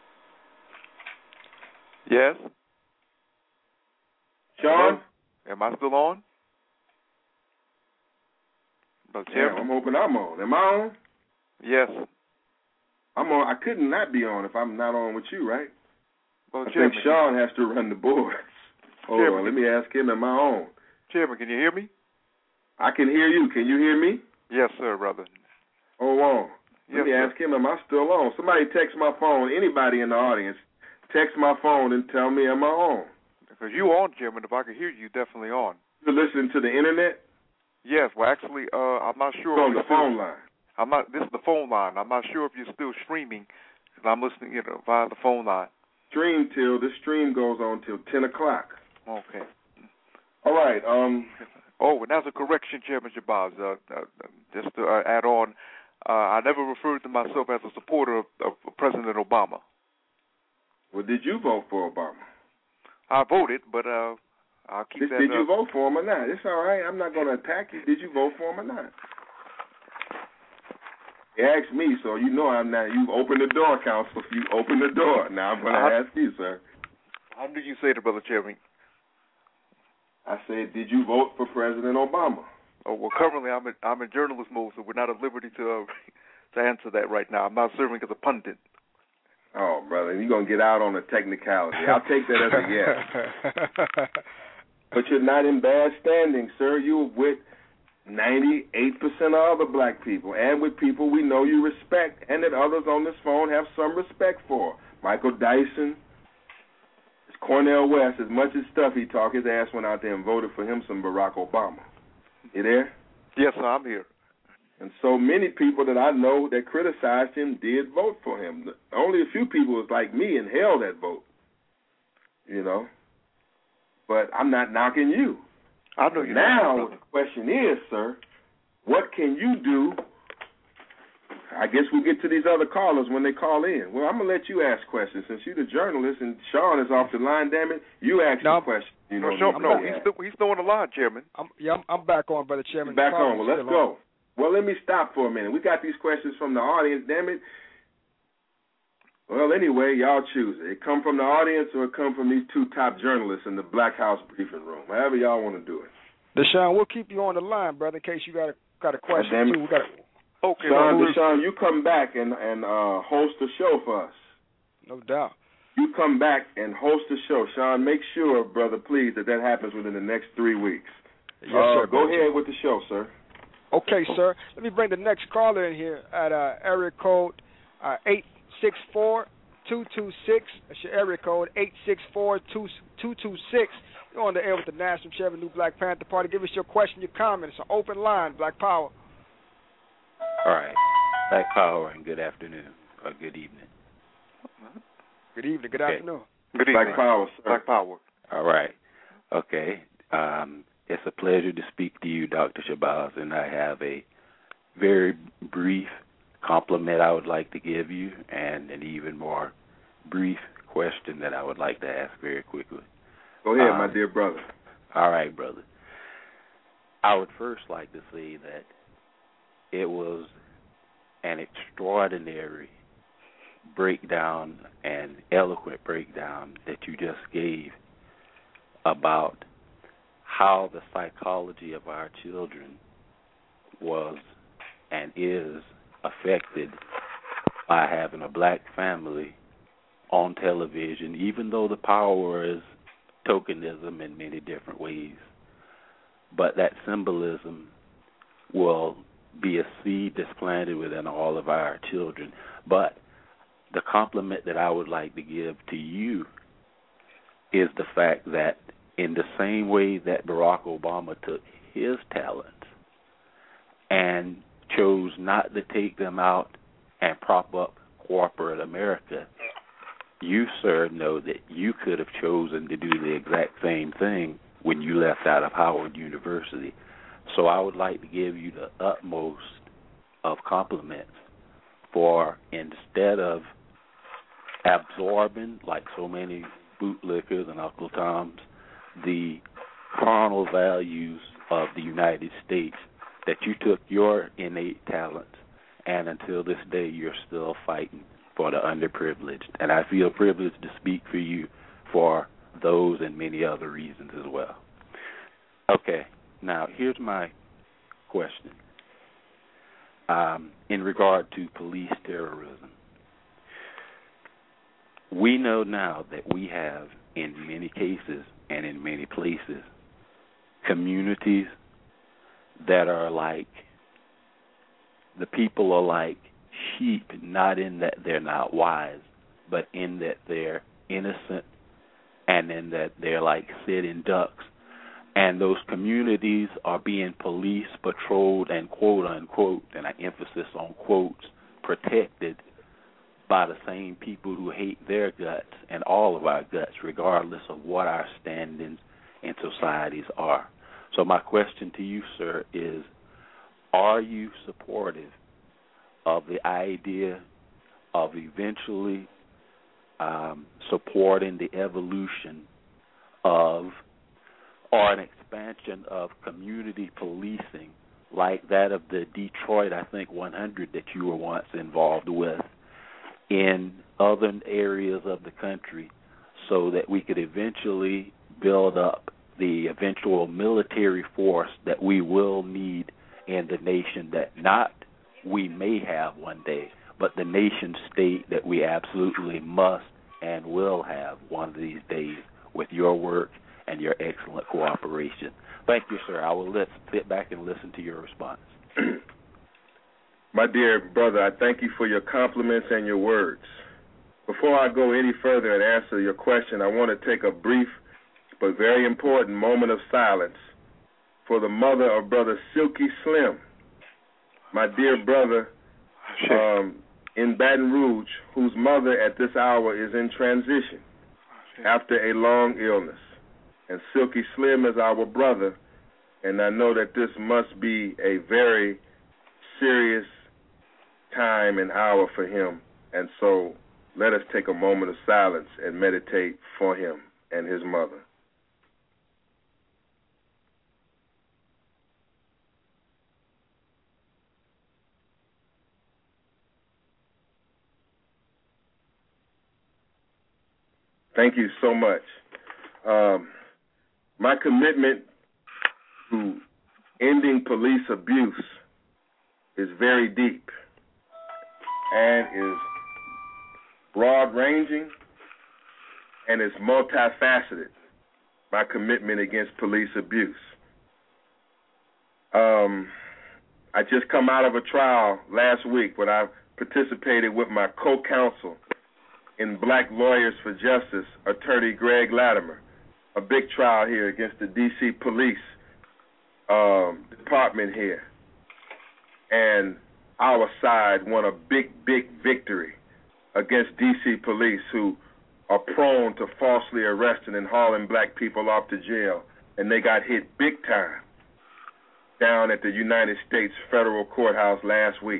Yes. Sean? Am I still on? Yeah, I'm hoping I'm on. Am I on? Yes. I'm on. I couldn't not be on if I'm not on with you, right? Well, I think Sean has to run the boards. Hold on, let me ask him, am I on? Chairman, can you hear me? I can hear you. Can you hear me? Yes, sir, brother. Hold on. Let me ask him, am I still on? Somebody text my phone, anybody in the audience, text my phone and tell me, am I on? Because you on, Chairman. If I could hear you, definitely on. You're listening to the internet? Yes. Well, actually, I'm not sure. It's on the phone line. I'm not. This is the phone line. I'm not sure if you're still streaming, because I'm listening via the phone line. The stream goes on till 10 o'clock. Okay. All right. Oh, and that's a correction, Chairman Shabazz. Just to add on, I never referred to myself as a supporter of President Obama. Well, did you vote for Obama? I voted, but I'll keep that. Did you vote for him or not? It's all right. I'm not going to attack you. Did you vote for him or not? You asked me, so you know I'm not. You opened the door, Counsel. You opened the door. Now I'm going to ask you, sir. How did you say that, Brother Chairman? I said, did you vote for President Obama? Oh, well, currently I'm in journalist mode, so we're not at liberty to answer that right now. I'm not serving as a pundit. Oh, brother, you're going to get out on a technicality. I'll take that as a yes. But you're not in bad standing, sir. You're with 98% of other black people and with people we know you respect and that others on this phone have some respect for. Michael Dyson, Cornel West, as much as stuff he talked, his ass went out there and voted for him some Barack Obama. You there? Yes, sir, I'm here. And so many people that I know that criticized him did vote for him. Only a few people was like me and held that vote, you know. But I'm not knocking you. I know you. Now, the question is, sir, what can you do? I guess we'll get to these other callers when they call in. Well, I'm going to let you ask questions. Since you're the journalist and Sean is off the line, damn it, you ask the question. You know, he's still on the line, Chairman. I'm back on, Brother Chairman. Back on. Well, let's go. Well, let me stop for a minute. We got these questions from the audience, damn it. Well, anyway, y'all choose it. It come from the audience or it come from these two top journalists in the Black House briefing room. However y'all want to do it. Deshaun, we'll keep you on the line, brother, in case you got a question, too. Okay, Deshaun, you come back and host a show for us. No doubt. You come back and host a show. Sean, make sure, brother, please, that happens within the next 3 weeks. Yes, sir. Go ahead with the show, sir. Okay, sir. Let me bring the next caller in here at area code 864-226. That's your area code, 864-226. You're on the air with the National Chairman, New Black Panther Party. Give us your question, your comment. It's an open line, Black Power. All right. Black Power and good afternoon or good evening. Good evening, good afternoon. Good evening. Black Power, sir. Black Power. All right. Okay. It's a pleasure to speak to you, Dr. Shabazz, and I have a very brief compliment I would like to give you and an even more brief question that I would like to ask very quickly. Go ahead, my dear brother. All right, brother. I would first like to say that it was an extraordinary breakdown and eloquent breakdown that you just gave about how the psychology of our children was and is affected by having a black family on television, even though the power is tokenism in many different ways. But that symbolism will be a seed that's planted within all of our children. But the compliment that I would like to give to you is the fact that in the same way that Barack Obama took his talents and chose not to take them out and prop up corporate America, you, sir, know that you could have chosen to do the exact same thing when you left out of Howard University. So I would like to give you the utmost of compliments for, instead of absorbing, like so many bootlickers and Uncle Toms, the carnal values of the United States, that you took your innate talents, and until this day you're still fighting for the underprivileged. And I feel privileged to speak for you for those and many other reasons as well. Okay, now here's my question. In regard to police terrorism, we know now that we have, in many cases and in many places, communities that are like, the people are like sheep, not in that they're not wise, but in that they're innocent and in that they're like sitting ducks. And those communities are being police patrolled and quote-unquote, and I emphasis on quotes, protected by the same people who hate their guts and all of our guts, regardless of what our standings in societies are. So my question to you, sir, is, are you supportive of the idea of eventually supporting the evolution of, or an expansion of, community policing like that of the Detroit, I think, 100 that you were once involved with in other areas of the country, so that we could eventually build up the eventual military force that we will need in the nation, that not we may have one day, but the nation state that we absolutely must and will have one of these days, with your work and your excellent cooperation. Thank you, sir. I will sit back and listen to your response. My dear brother, I thank you for your compliments and your words. Before I go any further and answer your question, I want to take a brief but very important moment of silence for the mother of Brother Silky Slim, my dear brother in Baton Rouge, whose mother at this hour is in transition after a long illness. And Silky Slim is our brother, and I know that this must be a very serious time and hour for him. And so let us take a moment of silence and meditate for him and his mother. Thank you so much. My commitment to ending police abuse is very deep and is broad-ranging and is multifaceted, my commitment against police abuse. I just come out of a trial last week when I participated with my co-counsel in Black Lawyers for Justice, Attorney Greg Latimer, a big trial here against the D.C. Police Department here. And our side won a big, big victory against D.C. Police, who are prone to falsely arresting and hauling black people off to jail, and they got hit big time down at the United States Federal Courthouse last week.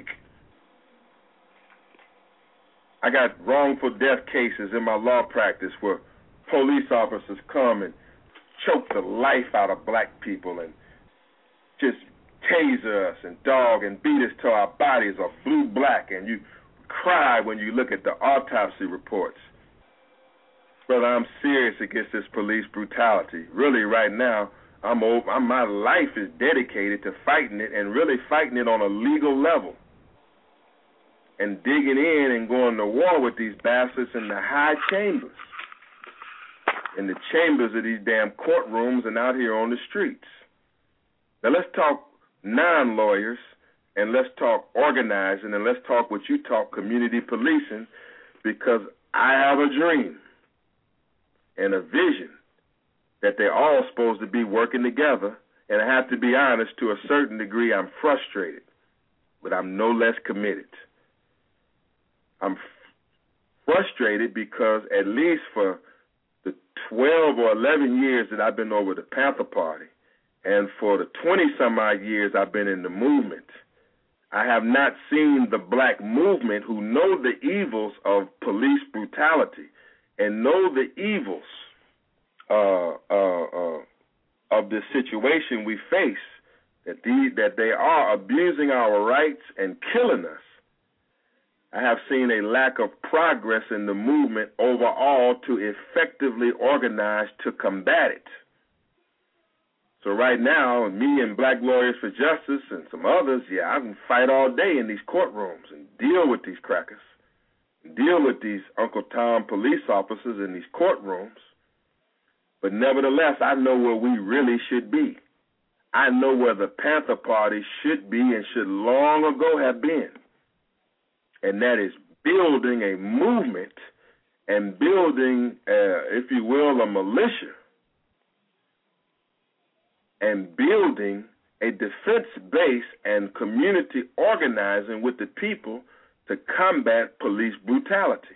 I got wrongful death cases in my law practice where police officers come and choke the life out of black people and just taser us and dog and beat us till our bodies are blue black, and you cry when you look at the autopsy reports. Brother, I'm serious against this police brutality. Really, right now, my life is dedicated to fighting it, and really fighting it on a legal level, and digging in and going to war with these bastards in the high chambers, in the chambers of these damn courtrooms and out here on the streets. Now let's talk non-lawyers, and let's talk organizing, and let's talk what you talk, community policing, because I have a dream and a vision that they're all supposed to be working together, and I have to be honest, to a certain degree I'm frustrated, but I'm no less committed. I'm frustrated because at least for the 12 or 11 years that I've been over the Panther Party, and for the 20-some-odd years I've been in the movement, I have not seen the black movement who know the evils of police brutality and know the evils of this situation we face, that they are abusing our rights and killing us. I have seen a lack of progress in the movement overall to effectively organize to combat it. So right now, me and Black Lawyers for Justice and some others, I can fight all day in these courtrooms and deal with these crackers, deal with these Uncle Tom police officers in these courtrooms. But nevertheless, I know where we really should be. I know where the Panther Party should be and should long ago have been. And that is building a movement and building, if you will, a militia, and building a defense base and community organizing with the people to combat police brutality.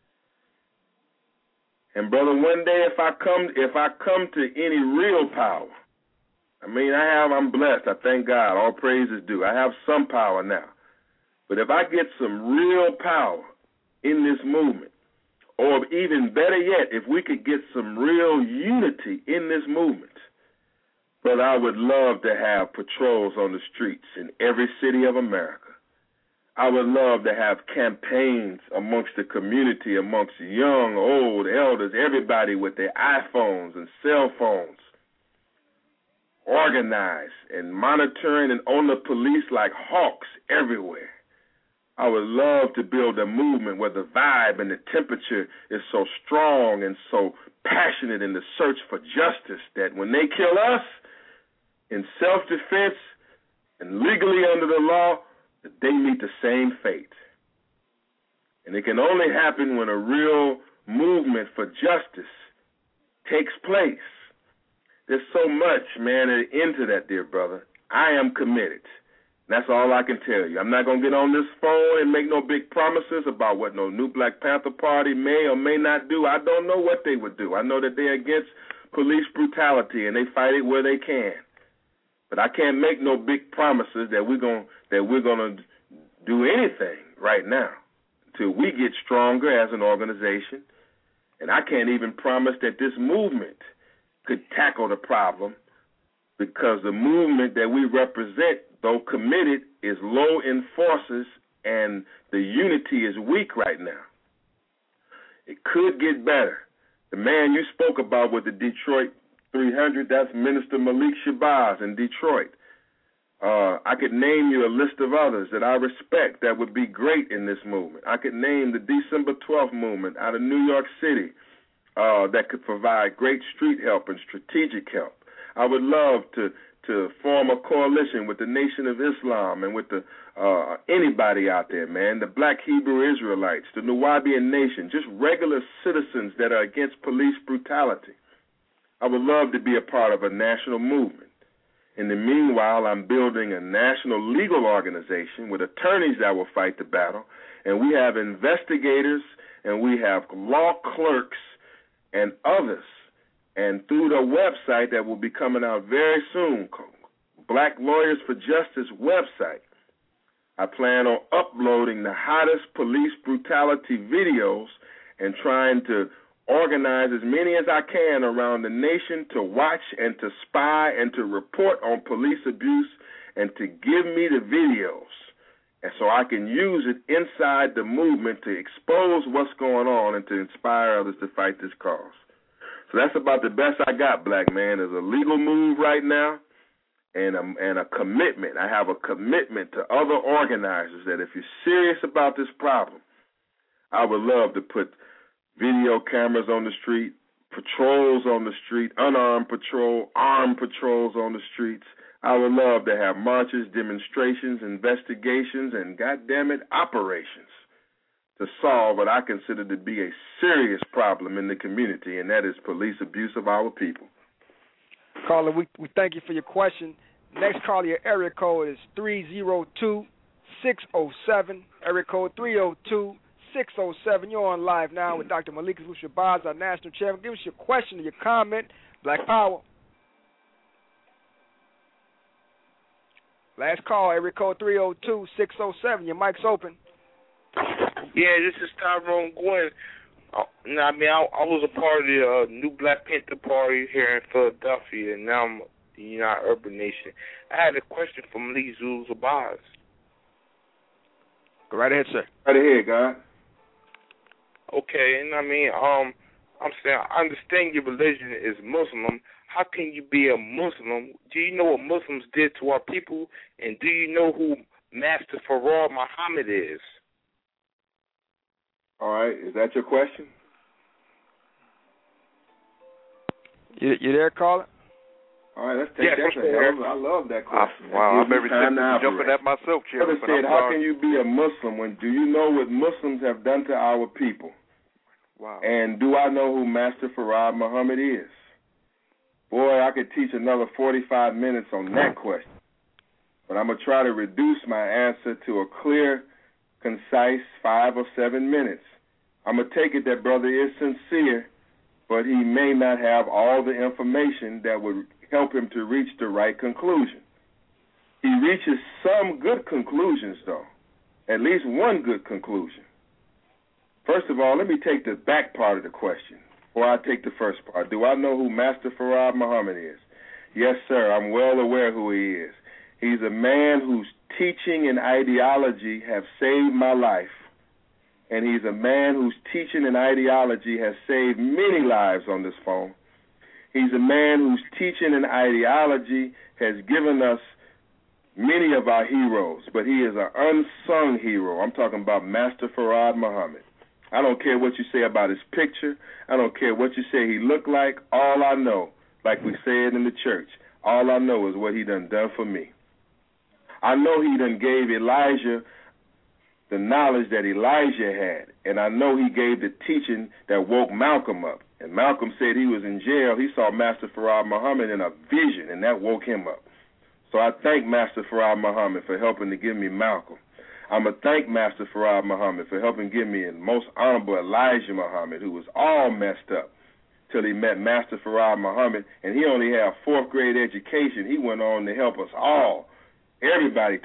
And brother, one day if I come to any real power, I'm blessed. I thank God. All praise is due. I have some power now. But if I get some real power in this movement, or even better yet, if we could get some real unity in this movement, brother, I would love to have patrols on the streets in every city of America. I would love to have campaigns amongst the community, amongst young, old, elders, everybody with their iPhones and cell phones, organized and monitoring and on the police like hawks everywhere. I would love to build a movement where the vibe and the temperature is so strong and so passionate in the search for justice that when they kill us in self-defense and legally under the law, that they meet the same fate. And it can only happen when a real movement for justice takes place. There's so much, man, into that, dear brother. I am committed. That's all I can tell you. I'm not going to get on this phone and make no big promises about what no new Black Panther Party may or may not do. I don't know what they would do. I know that they're against police brutality and they fight it where they can. But I can't make no big promises that we're going to do anything right now until we get stronger as an organization. And I can't even promise that this movement could tackle the problem, because the movement that we represent, though committed, is low in forces and the unity is weak right now. It could get better. The man you spoke about with the Detroit 300, that's Minister Malik Shabazz in Detroit. I could name you a list of others that I respect that would be great in this movement. I could name the December 12th movement out of New York City that could provide great street help and strategic help. I would love to form a coalition with the Nation of Islam and with the anybody out there, man, the Black Hebrew Israelites, the Nuwaubian Nation, just regular citizens that are against police brutality. I would love to be a part of a national movement. In the meanwhile, I'm building a national legal organization with attorneys that will fight the battle, and we have investigators and we have law clerks and others. And through the website that will be coming out very soon, Black Lawyers for Justice website, I plan on uploading the hottest police brutality videos and trying to organize as many as I can around the nation to watch and to spy and to report on police abuse and to give me the videos. And so I can use it inside the movement to expose what's going on and to inspire others to fight this cause. So that's about the best I got, black man. There's a legal move right now and a commitment. I have a commitment to other organizers that if you're serious about this problem, I would love to put video cameras on the street, patrols on the street, unarmed patrol, armed patrols on the streets. I would love to have marches, demonstrations, investigations, and, goddammit, operations to solve what I consider to be a serious problem in the community, and that is police abuse of our people. Caller, we thank you for your question. Next caller, your area code is 302-607. Area code 302-607. You're on live now with Dr. Malik Zulu Shabazz, our national chairman. Give us your question or your comment. Black Power. Last call, area code 302-607. Your mic's open. Yeah, this is Tyrone Gwynn. I was a part of the new Black Panther Party here in Philadelphia, and now I'm the United Urban Nation. I had a question for Malik Zulu Shabazz. Go right ahead, sir. Right ahead, God. Okay, and I'm saying I understand your religion is Muslim. How can you be a Muslim? Do you know what Muslims did to our people? And do you know who Master Farad Muhammad is? All right. Is that your question? You there, caller? All right, let's take that. I love that question. Wow, I'm every time jumping at myself, Chairman. Brother said, how can you be a Muslim when do you know what Muslims have done to our people? Wow. And do I know who Master Farad Muhammad is? Boy, I could teach another 45 minutes on that question. But I'm going to try to reduce my answer to a clear, concise 5 or 7 minutes. I'm going to take it that brother is sincere, but he may not have all the information that would help him to reach the right conclusion. He reaches some good conclusions, though, at least one good conclusion. First of all, let me take the back part of the question before I take the first part. Do I know who Master Farad Muhammad is? Yes, sir, I'm well aware who he is. He's a man whose teaching and ideology have saved my life, and he's a man whose teaching and ideology has saved many lives on this phone. He's a man whose teaching and ideology has given us many of our heroes, but he is an unsung hero. I'm talking about Master Farad Muhammad. I don't care what you say about his picture. I don't care what you say he looked like. All I know, like we said in the church, all I know is what he done for me. I know he done gave Elijah the knowledge that Elijah had, and I know he gave the teaching that woke Malcolm up. And Malcolm said he was in jail. He saw Master Farad Muhammad in a vision, and that woke him up. So I thank Master Farad Muhammad for helping to give me Malcolm. I'm going to thank Master Farad Muhammad for helping give me the most honorable Elijah Muhammad, who was all messed up till he met Master Farad Muhammad, and he only had a 4th grade education. He went on to help us all. Everybody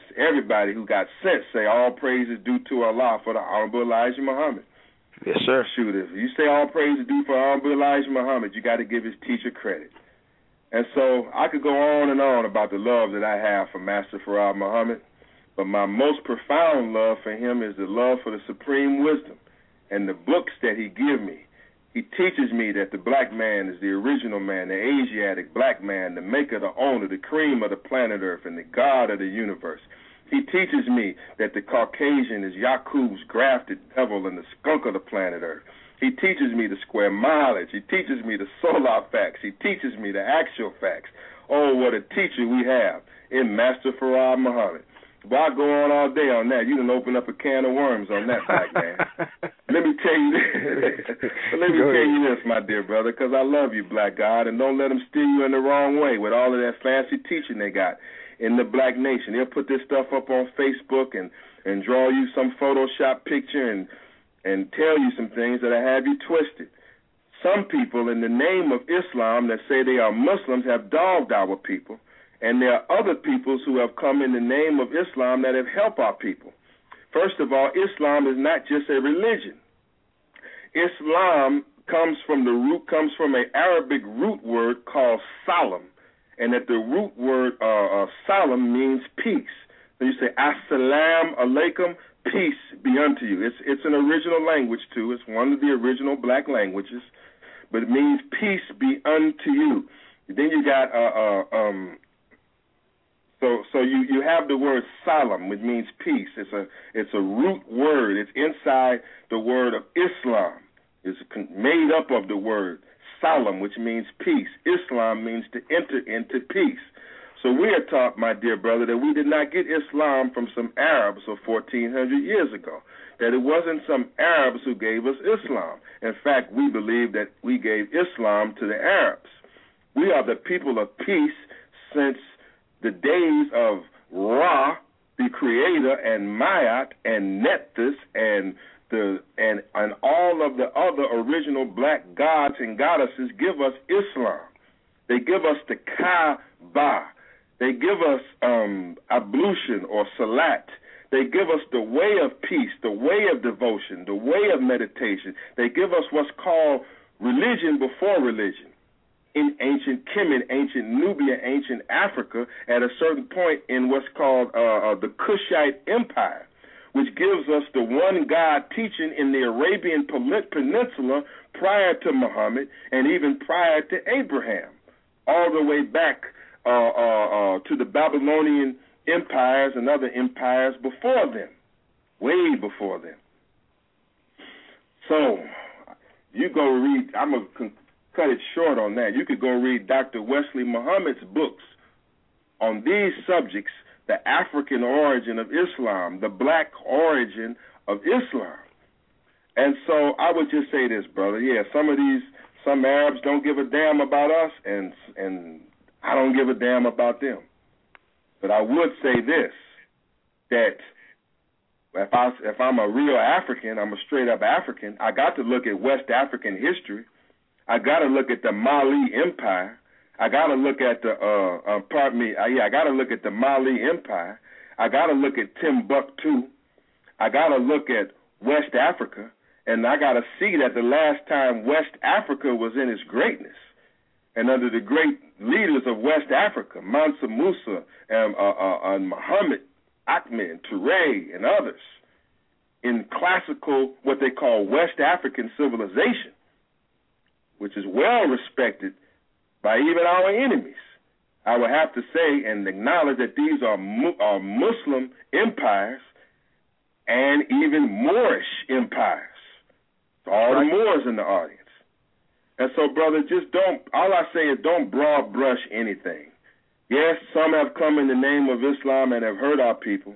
who got sense say all praise is due to Allah for the honorable Elijah Muhammad. Yes, sir. Shoot, if you say all praise is due for honorable Elijah Muhammad, you got to give his teacher credit. And so I could go on and on about the love that I have for Master Farad Muhammad, but my most profound love for him is the love for the supreme wisdom and the books that he gives me. He teaches me that the black man is the original man, the Asiatic black man, the maker, the owner, the cream of the planet Earth, and the God of the universe. He teaches me that the Caucasian is Yakub's grafted devil and the skunk of the planet Earth. He teaches me the square mileage. He teaches me the solar facts. He teaches me the actual facts. Oh, what a teacher we have in Master Farad Muhammad. But I go on all day on that. You done open up a can of worms on that, black man. Let me tell you this, my dear brother, because I love you, black God, and don't let them steer you in the wrong way with all of that fancy teaching they got in the black nation. They'll put this stuff up on Facebook and draw you some Photoshop picture and and tell you some things that'll have you twisted. Some people in the name of Islam that say they are Muslims have dogged our people, and there are other peoples who have come in the name of Islam that have helped our people. First of all, Islam is not just a religion. Islam comes from an Arabic root word called salam, and that the root word salam means peace. So you say assalamu alaikum, peace be unto you. It's an original language too. It's one of the original black languages, but it means peace be unto you. Then you got so you have the word salam, which means peace. It's a root word. It's inside the word of Islam. It's made up of the word salam, which means peace. Islam means to enter into peace. So we are taught, my dear brother, that we did not get Islam from some Arabs of 1,400 years ago, that it wasn't some Arabs who gave us Islam. In fact, we believe that we gave Islam to the Arabs. We are the people of peace since the days of Ra, the creator, and Mayat, and Nephthys, and all of the other original black gods and goddesses give us Islam. They give us the Kaaba. They give us ablution or salat. They give us the way of peace, the way of devotion, the way of meditation. They give us what's called religion before religion. In ancient Kemet, ancient Nubia, ancient Africa, at a certain point in what's called the Kushite Empire, which gives us the one God teaching in the Arabian Peninsula prior to Muhammad and even prior to Abraham, all the way back to the Babylonian empires and other empires before them, way before them. So you go read, I'm going to cut it short on that. You could go read Dr. Wesley Muhammad's books on these subjects, the African origin of Islam, the black origin of Islam. And so I would just say this, brother. Yeah, some Arabs don't give a damn about us, and I don't give a damn about them. But I would say this, that if I'm a real African, I'm a straight-up African, I got to look at West African history. I got to look at the Mali Empire. I got to look at I got to look at the Mali Empire. I got to look at Timbuktu. I got to look at West Africa, and I got to see that the last time West Africa was in its greatness, and under the great leaders of West Africa, Mansa Musa and Muhammad, Ahmed, Touré, and others, in classical, what they call West African civilization, which is well respected by even our enemies. I would have to say and acknowledge that these are Muslim empires and even Moorish empires. All the Moors in the audience. And so, brother, all I say is don't broad brush anything. Yes, some have come in the name of Islam and have hurt our people,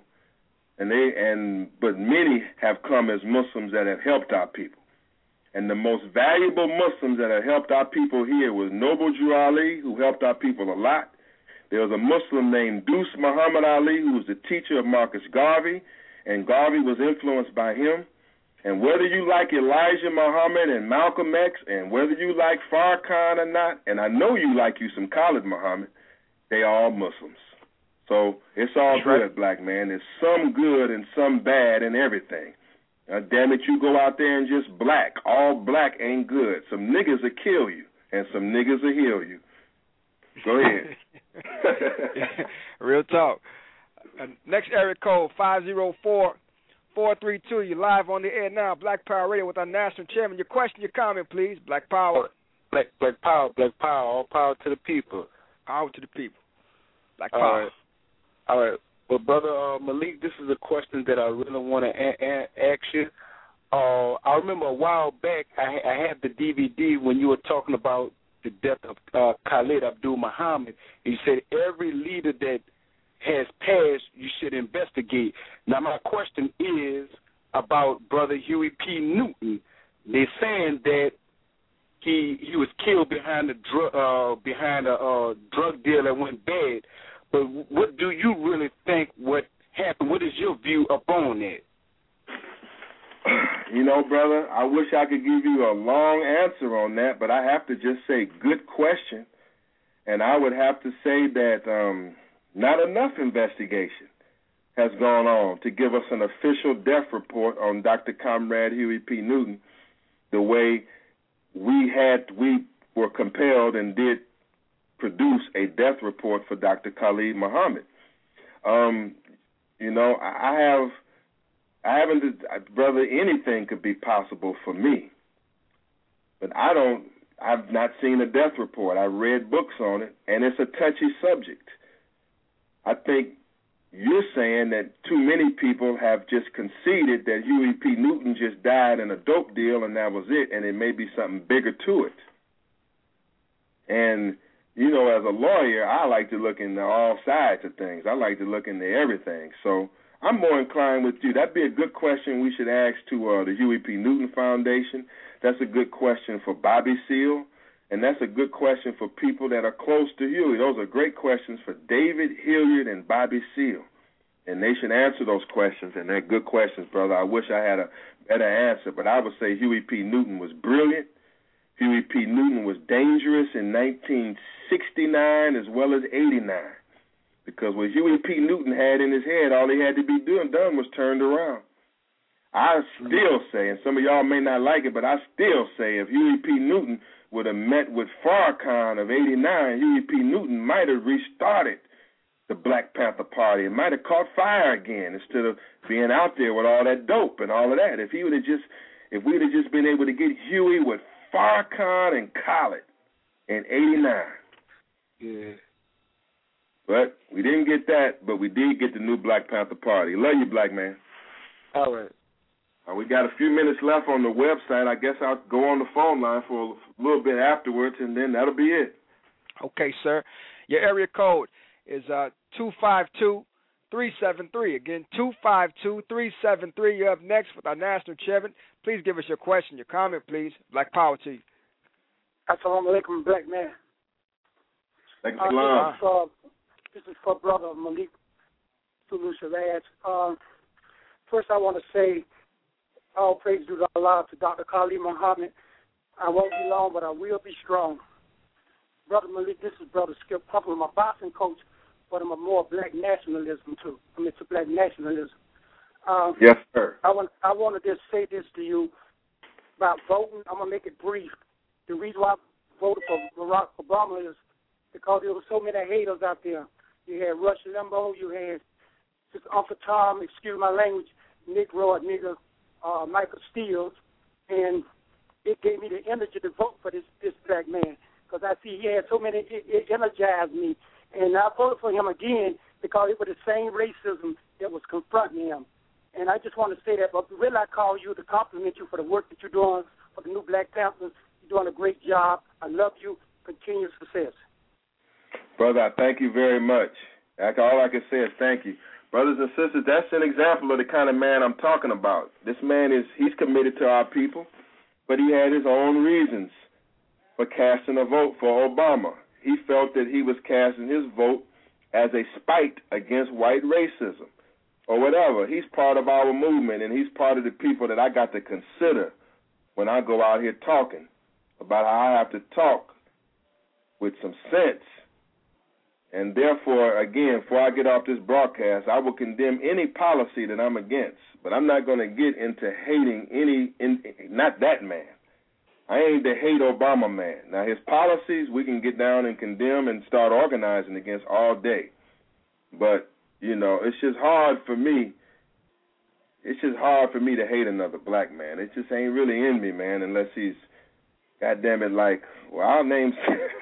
but many have come as Muslims that have helped our people. And the most valuable Muslims that have helped our people here was Noble Drew Ali, who helped our people a lot. There was a Muslim named Deuce Muhammad Ali, who was the teacher of Marcus Garvey, and Garvey was influenced by him. And whether you like Elijah Muhammad and Malcolm X, and whether you like Farrakhan or not, and I know you like you some Khalid Muhammad, they are all Muslims. So it's all good, right, black man. There's some good and some bad in everything. Damn it, you go out there and just black. All black ain't good. Some niggas will kill you, and some niggas will heal you. Go ahead. Real talk. Next area code, 504-432. You're live on the air now, Black Power Radio with our national chairman. Your question, your comment, please. Black Power. Black Power, Black Power. All power to the people. Power to the people. Black Power. All right. Well, Brother Malik, this is a question that I really want to ask you. I remember a while back I had the DVD when you were talking about the death of Khalid Abdul Muhammad. You said every leader that has passed, you should investigate. Now, my question is about Brother Huey P. Newton. They're saying that he was killed behind a drug deal that went bad. But what do you really think what happened? What is your view upon that? You know, brother, I wish I could give you a long answer on that, but I have to just say good question. And I would have to say that not enough investigation has gone on to give us an official death report on Dr. Comrade Huey P. Newton the way we were compelled and did produce a death report for Dr. Khalid Muhammad. I haven't, brother, anything could be possible for me. But I've not seen a death report. I read books on it, and it's a touchy subject. I think you're saying that too many people have just conceded that Huey P. Newton just died in a dope deal and that was it, and it may be something bigger to it. And, as a lawyer, I like to look into all sides of things. I like to look into everything. So I'm more inclined with you. That'd be a good question we should ask to the Huey P. Newton Foundation. That's a good question for Bobby Seale, and that's a good question for people that are close to Huey. Those are great questions for David Hilliard and Bobby Seale, and they should answer those questions, and they're good questions, brother. I wish I had a better answer, but I would say Huey P. Newton was brilliant. Huey P. Newton was dangerous in 1969 as well as 89. Because what Huey P. Newton had in his head, all he had to be done was turned around. I still say, and some of y'all may not like it, but I still say if Huey P. Newton would have met with Farrakhan of 89, Huey P. Newton might have restarted the Black Panther Party. It might have caught fire again instead of being out there with all that dope and all of that. If we'd have just been able to get Huey with Farrakhan and Khalid in 89. Yeah. But we didn't get that, but we did get the new Black Panther Party. Love you, black man. All right. We got a few minutes left on the website. I guess I'll go on the phone line for a little bit afterwards, and then that'll be it. Okay, sir. Your area code is 252-373. Again, 252-373. You're up next with our national chairman. Please give us your question, your comment, please. Black power to you. Assalamu alaikum, black man. Thank you. This is for Brother Malik Zulu Shabazz. First, I want to say all praise due to Allah, to Dr. Khalid Muhammad. I won't be long, but I will be strong. Brother Malik, this is Brother Skip Pumper, my boxing coach, but I'm a more black nationalism, too. I'm into black nationalism. Yes, sir. I want to just say this to you about voting. I'm going to make it brief. The reason why I voted for Barack Obama is because there were so many haters out there. You had Rush Limbaugh, you had just Uncle Tom, excuse my language, Nick Rod, nigga, Michael Steele, and it gave me the energy to vote for this black man because I see he had so many, it energized me. And I voted for him again because it was the same racism that was confronting him. And I just want to say that, but really I call you to compliment you for the work that you're doing for the new Black Panthers. You're doing a great job. I love you. Continued success. Brother, I thank you very much. All I can say is thank you. Brothers and sisters, that's an example of the kind of man I'm talking about. This man he's committed to our people, but he had his own reasons for casting a vote for Obama. He felt that he was casting his vote as a spite against white racism or whatever. He's part of our movement, and he's part of the people that I got to consider when I go out here talking about how I have to talk with some sense. And therefore, again, before I get off this broadcast, I will condemn any policy that I'm against. But I'm not going to get into hating not that man. I ain't the hate Obama man. Now, his policies we can get down and condemn and start organizing against all day. But, it's just hard for me. It's just hard for me to hate another black man. It just ain't really in me, man, unless he's, goddamn it, our name's...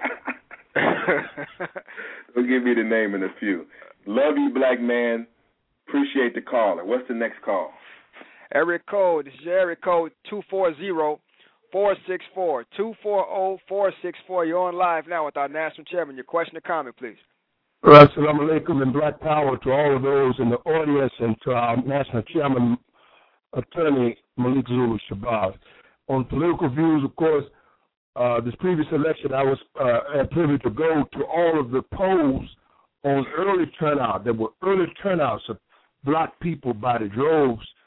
We'll give you the name in a few. Love you, black man. Appreciate the caller. What's the next call? Area code. This is your area code 240-464. 240-464. You're on live now with our national chairman. Your question or comment, please. Assalamu alaikum and black power to all of those in the audience and to our national chairman, attorney Malik Zulu Shabazz. On political views, of course, this previous election, I was had privilege to go to all of the polls on early turnout. There were early turnouts of black people by the droves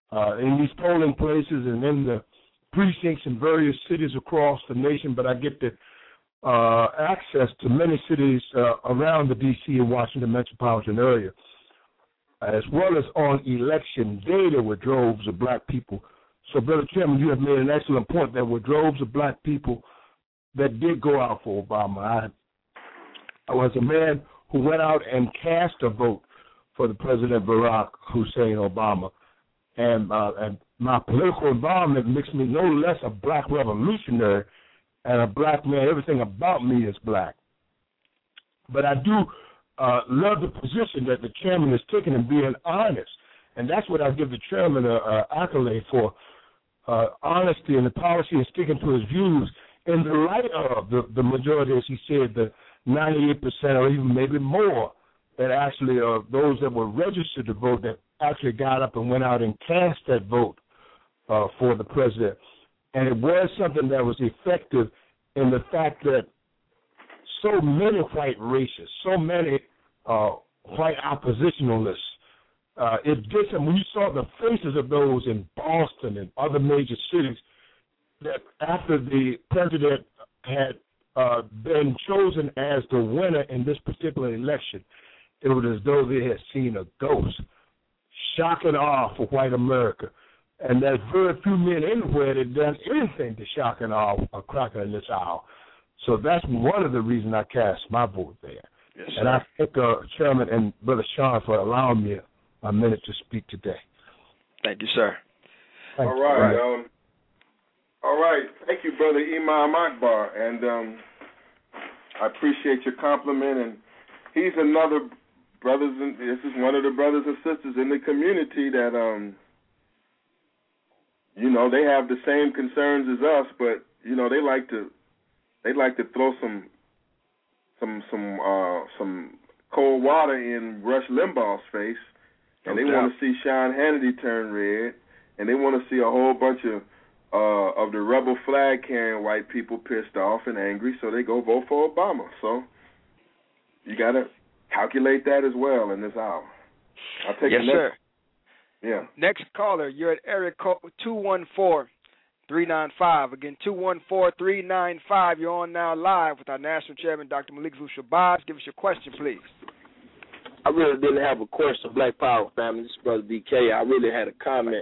in these polling places and in the precincts in various cities across the nation, but I get the access to many cities around the D.C. and Washington metropolitan area, as well as on election day. There were droves of black people. So, Brother Chairman, you have made an excellent point. There were droves of black people that did go out for Obama. I was a man who went out and cast a vote for the President Barack Hussein Obama. And my political involvement makes me no less a black revolutionary and a black man. Everything about me is black. But I do love the position that the chairman is taking and being honest. And that's what I give the chairman an accolade for, honesty and the policy and sticking to his views in the light of the majority, as he said, the 98% or even maybe more that actually those that were registered to vote that actually got up and went out and cast that vote for the president. And it was something that was effective in the fact that so many white racists, so many white oppositionalists, it did something. When you saw the faces of those in Boston and other major cities, that after the president had been chosen as the winner in this particular election, it was as though they had seen a ghost. Shock and awe for white America. And there's very few men anywhere that done anything to shock and awe a cracker in this hour. So that's one of the reasons I cast my vote there. Yes, and I thank Chairman and Brother Sean for allowing me a minute to speak today. Thank you, sir. Thank All you. right. All right. Thank you, Brother Imam Akbar. And I appreciate your compliment. And he's another this is one of the brothers and sisters in the community that, they have the same concerns as us, but, they like to throw some cold water in Rush Limbaugh's face, and they want to see Sean Hannity turn red, and they want to see a whole bunch of the rebel flag carrying white people pissed off and angry, so they go vote for Obama. So you got to calculate that as well in this hour. I'll take yes, sir. Yeah. Next caller, you're at area code 214-395. Again, 214-395. You're on now live with our national chairman, Dr. Malik Zulu Shabazz. Give us your question, please. I really didn't have a question, Black Power family. This is Brother DK. I really had a comment,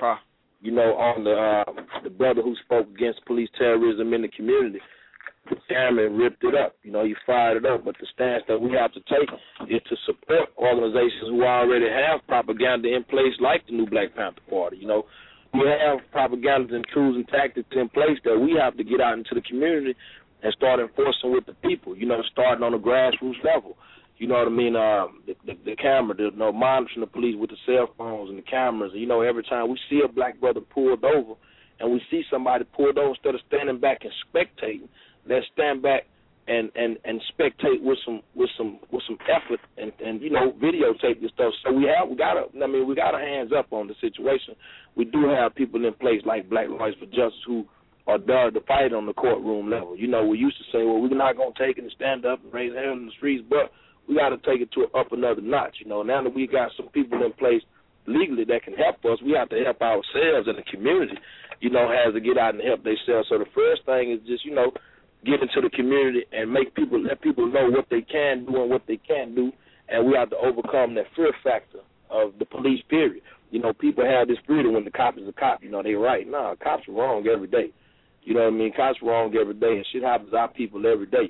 on the brother who spoke against police terrorism in the community. The chairman ripped it up. He fired it up. But the stance that we have to take is to support organizations who already have propaganda in place, like the New Black Panther Party. We have propaganda and tools and tactics in place that we have to get out into the community and start enforcing with the people, starting on a grassroots level. You know what I mean? The camera, monitoring the police with the cell phones and the cameras. Every time we see a black brother pulled over and we see somebody pulled over, instead of standing back and spectating, let's stand back and spectate with some effort and videotape this stuff. So we got our hands up on the situation. We do have people in place like Black Lawyers for Justice who are there to fight on the courtroom level. We used to say, well, we're not going to take it and stand up and raise hands in the streets, but we got to take it up another notch. Now that we got some people in place legally that can help us, we have to help ourselves, and the community, has to get out and help themselves. So the first thing is just, get into the community and let people know what they can do and what they can't do, and we have to overcome that fear factor of the police, period. People have this fear that when the cop is a cop, they right. No, cops are wrong every day. Cops are wrong every day, and shit happens to our people every day.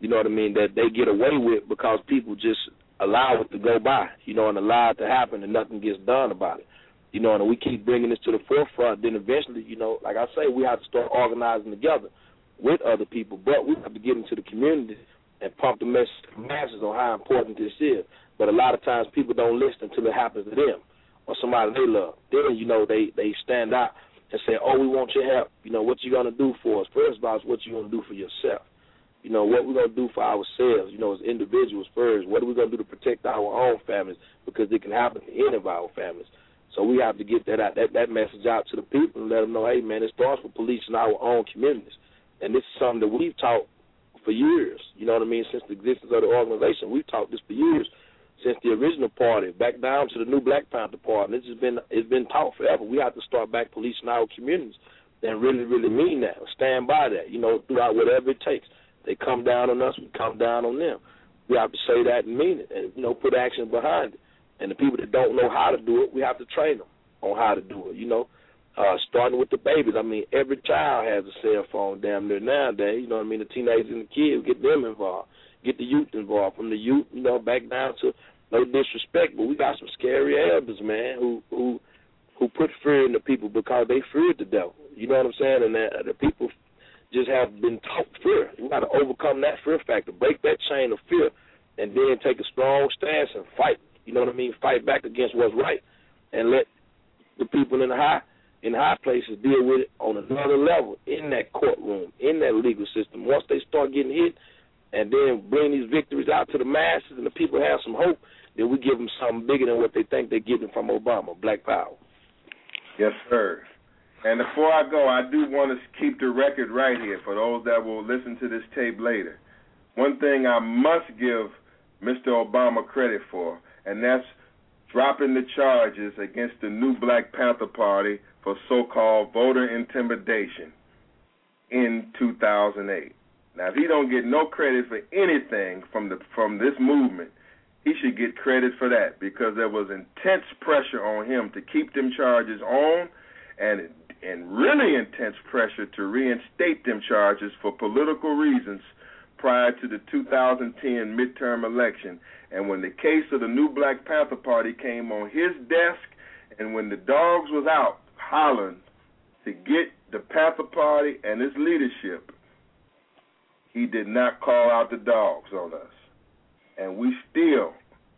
That they get away with because people just allow it to go by, and allow it to happen and nothing gets done about it. And we keep bringing this to the forefront, then eventually, like I say, we have to start organizing together with other people, but we have to get into the community and pump the masses on how important this is. But a lot of times people don't listen until it happens to them or somebody they love. Then, they stand out and say, oh, we want your help. What you going to do for us? First of all, it's what you going to do for yourself. What we're going to do for ourselves, as individuals first. What are we going to do to protect our own families? Because it can happen to any of our families. So we have to get that message out to the people and let them know, hey, man, it starts with policing our own communities. And this is something that we've taught for years, since the existence of the organization. We've taught this for years. since the original party, back down to the new Black Panther Party. And it's been taught forever. We have to start back policing our communities and really, really mean that, stand by that, throughout whatever it takes. They come down on us, we come down on them. We have to say that and mean it and, put action behind it. And the people that don't know how to do it, we have to train them on how to do it, starting with the babies. I mean, every child has a cell phone damn near nowadays, the teenagers and the kids, get them involved, get the youth involved. From the youth, back down to, no disrespect, but we got some scary elders, man, who put fear in the people because they feared the devil. You know what I'm saying? And the people just have been taught fear. You got to overcome that fear factor, break that chain of fear, and then take a strong stance and fight. You know what I mean? Fight back against what's right, and let the people in high places deal with it on another level in that courtroom, in that legal system. Once they start getting hit, and then bring these victories out to the masses, and the people have some hope, then we give them something bigger than what they think they're getting from Obama, Black Power. Yes, sir. And before I go, I do want to keep the record right here for those that will listen to this tape later. One thing I must give Mr. Obama credit for, and that's dropping the charges against the new Black Panther Party for so-called voter intimidation in 2008. Now, if he don't get no credit for anything from this movement, he should get credit for that, because there was intense pressure on him to keep them charges on, and really intense pressure to reinstate them charges for political reasons prior to the 2010 midterm election. And when the case of the new Black Panther Party came on his desk, and when the dogs was out hollering to get the Panther Party and its leadership, he did not call out the dogs on us. And we still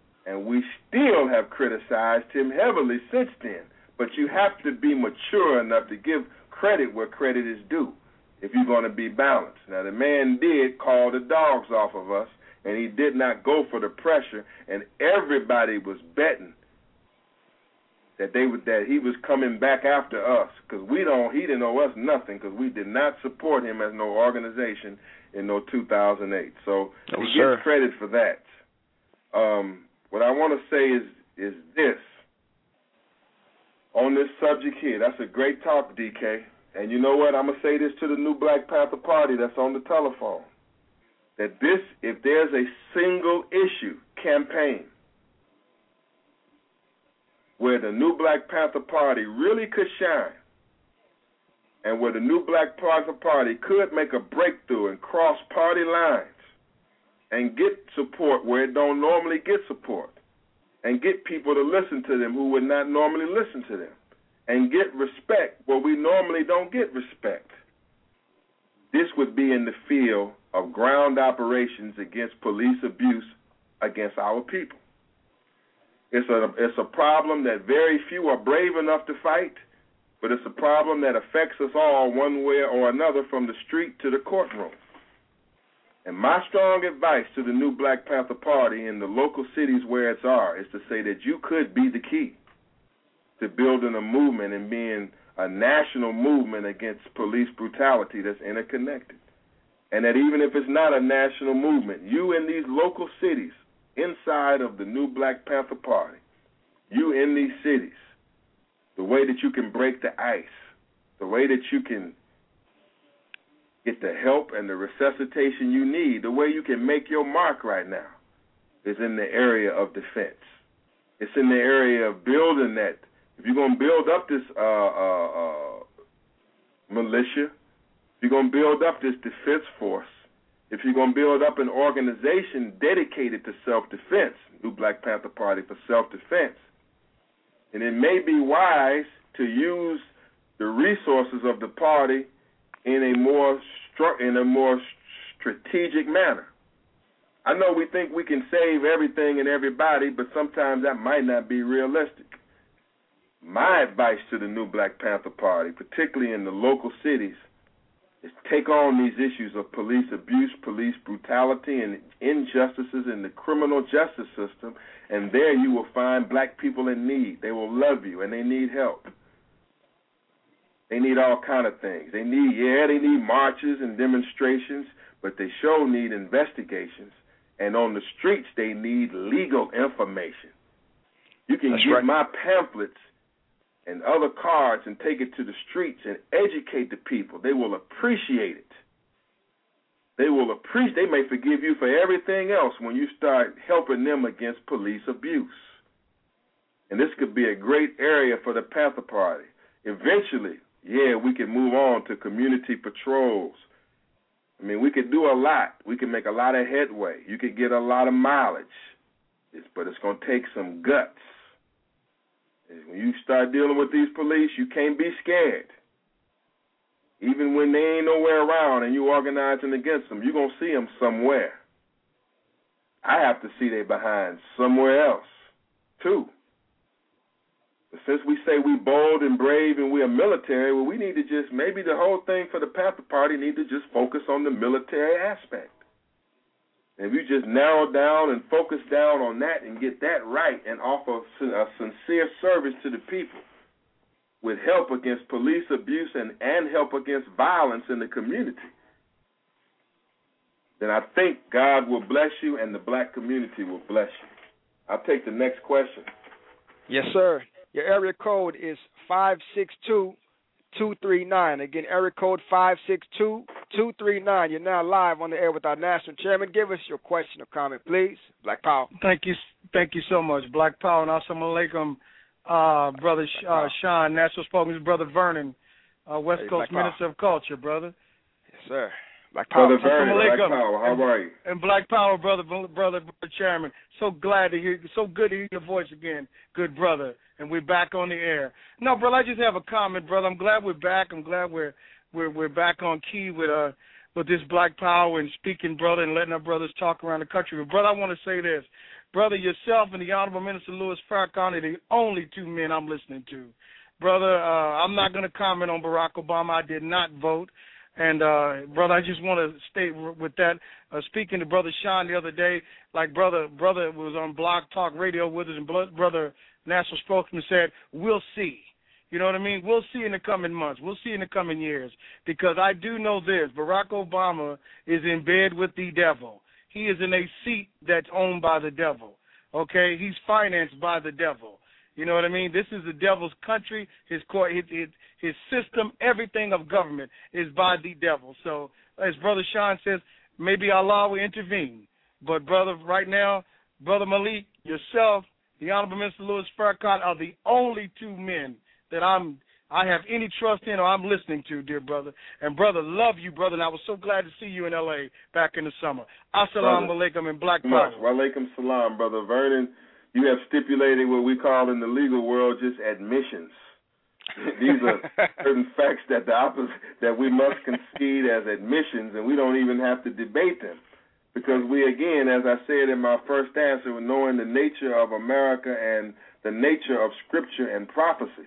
have criticized him heavily since then. But you have to be mature enough to give credit where credit is due if you're going to be balanced. Now, the man did call the dogs off of us, and he did not go for the pressure, and everybody was betting that he was coming back after us, because he didn't owe us nothing, because we did not support him as no organization in 2008. So he gets credit for that. What I want to say is this. On this subject here, that's a great talk, DK. And you know what? I'm going to say this to the new Black Panther Party that's on the telephone. That if there's a single issue campaign where the new Black Panther Party really could shine, and where the new Black Panther Party could make a breakthrough and cross party lines and get support where it don't normally get support, and get people to listen to them who would not normally listen to them, and get respect where we normally don't get respect, this would be in the field of ground operations against police abuse against our people. It's a problem that very few are brave enough to fight, but it's a problem that affects us all one way or another, from the street to the courtroom. And my strong advice to the new Black Panther Party in the local cities where it's are is to say that you could be the key to building a movement and being a national movement against police brutality that's interconnected. And that even if it's not a national movement, you in these local cities, inside of the new Black Panther Party, you in these cities, the way that you can break the ice, the way that you can get the help and the resuscitation you need, the way you can make your mark right now is in the area of defense. It's in the area of building that. If you're going to build up this militia, if you're going to build up this defense force, if you're going to build up an organization dedicated to self-defense, New Black Panther Party for self-defense, and it may be wise to use the resources of the party in a more strategic manner. I know we think we can save everything and everybody, but sometimes that might not be realistic. My advice to the new Black Panther Party, particularly in the local cities, is take on these issues of police abuse, police brutality, and injustices in the criminal justice system, and there you will find black people in need. They will love you, and they need help. They need all kind of things. They need marches and demonstrations, but they sure need investigations And on the streets, they need legal information. You can get my pamphlets and other cards and take it to the streets and educate the people. They will appreciate it. They may forgive you for everything else when you start helping them against police abuse. And this could be a great area for the Panther Party. Eventually, we can move on to community patrols. I mean, we could do a lot. We can make a lot of headway. You could get a lot of mileage. But it's going to take some guts. And when you start dealing with these police, you can't be scared. Even when they ain't nowhere around and you organizing against them, you're going to see them somewhere. I have to see they behind somewhere else, too. But since we say we bold and brave and we are military, well, we need to just, maybe the whole thing for the Panther Party need to just focus on the military aspect. And if you just narrow down and focus down on that and get that right and offer a sincere service to the people with help against police abuse and help against violence in the community, then I think God will bless you and the black community will bless you. I'll take the next question. Yes, sir. Your area code is 562-239. Again, area code 562-239. You're now live on the air with our national chairman. Give us your question or comment, please. Black Power. Thank you so much. Black Power and assalamu alaikum. Brother Sean, National Spokesman, Brother Vernon, West Coast Minister of Culture, brother. Yes, sir. Black Power. Brother Vernon, Black Power, how are you? And Black Power, brother Chairman. So glad to hear, so good to hear your voice again, good brother. And we're back on the air. No, brother, I just have a comment, brother. I'm glad we're back. I'm glad we're back on key with this Black Power and speaking, brother, and letting our brothers talk around the country. But brother, I want to say this. Brother, yourself and the Honorable Minister Louis Farrakhan are the only two men I'm listening to. Brother, I'm not going to comment on Barack Obama. I did not vote. And, brother, I just want to state with that, speaking to Brother Sean the other day, like brother was on Blog Talk Radio with us, and brother National Spokesman said, we'll see. You know what I mean? We'll see in the coming months. We'll see in the coming years. Because I do know this, Barack Obama is in bed with the devil. He is in a seat that's owned by the devil, okay? He's financed by the devil. You know what I mean? This is the devil's country, his court, his system, everything of government is by the devil. So, as Brother Sean says, maybe Allah will intervene. But, brother, right now, Brother Malik, yourself, the Honorable Minister Louis Farrakhan are the only two men that I have any trust in or I'm listening to, dear brother. And, brother, love you, brother, and I was so glad to see you in L.A. back in the summer. Assalamu alaikum and Black Power. Wa alaikum salam, Brother Vernon. You have stipulated what we call in the legal world just admissions. These are certain facts that that we must concede as admissions, and we don't even have to debate them. Because we, again, as I said in my first answer, knowing the nature of America and the nature of Scripture and prophecy.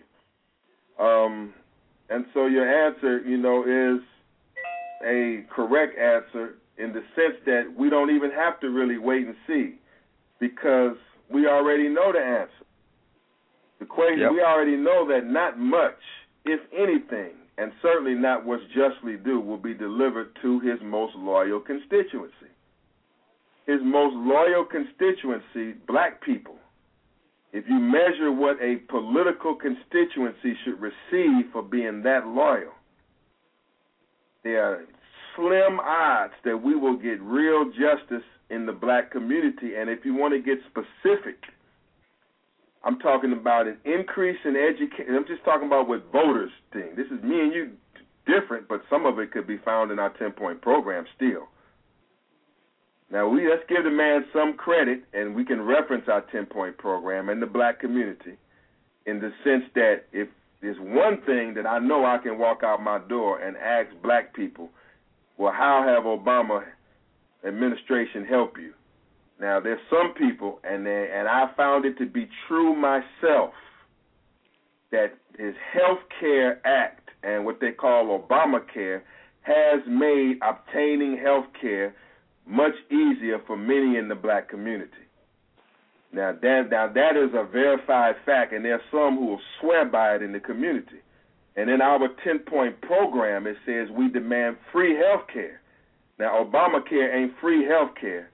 And so your answer, is a correct answer in the sense that we don't even have to really wait and see, because we already know the answer. The question, we already know that not much, if anything, and certainly not what's justly due, will be delivered to his most loyal constituency. His most loyal constituency, black people. If you measure what a political constituency should receive for being that loyal, there are slim odds that we will get real justice in the black community. And if you want to get specific, I'm talking about an increase in education. I'm just talking about what voters think. This is me and you different, but some of it could be found in our 10-point program still. Now, let's give the man some credit, and we can reference our 10-point program and the black community in the sense that if there's one thing that I know I can walk out my door and ask black people, well, how have Obama administration helped you? Now, there's some people, and I found it to be true myself, that his Health Care Act and what they call Obamacare has made obtaining health care much easier for many in the black community. Now that is a verified fact, and there are some who will swear by it in the community. And in our 10-point program, it says we demand free health care. Now, Obamacare ain't free health care,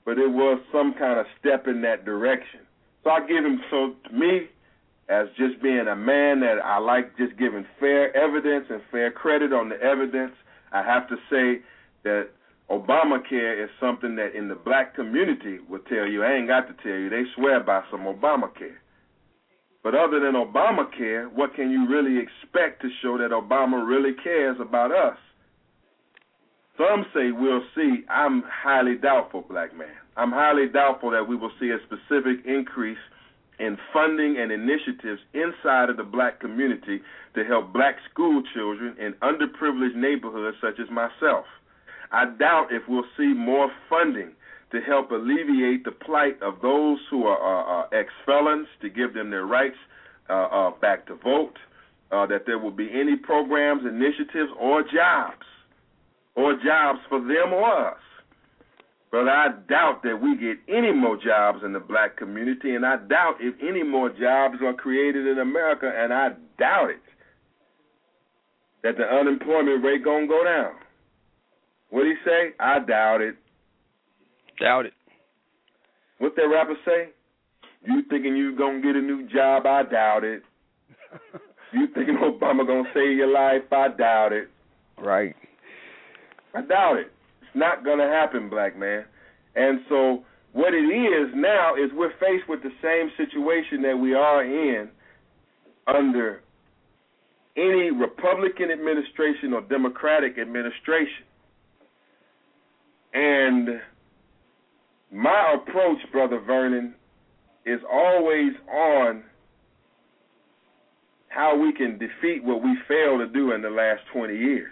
but it was some kind of step in that direction. So I give him, so to me, as just being a man that I like just giving fair evidence and fair credit on the evidence, I have to say that Obamacare is something that in the black community will tell you, I ain't got to tell you, they swear by some Obamacare. But other than Obamacare, what can you really expect to show that Obama really cares about us? Some say we'll see. I'm highly doubtful, black man. I'm highly doubtful that we will see a specific increase in funding and initiatives inside of the black community to help black school children in underprivileged neighborhoods such as myself. I doubt if we'll see more funding to help alleviate the plight of those who are ex-felons, to give them their rights back to vote, that there will be any programs, initiatives, or jobs for them or us. But I doubt that we get any more jobs in the black community, and I doubt if any more jobs are created in America, and I doubt it, that the unemployment rate going to go down. What'd he say? I doubt it. Doubt it. What that rapper say? You thinking you going to get a new job? I doubt it. You thinking Obama going to save your life? I doubt it. Right. I doubt it. It's not going to happen, black man. And so what it is now is we're faced with the same situation that we are in under any Republican administration or Democratic administration. And my approach, Brother Vernon, is always on how we can defeat what we failed to do in the last 20 years.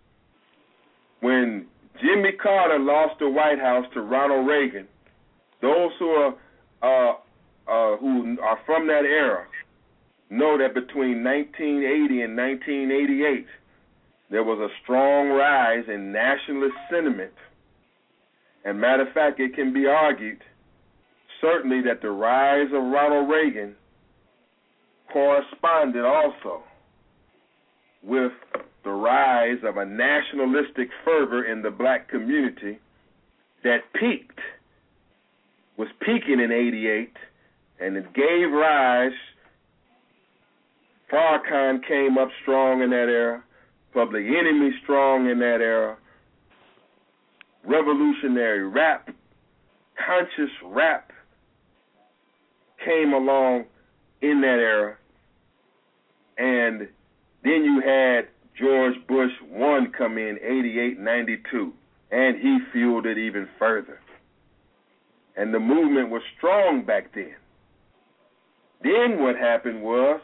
When Jimmy Carter lost the White House to Ronald Reagan, those who are from that era know that between 1980 and 1988, there was a strong rise in nationalist sentiment. And matter of fact, it can be argued, certainly, that the rise of Ronald Reagan corresponded also with the rise of a nationalistic fervor in the black community that was peaking in 88, and it gave rise, Farrakhan came up strong in that era, Public Enemy strong in that era, revolutionary rap, conscious rap came along in that era, and then you had George Bush 1 come in 88, 92, and he fueled it even further. And the movement was strong back then. Then what happened was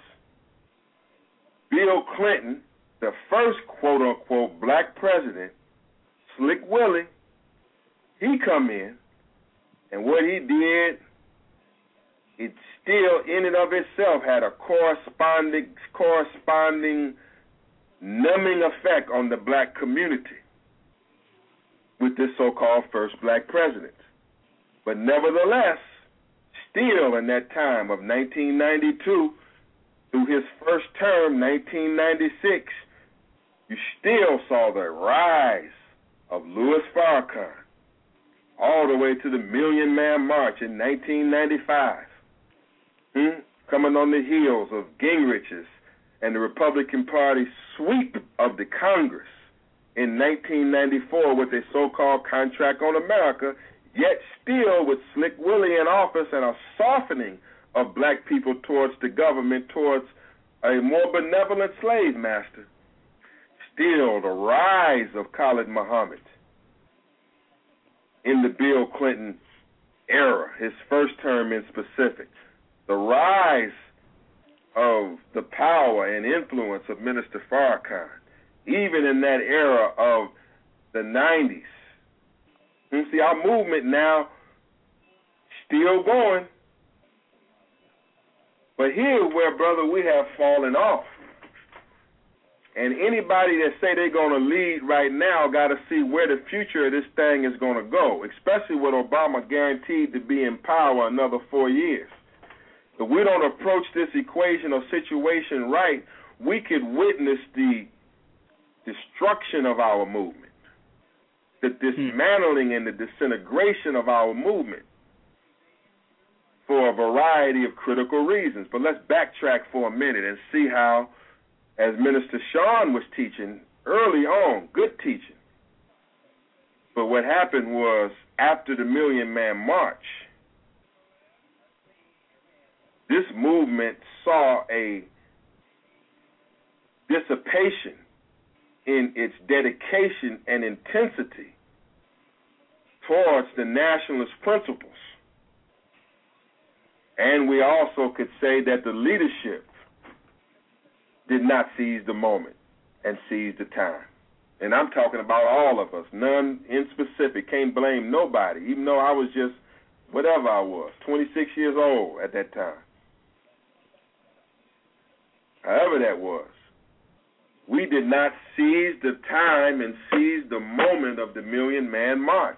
Bill Clinton, the first quote-unquote black president, Slick Willie, he come in, and what he did, it still in and of itself had a corresponding numbing effect on the black community with this so-called first black president. But nevertheless, still in that time of 1992 through his first term, 1996, you still saw the rise of Louis Farrakhan, all the way to the Million Man March in 1995, coming on the heels of Gingrich's and the Republican Party sweep of the Congress in 1994 with a so-called Contract on America, yet still with Slick Willie in office and a softening of black people towards the government, towards a more benevolent slave master. Still the rise of Khalid Muhammad in the Bill Clinton era, his first term in specific. The rise of the power and influence of Minister Farrakhan, even in that era of the 90s. You see, our movement now still going. But here's where, brother, we have fallen off. And anybody that say they're going to lead right now got to see where the future of this thing is going to go, especially with Obama guaranteed to be in power another 4 years. If we don't approach this equation or situation right, we could witness the destruction of our movement. the dismantling and the disintegration of our movement for a variety of critical reasons. But let's backtrack for a minute and see how, as Minister Sean was teaching early on, good teaching. But what happened was, after the Million Man March, this movement saw a dissipation in its dedication and intensity towards the nationalist principles. And we also could say that the leadership did not seize the moment and seize the time. And I'm talking about all of us, none in specific, can't blame nobody, even though I was just whatever I was, 26 years old at that time. However that was, we did not seize the time and seize the moment of the Million Man March.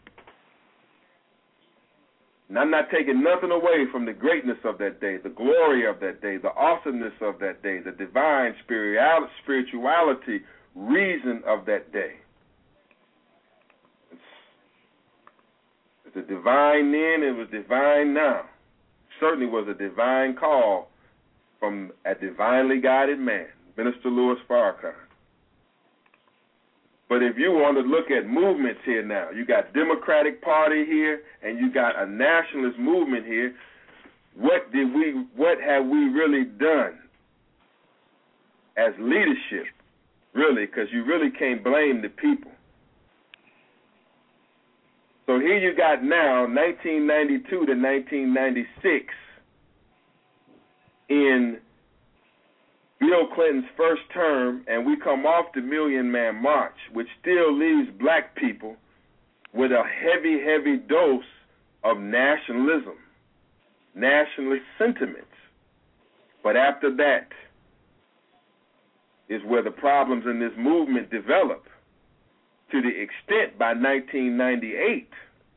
And I'm not taking nothing away from the greatness of that day, the glory of that day, the awesomeness of that day, the divine spirituality reason of that day. It's a divine then, it was divine now. Certainly was a divine call from a divinely guided man, Minister Louis Farrakhan. But if you want to look at movements here now, you got Democratic Party here and you got a nationalist movement here. What have we really done as leadership, really? Because you really can't blame the people. So here you got now 1992 to 1996 in Bill Clinton's first term, and we come off the Million Man March, which still leaves black people with a heavy, heavy dose of nationalism, nationalist sentiments. But after that is where the problems in this movement develop, to the extent by 1998,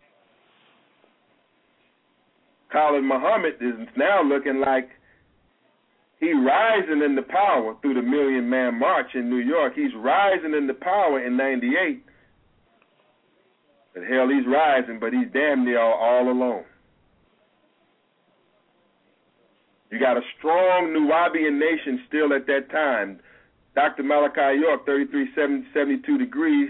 Khalid Muhammad is now looking like he's rising into power through the Million Man March in New York. He's rising into power in 98. But hell, he's rising, but he's damn near all alone. You got a strong Nubian nation still at that time. Dr. Malachi York, 3372 degrees,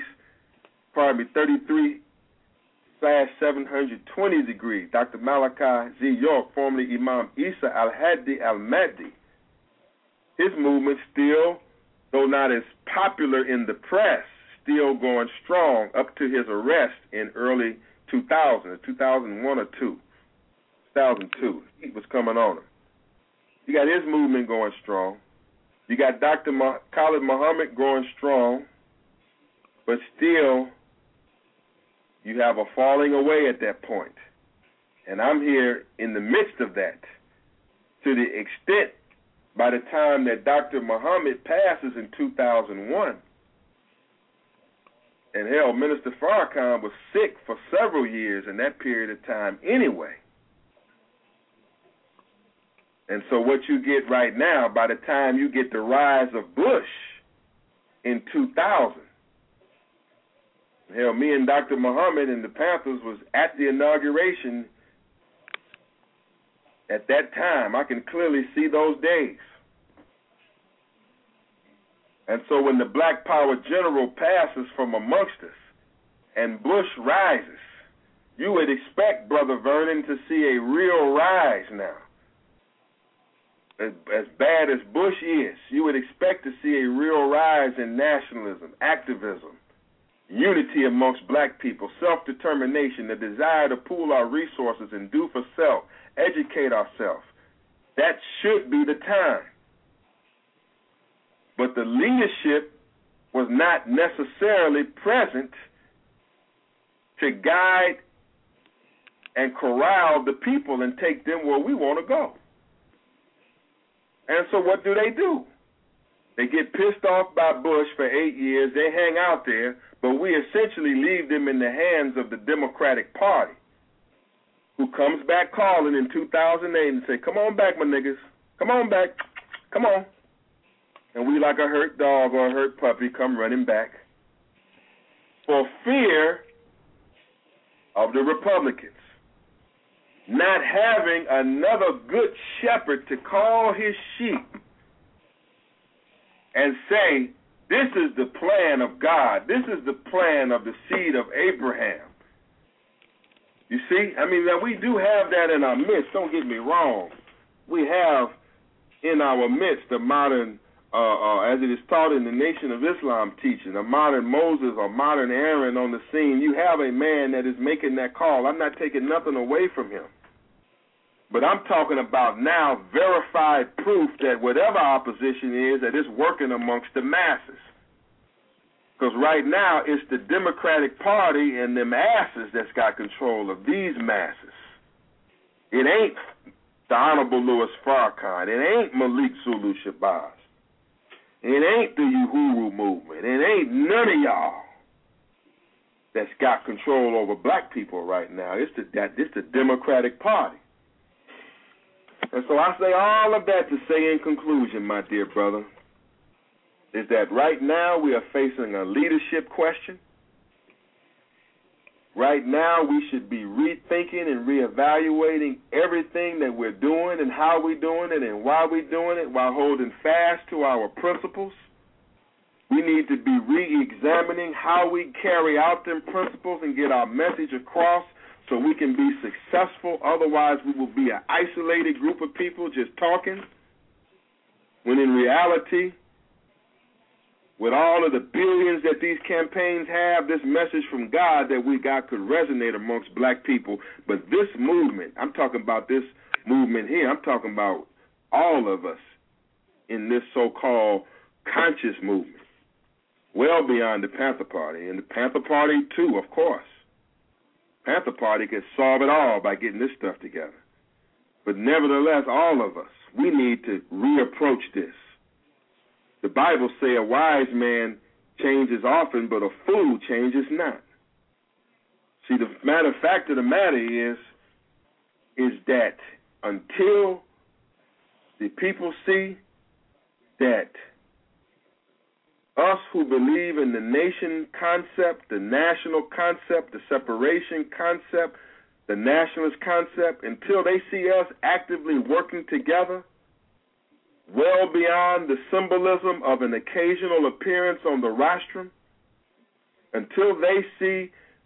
33/720 degrees. Dr. Malachi Z. York, formerly Imam Isa al-Hadi al-Mahdi. His movement still, though not as popular in the press, still going strong up to his arrest in early 2000, 2001 or 2002. Heat was coming on him. You got his movement going strong. You got Dr. Khalid Muhammad going strong, but still you have a falling away at that point. And I'm here in the midst of that, to the extent by the time that Dr. Muhammad passes in 2001, and hell, Minister Farrakhan was sick for several years in that period of time anyway. And so what you get right now, by the time you get the rise of Bush in 2000, hell, me and Dr. Muhammad and the Panthers was at the inauguration at that time. I can clearly see those days. And so when the Black Power general passes from amongst us and Bush rises, you would expect, Brother Vernon, to see a real rise now. As bad as Bush is, you would expect to see a real rise in nationalism, activism, unity amongst black people, self-determination, the desire to pool our resources and do for self, educate ourselves. That should be the time. But the leadership was not necessarily present to guide and corral the people and take them where we want to go. And so what do? They get pissed off by Bush for 8 years. They hang out there, but we essentially leave them in the hands of the Democratic Party, who comes back calling in 2008 and say, come on back, my niggas. Come on back. Come on. And we, like a hurt dog or a hurt puppy, come running back. for fear of the Republicans not having another good shepherd to call his sheep and say, this is the plan of God. This is the plan of the seed of Abraham. You see? I mean, we do have that in our midst. Don't get me wrong. We have in our midst a modern, as it is taught in the Nation of Islam teaching, a modern Moses or modern Aaron on the scene. You have a man that is making that call. I'm not taking nothing away from him. But I'm talking about now verified proof that whatever opposition is, that it's working amongst the masses. Because right now it's the Democratic Party and them asses that's got control of these masses. It ain't the Honorable Louis Farrakhan. It ain't Malik Zulu Shabazz. It ain't the Uhuru movement. It ain't none of y'all that's got control over black people right now. It's the Democratic Party. And so I say all of that to say in conclusion, my dear brother, is that right now we are facing a leadership question. Right now we should be rethinking and reevaluating everything that we're doing and how we're doing it and why we're doing it while holding fast to our principles. We need to be re-examining how we carry out them principles and get our message across so we can be successful. Otherwise, we will be an isolated group of people just talking, when in reality, with all of the billions that these campaigns have, this message from God that we got could resonate amongst black people. But this movement, I'm talking about this movement here, I'm talking about all of us in this so-called conscious movement, well beyond the Panther Party. And the Panther Party, too, of course. Panther Party could solve it all by getting this stuff together. But nevertheless, all of us, we need to reapproach this. The Bible says a wise man changes often, but a fool changes not. See, the fact of the matter is that until the people see that us who believe in the nation concept, the national concept, the separation concept, the nationalist concept, until they see us actively working together, well beyond the symbolism of an occasional appearance on the rostrum, until they see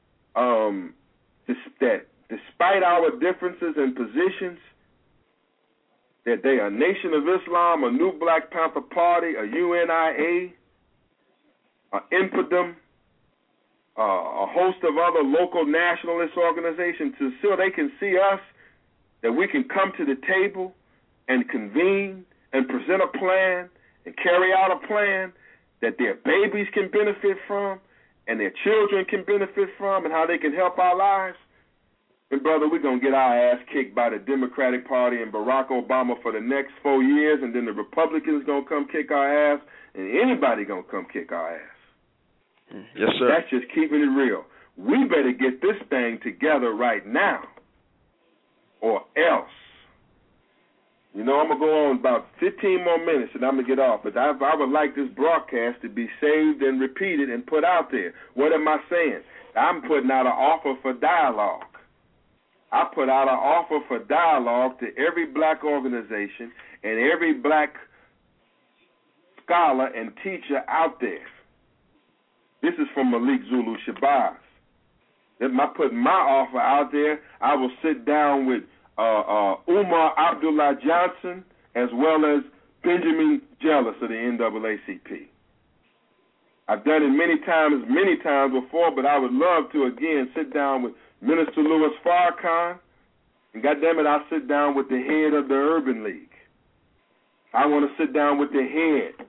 that despite our differences and positions, that they are Nation of Islam, a New Black Panther Party, a UNIA, an INPODEM, a host of other local nationalist organizations, so they can see us, that we can come to the table and convene and present a plan and carry out a plan that their babies can benefit from and their children can benefit from, and how they can help our lives. And, brother, we're going to get our ass kicked by the Democratic Party and Barack Obama for the next 4 years, and then the Republicans going to come kick our ass, and anybody going to come kick our ass. Yes, sir. That's just keeping it real. We better get this thing together right now, or else. You know, I'm going to go on about 15 more minutes, and I'm going to get off. But I would like this broadcast to be saved and repeated and put out there. What am I saying? I'm putting out an offer for dialogue. I put out an offer for dialogue to every black organization and every black scholar and teacher out there. This is from Malik Zulu Shabazz. If I put my offer out there, I will sit down with Umar Abdullah Johnson as well as Benjamin Jealous of the NAACP. I've done it many times before, but I would love to again sit down with Minister Louis Farrakhan, and goddammit, I'll sit down with the head of the Urban League. I want to sit down with the head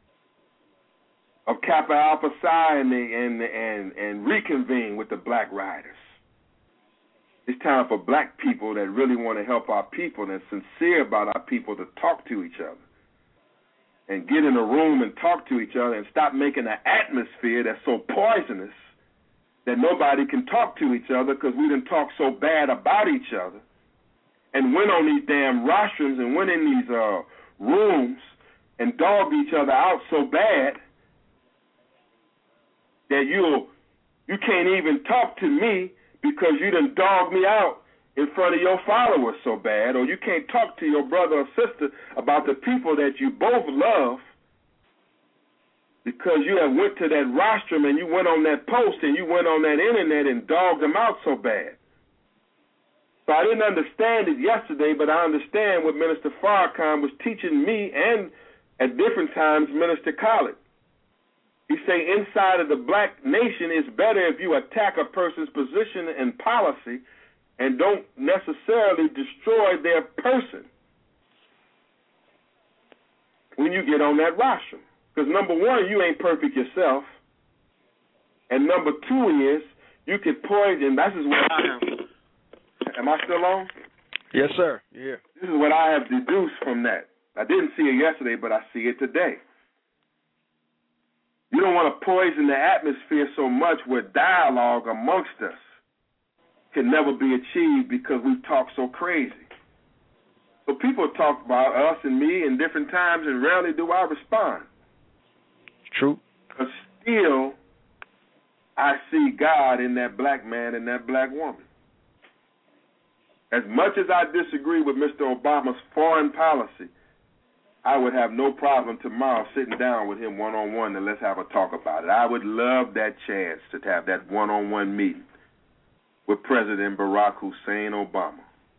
of Kappa Alpha Psi and reconvene with the Black Riders. It's time for black people that really want to help our people and sincere about our people to talk to each other and get in a room and talk to each other and stop making an atmosphere that's so poisonous that nobody can talk to each other because we done talk so bad about each other and went on these damn rostrums and went in these rooms and dogged each other out so bad that you'll You can't even talk to me because you done dogged me out in front of your followers so bad, or you can't talk to your brother or sister about the people that you both love because you have went to that rostrum and you went on that post and you went on that internet and dogged them out so bad. So I didn't understand it yesterday, but I understand what Minister Farrakhan was teaching me and at different times Minister Khaled. He say inside of the black nation it's better if you attack a person's position and policy and don't necessarily destroy their person when you get on that rostrum. Because number one, you ain't perfect yourself. And number two is you could poison. This is what I have. Am I still on? Yes, sir. Yeah. This is what I have deduced from that. I didn't see it yesterday, but I see it today. You don't want to poison the atmosphere so much where dialogue amongst us can never be achieved because we talk so crazy. So people talk about us and me in different times, and rarely do I respond. True. But still, I see God in that black man and that black woman. As much as I disagree with Mr. Obama's foreign policy, I would have no problem tomorrow sitting down with him one-on-one and let's have a talk about it. I would love that chance to have that one-on-one meeting with President Barack Hussein Obama.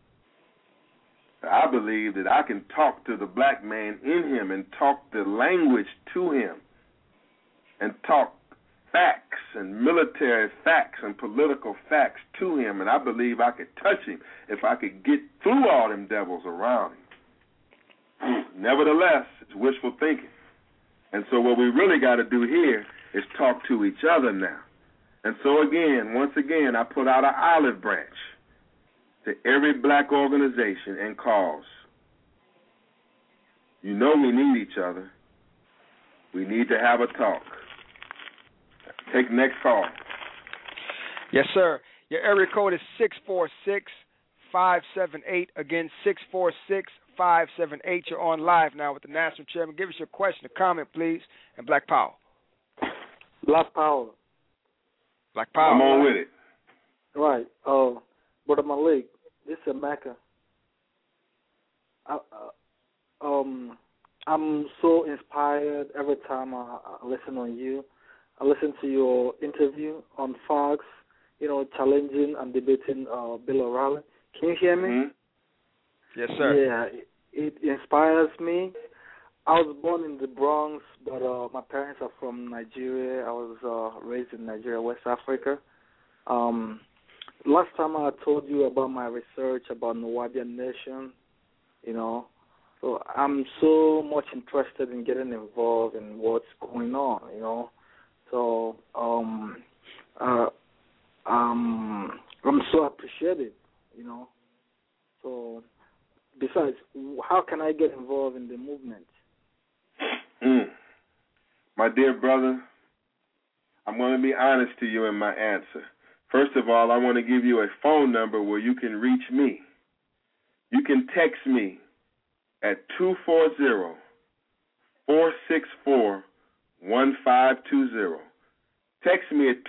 I believe that I can talk to the black man in him and talk the language to him and talk facts and military facts and political facts to him, and I believe I could touch him if I could get through all them devils around him. Nevertheless, it's wishful thinking. And so what we really got to do here is talk to each other now. And so once again, I put out an olive branch to every black organization and cause. You know we need each other. We need to have a talk. Take next call. Yes, sir. Your area code is 646-578. Again, 646-578. You're on live now with the National Chairman. Give us your question or comment, please, and Black Power. Black Power. Black Power. I'm on with it. Right. Brother Malik, this is Mecca. I'm so inspired every time I listen on you. I listen to your interview on Fox, challenging and debating Bill O'Reilly. Can you hear me? Mm-hmm. Yes, sir. Yeah, it inspires me. I was born in the Bronx, but my parents are from Nigeria. I was raised in Nigeria, West Africa. Last time I told you about my research about Nubian Nation, so I'm so much interested in getting involved in what's going on, So I'm so appreciative, So besides, how can I get involved in the movement? My dear brother, I'm going to be honest to you in my answer. First of all, I want to give you a phone number where you can reach me. You can text me at 240-464-1520. Text me at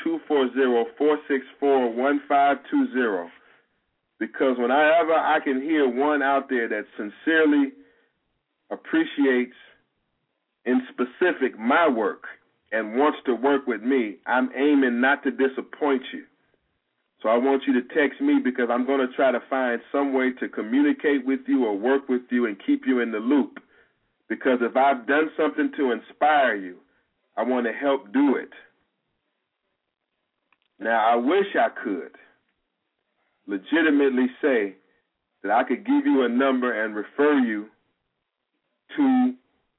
240-464-1520 because whenever I can hear one out there that sincerely appreciates in specific my work and wants to work with me, I'm aiming not to disappoint you. So I want you to text me because I'm going to try to find some way to communicate with you or work with you and keep you in the loop. Because if I've done something to inspire you, I want to help do it. Now, I wish I could legitimately say that I could give you a number and refer you to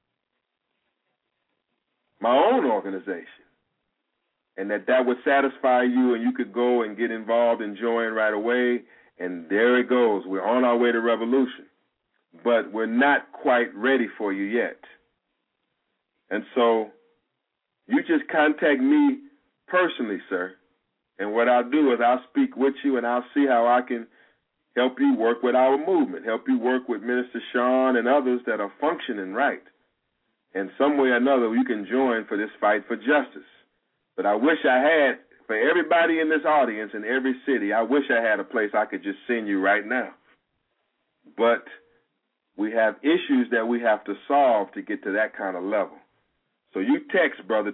my own organization, and that would satisfy you and you could go and get involved and join right away, and there it goes. We're on our way to revolution, but we're not quite ready for you yet. And so you just contact me personally, sir, and what I'll do is I'll speak with you and I'll see how I can help you work with our movement, help you work with Minister Sean and others that are functioning right. And some way or another, you can join for this fight for justice. But I wish I had for everybody in this audience in every city, I wish I had a place I could just send you right now. But we have issues that we have to solve to get to that kind of level. So you text, brother,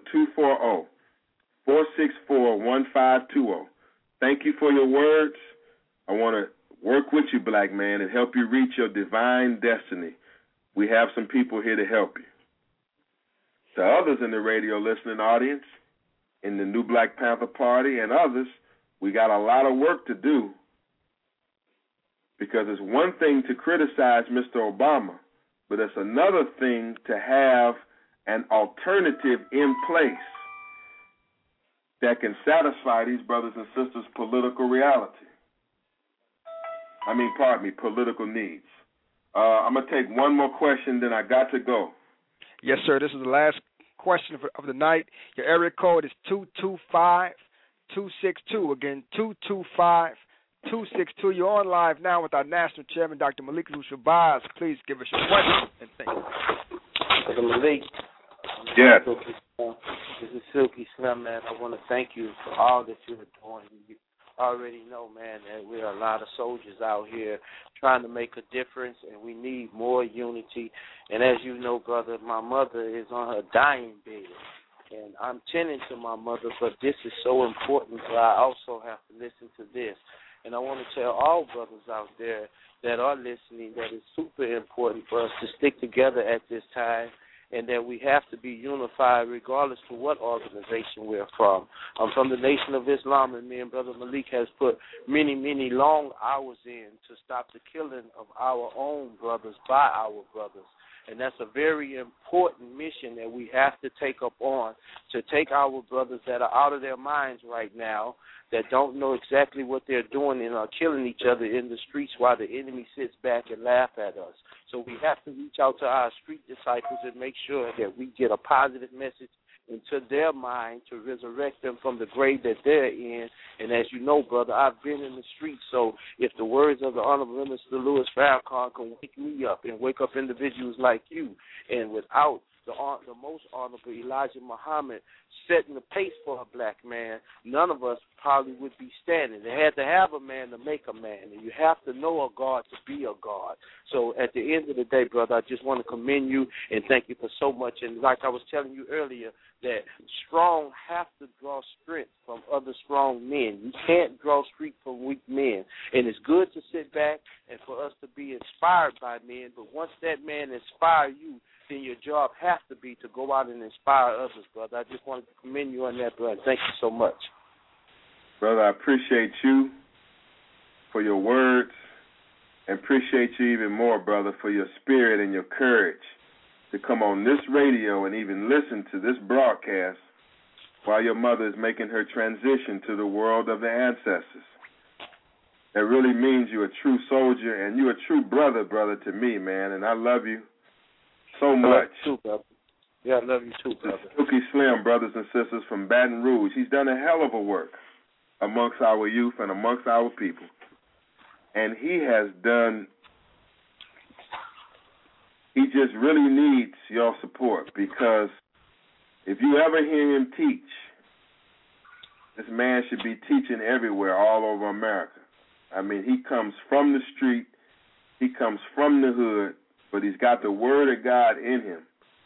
240-464-1520. Thank you for your words. I want to work with you, black man, and help you reach your divine destiny. We have some people here to help you. To others in the radio listening audience, in the New Black Panther Party and others, we got a lot of work to do, because it's one thing to criticize Mr. Obama, but it's another thing to have an alternative in place that can satisfy these brothers and sisters' political reality. Political needs. I'm going to take one more question, then I got to go. Yes, sir. This is the last question of the night. Your area code is 225-262. Again, 225-262. You're on live now with our national chairman, Dr. Malik Zulu Shabazz. Please give us your question and thank you. Dr. Malik. Yes. This is Silky Slim, man. I want to thank you for all that you're doing. You already know, man, that we're a lot of soldiers out here trying to make a difference, and we need more unity. And as you know, brother, my mother is on her dying bed, and I'm tending to my mother, but this is so important, so I also have to listen to this. And I want to tell all brothers out there that are listening that it's super important for us to stick together at this time, and that we have to be unified regardless to what organization we're from. I'm from the Nation of Islam, and me and Brother Malik has put many, many long hours in to stop the killing of our own brothers by our brothers. And that's a very important mission that we have to take up on, to take our brothers that are out of their minds right now, that don't know exactly what they're doing and are killing each other in the streets while the enemy sits back and laugh at us. So we have to reach out to our street disciples and make sure that we get a positive message into their mind to resurrect them from the grave that they're in. And as you know, brother, I've been in the streets, so if the words of the Honorable Minister Louis Farrakhan can wake me up and wake up individuals like you, and without the most honorable Elijah Muhammad setting the pace for a black man, none of us probably would be standing. They had to have a man to make a man, and you have to know a God to be a God. So at the end of the day, brother, I just want to commend you and thank you for so much. And like I was telling you earlier, that strong have to draw strength from other strong men. You can't draw strength from weak men. And it's good to sit back and for us to be inspired by men, but once that man inspires you, then your job has to be to go out and inspire others, brother. I just wanted to commend you on that, brother. Thank you so much. Brother, I appreciate you for your words, and appreciate you even more, brother, for your spirit and your courage to come on this radio and even listen to this broadcast while your mother is making her transition to the world of the ancestors. That really means you're a true soldier, and you're a true brother to me, man, and I love you so much. I love you too, brother. Yeah, I love you too, brother. Silky Slim, brothers and sisters from Baton Rouge. He's done a hell of a work amongst our youth and amongst our people. And he just really needs your support, because if you ever hear him teach, this man should be teaching everywhere, all over America. I mean, he comes from the street, he comes from the hood, but he's got the word of God in him.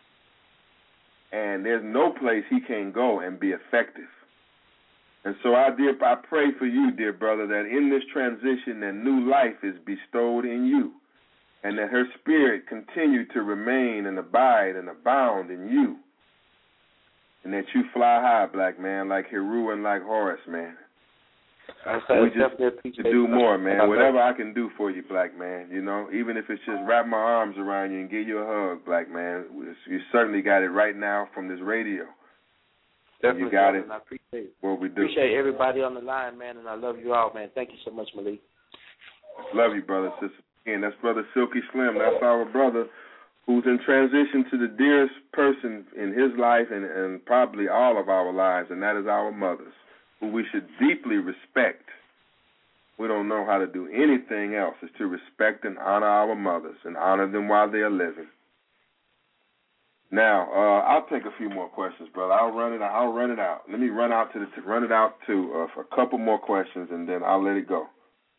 And there's no place he can't go and be effective. And so I pray for you, dear brother, that in this transition that new life is bestowed in you, and that her spirit continue to remain and abide and abound in you, and that you fly high, black man, like Heru and like Horus, man. We just to do more, man. Whatever I can do for you, black man, you know, even if it's just wrap my arms around you and give you a hug, black man. You certainly got it right now from this radio. Definitely, you got it. I appreciate what we do. Appreciate everybody on the line, man, and I love you all, man. Thank you so much, Malik. Love you, brother, sister. Again, that's Brother Silky Slim. That's our brother who's in transition to the dearest person in his life and probably all of our lives, and that is our mothers, who we should deeply respect. We don't know how to do anything else is to respect and honor our mothers and honor them while they are living. Now, I'll take a few more questions, brother. I'll run it out. Let me run it out to for a couple more questions, and then I'll let it go.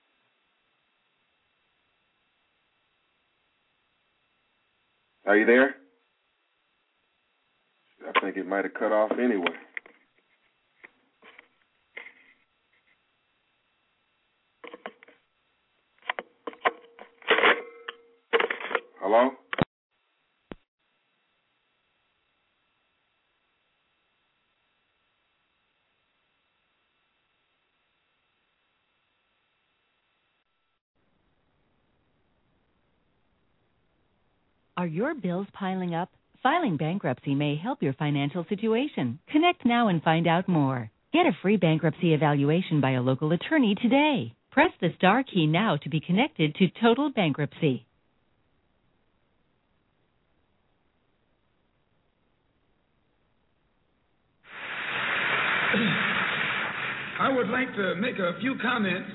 Are you there? I think it might have cut off anyway. Hello? Are your bills piling up? Filing bankruptcy may help your financial situation. Connect now and find out more. Get a free bankruptcy evaluation by a local attorney today. Press the star key now to be connected to Total Bankruptcy. I would like to make a few comments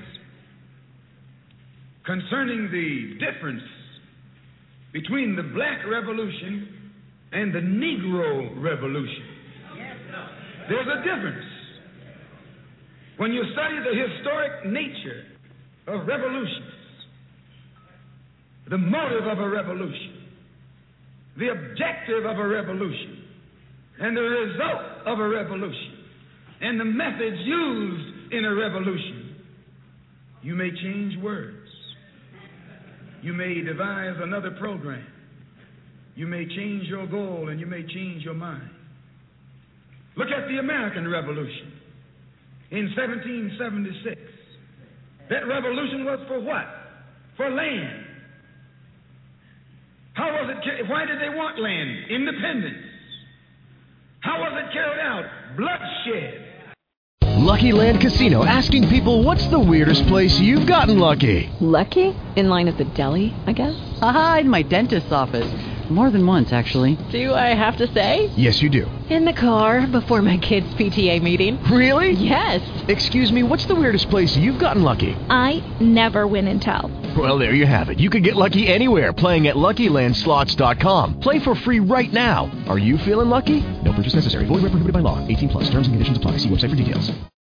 concerning the difference between the Black Revolution and the Negro Revolution. There's a difference. When you study the historic nature of revolutions, the motive of a revolution, the objective of a revolution, and the result of a revolution, and the methods used in a revolution, you may change words. You may devise another program. You may change your goal and you may change your mind. Look at the American Revolution in 1776. That revolution was for what? For land. How was it? Why did they want land? Independence. How was it carried out? Bloodshed. Lucky Land Casino, asking people, what's the weirdest place you've gotten lucky? Lucky? In line at the deli, I guess? Aha, in my dentist's office. More than once, actually. Do I have to say? Yes, you do. In the car before my kids' PTA meeting. Really? Yes. Excuse me, what's the weirdest place you've gotten lucky? I never win and tell. Well, there you have it. You can get lucky anywhere, playing at LuckyLandSlots.com. Play for free right now. Are you feeling lucky? No purchase necessary. Void where prohibited by law. 18+. Terms and conditions apply. See website for details.